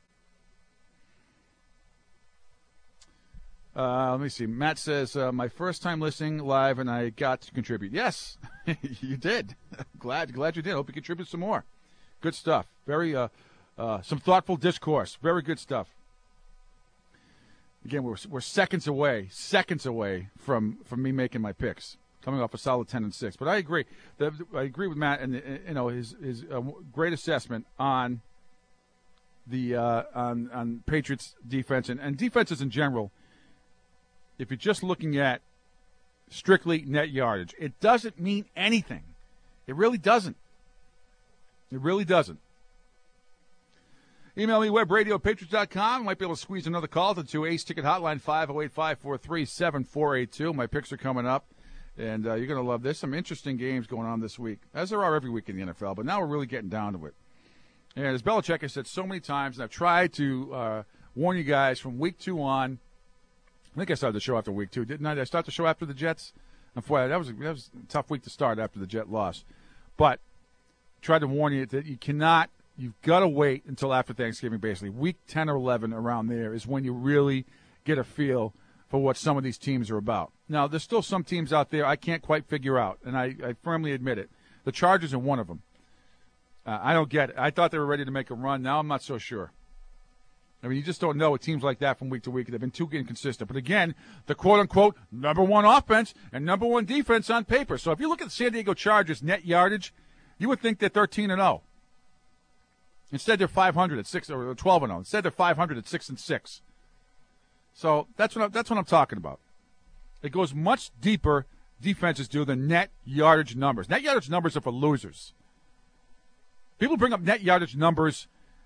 Let me see. Matt says, my first time listening live, and I got to contribute. Yes, you did. Glad you did. Hope you contribute some more. Good stuff. Very some thoughtful discourse. Very good stuff. Again, we're seconds away from me making my picks, coming off a solid 10-6. But I agree. I agree with Matt and his great assessment on the on Patriots defense and defenses in general. If you're just looking at strictly net yardage, it doesn't mean anything. It really doesn't. It really doesn't. Email me, webradio@patriots.com. You might be able to squeeze another call to Ace Ticket Hotline, 508-543-7482. My picks are coming up, and you're going to love this. Some interesting games going on this week, as there are every week in the NFL, but now we're really getting down to it. And as Belichick has said so many times, and I've tried to warn you guys from week 2 on. I think I started the show after week 2, didn't I? Did I start the show after the Jets? Unfortunately, that was a tough week to start after the Jet loss. But tried to warn you that you've got to wait until after Thanksgiving, basically. Week 10 or 11 around there is when you really get a feel for what some of these teams are about. Now, there's still some teams out there I can't quite figure out, and I firmly admit it. The Chargers are one of them. I don't get it. I thought they were ready to make a run. Now I'm not so sure. I mean, you just don't know with teams like that from week to week. They've been too inconsistent. But again, the quote-unquote number 1 offense and number 1 defense on paper. So if you look at the San Diego Chargers net yardage, you would think they're 13-0. Instead, they're 500 at 6 or 12-0. Instead, they're 500 at 6-6. So that's what I'm talking about. It goes much deeper, defenses do, than net yardage numbers. Net yardage numbers are for losers. People bring up net yardage numbers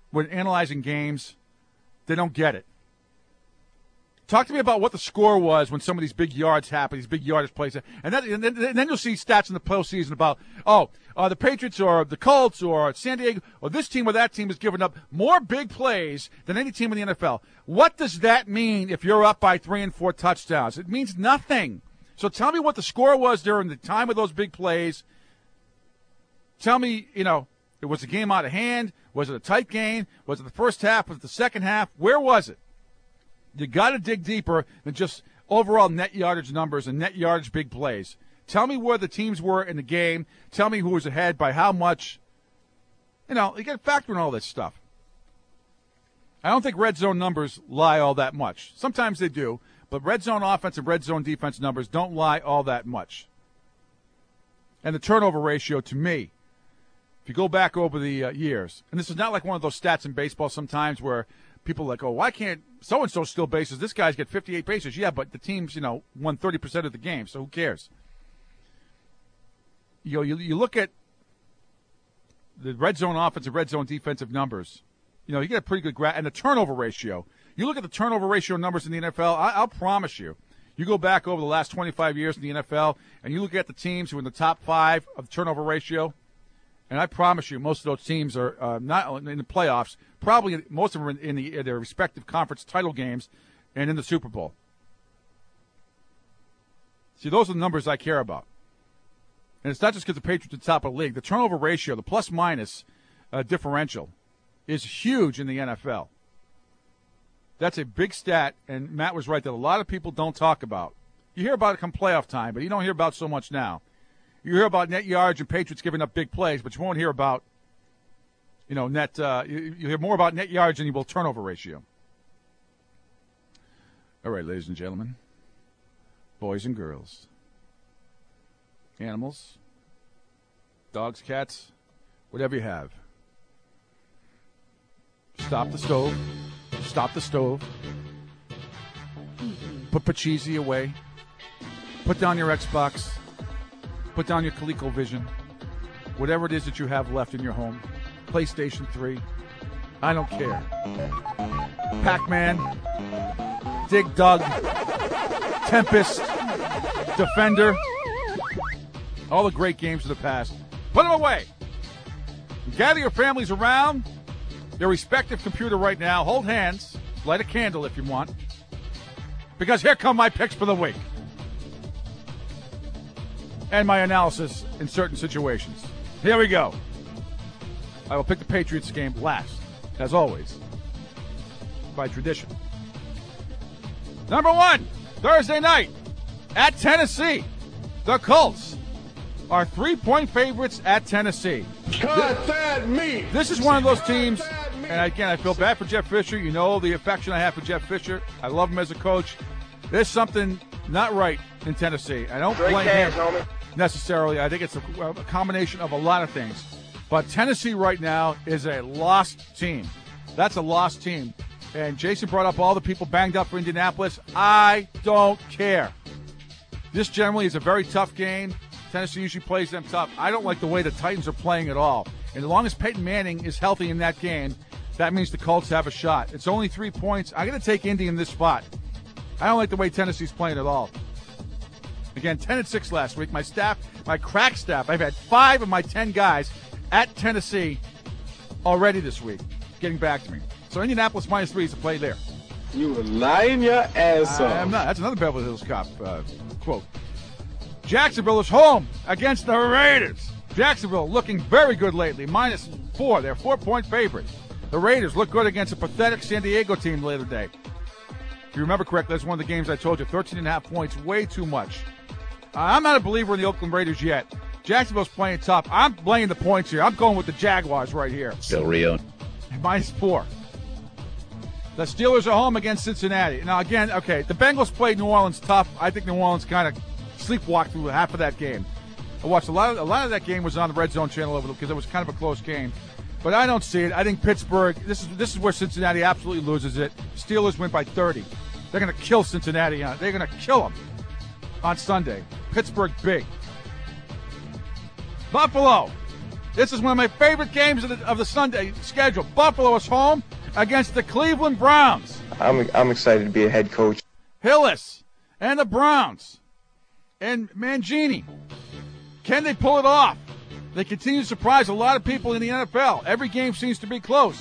when analyzing games, they don't get it. Talk to me about what the score was when some of these big yards happen, these big yardage plays. And then you'll see stats in the postseason about, the Patriots or the Colts or San Diego or this team or that team has given up more big plays than any team in the NFL. What does that mean if you're up by 3 and 4 touchdowns? It means nothing. So tell me what the score was during the time of those big plays. Tell me, was the game out of hand? Was it a tight game? Was it the first half? Was it the second half? Where was it? You got to dig deeper than just overall net yardage numbers and net yardage big plays. Tell me where the teams were in the game. Tell me who was ahead by how much. You got to factor in all this stuff. I don't think red zone numbers lie all that much. Sometimes they do, but red zone offense and red zone defense numbers don't lie all that much. And the turnover ratio, to me, if you go back over the years, and this is not like one of those stats in baseball sometimes where people are like, why can't so-and-so steal bases? This guy's got 58 bases. Yeah, but the team's, won 30% of the game, so who cares? You look at the red zone offensive, red zone defensive numbers. You get a pretty good graph. And the turnover ratio. You look at the turnover ratio numbers in the NFL, I'll promise you. You go back over the last 25 years in the NFL, and you look at the teams who are in the top 5 of the turnover ratio, and I promise you, most of those teams are not in the playoffs. Probably most of them are in their respective conference title games and in the Super Bowl. See, those are the numbers I care about. And it's not just because the Patriots are top of the league. The turnover ratio, the plus-minus differential, is huge in the NFL. That's a big stat, and Matt was right that a lot of people don't talk about. You hear about it come playoff time, but you don't hear about so much now. You hear about net yards and Patriots giving up big plays, but you won't hear about, net. You hear more about net yards than you will turnover ratio. All right, ladies and gentlemen, boys and girls, animals, dogs, cats, whatever you have. Stop the stove. Stop the stove. Put Pachisi away. Put down your Xbox. Put down your ColecoVision. Whatever it is that you have left in your home. PlayStation 3. I don't care. Pac-Man. Dig Dug. Tempest. Defender. All the great games of the past. Put them away. Gather your families around their respective computer right now. Hold hands. Light a candle if you want. Because here come my picks for the week. And my analysis in certain situations. Here we go. I will pick the Patriots game last, as always, by tradition. Number 1, Thursday night at Tennessee. The Colts are 3-point favorites at Tennessee. Cut that meat! This is one of those teams, and again, I feel bad for Jeff Fisher. You know the affection I have for Jeff Fisher. I love him as a coach. There's something not right in Tennessee. I don't blame him necessarily. I think it's a combination of a lot of things. But Tennessee right now is a lost team. That's a lost team. And Jason brought up all the people banged up for Indianapolis. I don't care. This generally is a very tough game. Tennessee usually plays them tough. I don't like the way the Titans are playing at all. And as long as Peyton Manning is healthy in that game, that means the Colts have a shot. It's only 3 points. I'm going to take Indy in this spot. I don't like the way Tennessee's playing at all. Again, 10-6 last week. My staff, my crack staff, I've had 5 of my 10 guys at Tennessee already this week getting back to me. So Indianapolis -3 is a play there. You were lying your ass off. I'm not. That's another Beverly Hills Cop quote. Jacksonville is home against the Raiders. Jacksonville looking very good lately. -4. They're 4-point favorites. The Raiders look good against a pathetic San Diego team the other day. If you remember correctly, that's one of the games I told you. 13.5 points, way too much. I'm not a believer in the Oakland Raiders yet. Jacksonville's playing tough. I'm laying the points here. I'm going with the Jaguars right here. Del Rio. -4. The Steelers are home against Cincinnati. Now, again, okay, the Bengals played New Orleans tough. I think New Orleans kind of sleepwalked through half of that game. I watched a lot of that game was on the Red Zone channel because it was kind of a close game. But I don't see it. I think Pittsburgh, this is where Cincinnati absolutely loses it. Steelers win by 30. They're going to kill Cincinnati. They're going to kill them on Sunday. Pittsburgh big. Buffalo This is one of my favorite games of the Sunday schedule. Buffalo is home against the Cleveland Browns. I'm excited to be a head coach. Hillis and the Browns and Mangini. Can they pull it off? They continue to surprise a lot of people in the NFL. Every game seems to be close.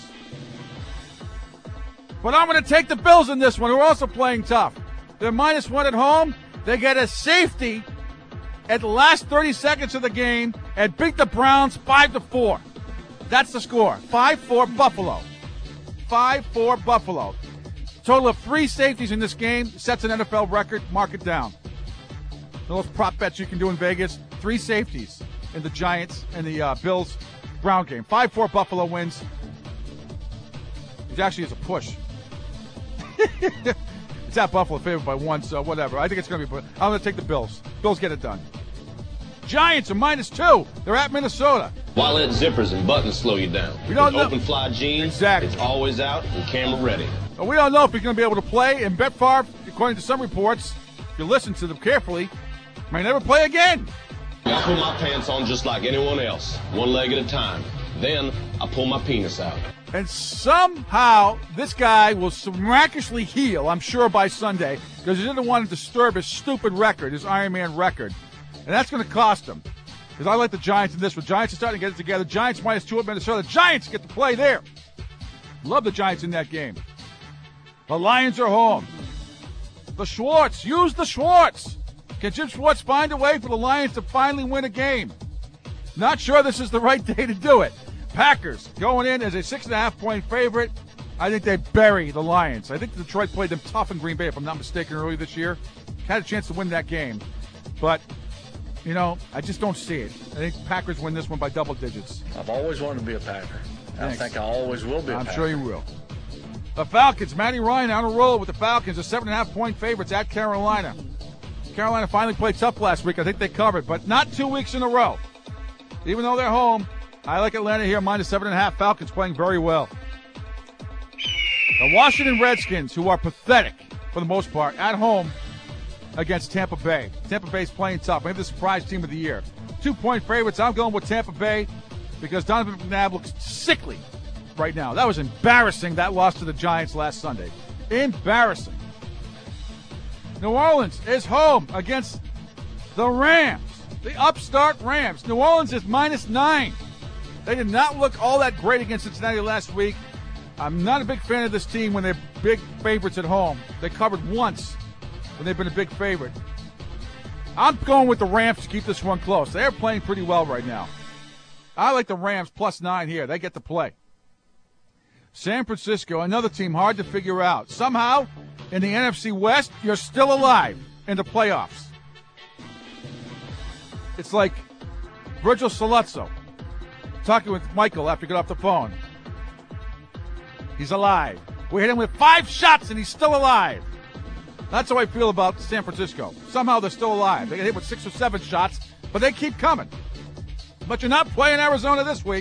But I'm going to take the Bills in this one, who are also playing tough. They're -1 at home. They get a safety at the last 30 seconds of the game and beat the Browns 5-4. That's the score. 5-4 Buffalo. 5-4 Buffalo. Total of 3 safeties in this game sets an NFL record. Mark it down. Those prop bets you can do in Vegas. 3 safeties in the Giants and the Bills-Brown game. 5-4 Buffalo wins. It actually is a push. It's at Buffalo, favored by 1, so whatever. I think it's going to be. I'm going to take the Bills. Bills get it done. Giants are -2. They're at Minnesota. Why let zippers and buttons slow you down? We don't know. Open fly jeans. Exactly. It's always out and camera ready. Well, we don't know if he's going to be able to play. And Brett Favre, according to some reports, if you listen to them carefully, may never play again. I put my pants on just like anyone else, one leg at a time. Then I pull my penis out. And somehow this guy will miraculously heal, I'm sure, by Sunday, because he didn't want to disturb his stupid record, his Iron Man record. And that's going to cost him. Because I like the Giants in this one. Giants are starting to get it together. Giants -2 at Minnesota. Giants get to play there. Love the Giants in that game. The Lions are home. The Schwartz. Use the Schwartz. Can Jim Schwartz find a way for the Lions to finally win a game? Not sure this is the right day to do it. Packers going in as a 6.5-point favorite. I think they bury the Lions. I think Detroit played them tough in Green Bay, if I'm not mistaken, earlier this year. Had a chance to win that game. But, you know, I just don't see it. I think Packers win this one by double digits. I've always wanted to be a Packer. Thanks. I think I always will be a I'm Packer. sure you will. The Falcons, Matty Ryan on a roll with the Falcons, are 7.5-point favorites at Carolina. Carolina finally played tough last week. I think they covered, but not 2 weeks in a row. Even though they're home, I like Atlanta here, -7.5. Falcons playing very well. The Washington Redskins, who are pathetic for the most part, at home against Tampa Bay. Tampa Bay's playing tough. Maybe the surprise team of the year. 2-point favorites. I'm going with Tampa Bay because Donovan McNabb looks sickly right now. That was embarrassing, that loss to the Giants last Sunday. Embarrassing. New Orleans is home against the Rams. The upstart Rams. New Orleans is -9. They did not look all that great against Cincinnati last week. I'm not a big fan of this team when they're big favorites at home. They covered once when they've been a big favorite. I'm going with the Rams to keep this one close. They're playing pretty well right now. I like the Rams +9 here. They get to play. San Francisco, another team hard to figure out. Somehow, in the NFC West, you're still alive in the playoffs. It's like Virgil Saluzzo talking with Michael after he got off the phone. He's alive. We hit him with 5 shots, and he's still alive. That's how I feel about San Francisco. Somehow they're still alive. They get hit with 6 or 7 shots, but they keep coming. But you're not playing Arizona this week.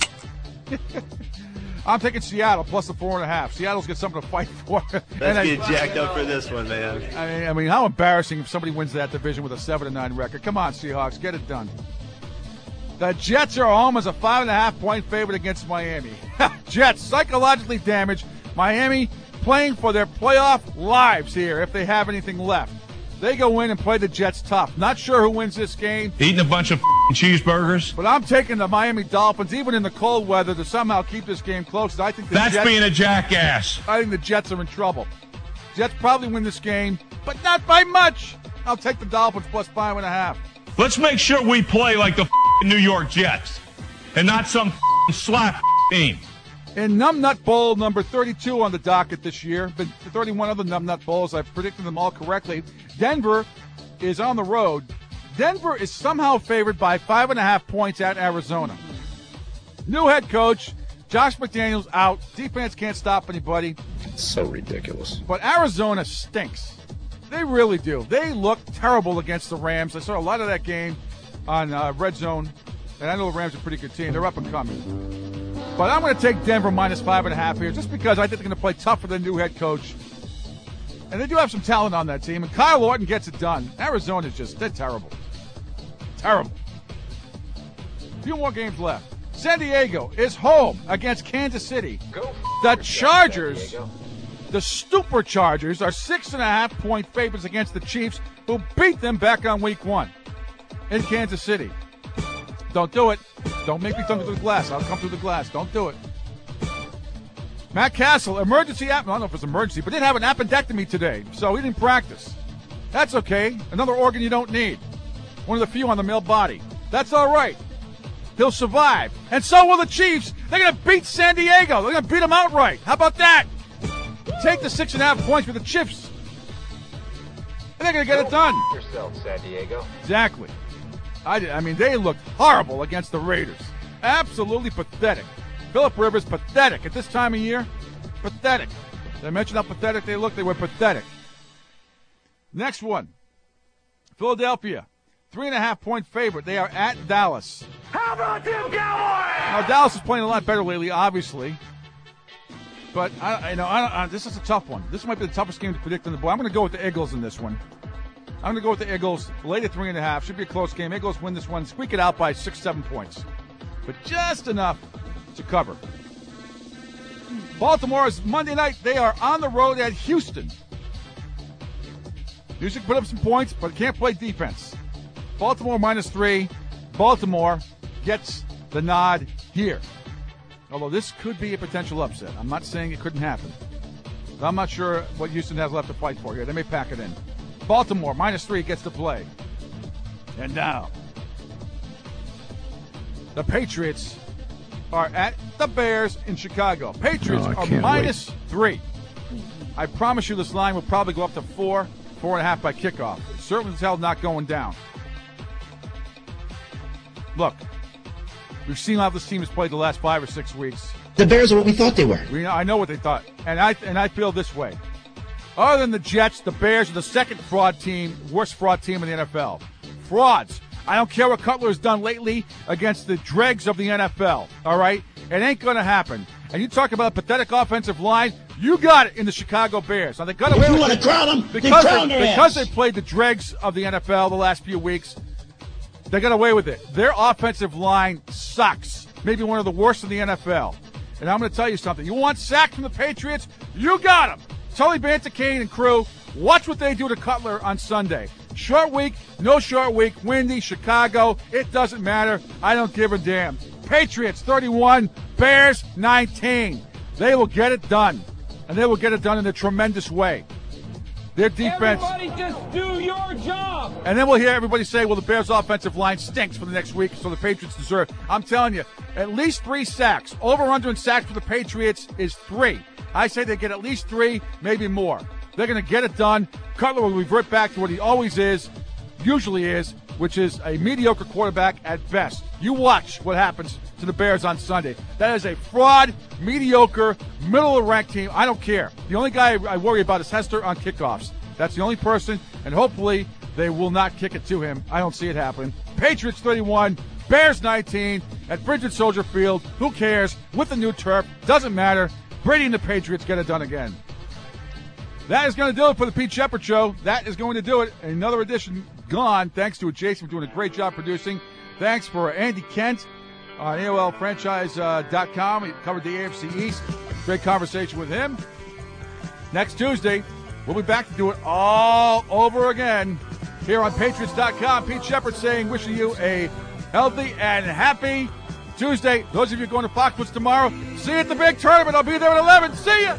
I'm taking Seattle plus the 4.5. Seattle's got something to fight for. Let's get jacked up for this one, man. I mean, how embarrassing if somebody wins that division with a 7-9 record. Come on, Seahawks, get it done. The Jets are home as a 5.5-point favorite against Miami. Jets psychologically damaged. Miami playing for their playoff lives here if they have anything left. They go in and play the Jets tough. Not sure who wins this game. Eating a bunch of cheeseburgers. But I'm taking the Miami Dolphins, even in the cold weather, to somehow keep this game close. I think That's being a jackass. I think the Jets are in trouble. Jets probably win this game, but not by much. I'll take the Dolphins plus 5.5. Let's make sure we play like the New York Jets and not some slap team. In Numbnut Bowl number 32 on the docket this year, been 31 other Numbnut Bowls. I've predicted them all correctly. Denver is on the road. Denver is somehow favored by 5.5 points at Arizona. New head coach, Josh McDaniels out. Defense can't stop anybody. It's so ridiculous. But Arizona stinks. They really do. They look terrible against the Rams. I saw a lot of that game on Red Zone, and I know the Rams are a pretty good team. They're up and coming. But I'm going to take Denver minus 5.5 here just because I think they're going to play tough for the new head coach. And they do have some talent on that team, and Kyle Orton gets it done. Arizona's they're terrible. Terrible. A few more games left. San Diego is home against Kansas City. The Chargers, the Superchargers, are 6.5-point favorites against the Chiefs, who beat them back on week 1 in Kansas City. Don't do it. Don't make me come through the glass. I'll come through the glass. Don't do it. Matt Castle, emergency I don't know if it's emergency, but didn't have an appendectomy today, so he didn't practice. That's okay. Another organ you don't need. One of the few on the male body. That's all right. He'll survive. And so will the Chiefs. They're going to beat San Diego. They're going to beat them outright. How about that? Take the 6.5 points for the Chiefs. And they're going to get it done. Yourself, San Diego. Exactly. I mean, they looked horrible against the Raiders. Absolutely pathetic. Phillip Rivers, pathetic. At this time of year, pathetic. Did I mention how pathetic they looked? They were pathetic. Next one. Philadelphia, 3.5-point favorite. They are at Dallas. How about them Cowboys? Now, Dallas is playing a lot better lately, obviously. But, this is a tough one. This might be the toughest game to predict on the board. I'm going to go with the Eagles in this one. I'm going to go with the Eagles. Late at 3.5. Should be a close game. Eagles win this one. Squeak it out by 6-7 points. But just enough to cover. Baltimore is Monday night. They are on the road at Houston. Houston put up some points, but can't play defense. Baltimore -3. Baltimore gets the nod here. Although this could be a potential upset. I'm not saying it couldn't happen. I'm not sure what Houston has left to fight for here. They may pack it in. Baltimore -3 gets to play. And now, the Patriots are at the Bears in Chicago. Patriots are -3. I promise you this line will probably go up to 4.5 by kickoff. It's certainly as hell not going down. Look, we've seen how this team has played the last 5 or 6 weeks. The Bears are what we thought they were. I know what they thought, and I feel this way. Other than the Jets, the Bears are the second worst fraud team in the NFL. Frauds. I don't care what Cutler has done lately against the dregs of the NFL, all right? It ain't going to happen. And you talk about a pathetic offensive line, you got it in the Chicago Bears. Now, they got away if you with want to crown them, because they played the dregs of the NFL the last few weeks. They got away with it. Their offensive line sucks. Maybe one of the worst in the NFL. And I'm going to tell you something. You want sacks from the Patriots? You got them. Tully Banta-Cain and crew, watch what they do to Cutler on Sunday. Short week, no short week, windy, Chicago, it doesn't matter. I don't give a damn. Patriots 31, Bears 19. They will get it done. And they will get it done in a tremendous way. Their defense. Everybody just do your job. And then we'll hear everybody say, well, the Bears' offensive line stinks for the next week, so the Patriots deserve. I'm telling you, at least 3 sacks. Over-under in sacks for the Patriots is 3. I say they get at least 3, maybe more. They're going to get it done. Cutler will revert back to what he always is, usually is, which is a mediocre quarterback at best. You watch what happens to the Bears on Sunday. That is a fraud, mediocre, middle-of-the-rank team. I don't care. The only guy I worry about is Hester on kickoffs. That's the only person, and hopefully they will not kick it to him. I don't see it happening. Patriots 31, Bears 19 at Bridget Soldier Field. Who cares? With the new turf. Doesn't matter. Brady and the Patriots get it done again. That is going to do it for the Pete Shepard Show. That is going to do it. Another edition gone. Thanks to Jason for doing a great job producing. Thanks for Andy Kent on AOLfranchise.com. He covered the AFC East. Great conversation with him. Next Tuesday, we'll be back to do it all over again here on Patriots.com. Pete Shepard saying, wishing you a healthy and happy Tuesday. Those of you going to Foxwoods tomorrow, see you at the big tournament. I'll be there at 11. See ya!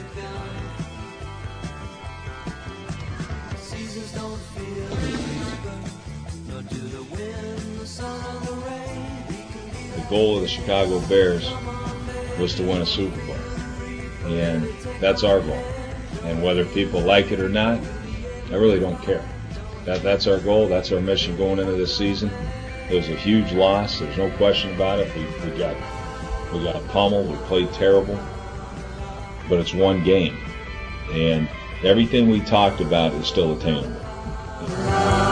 The goal of the Chicago Bears was to win a Super Bowl, and that's our goal. And whether people like it or not, I really don't care. That's our goal. That's our mission going into this season. It was a huge loss. There's no question about it. We got pummeled. We played terrible, but it's one game, and everything we talked about is still attainable.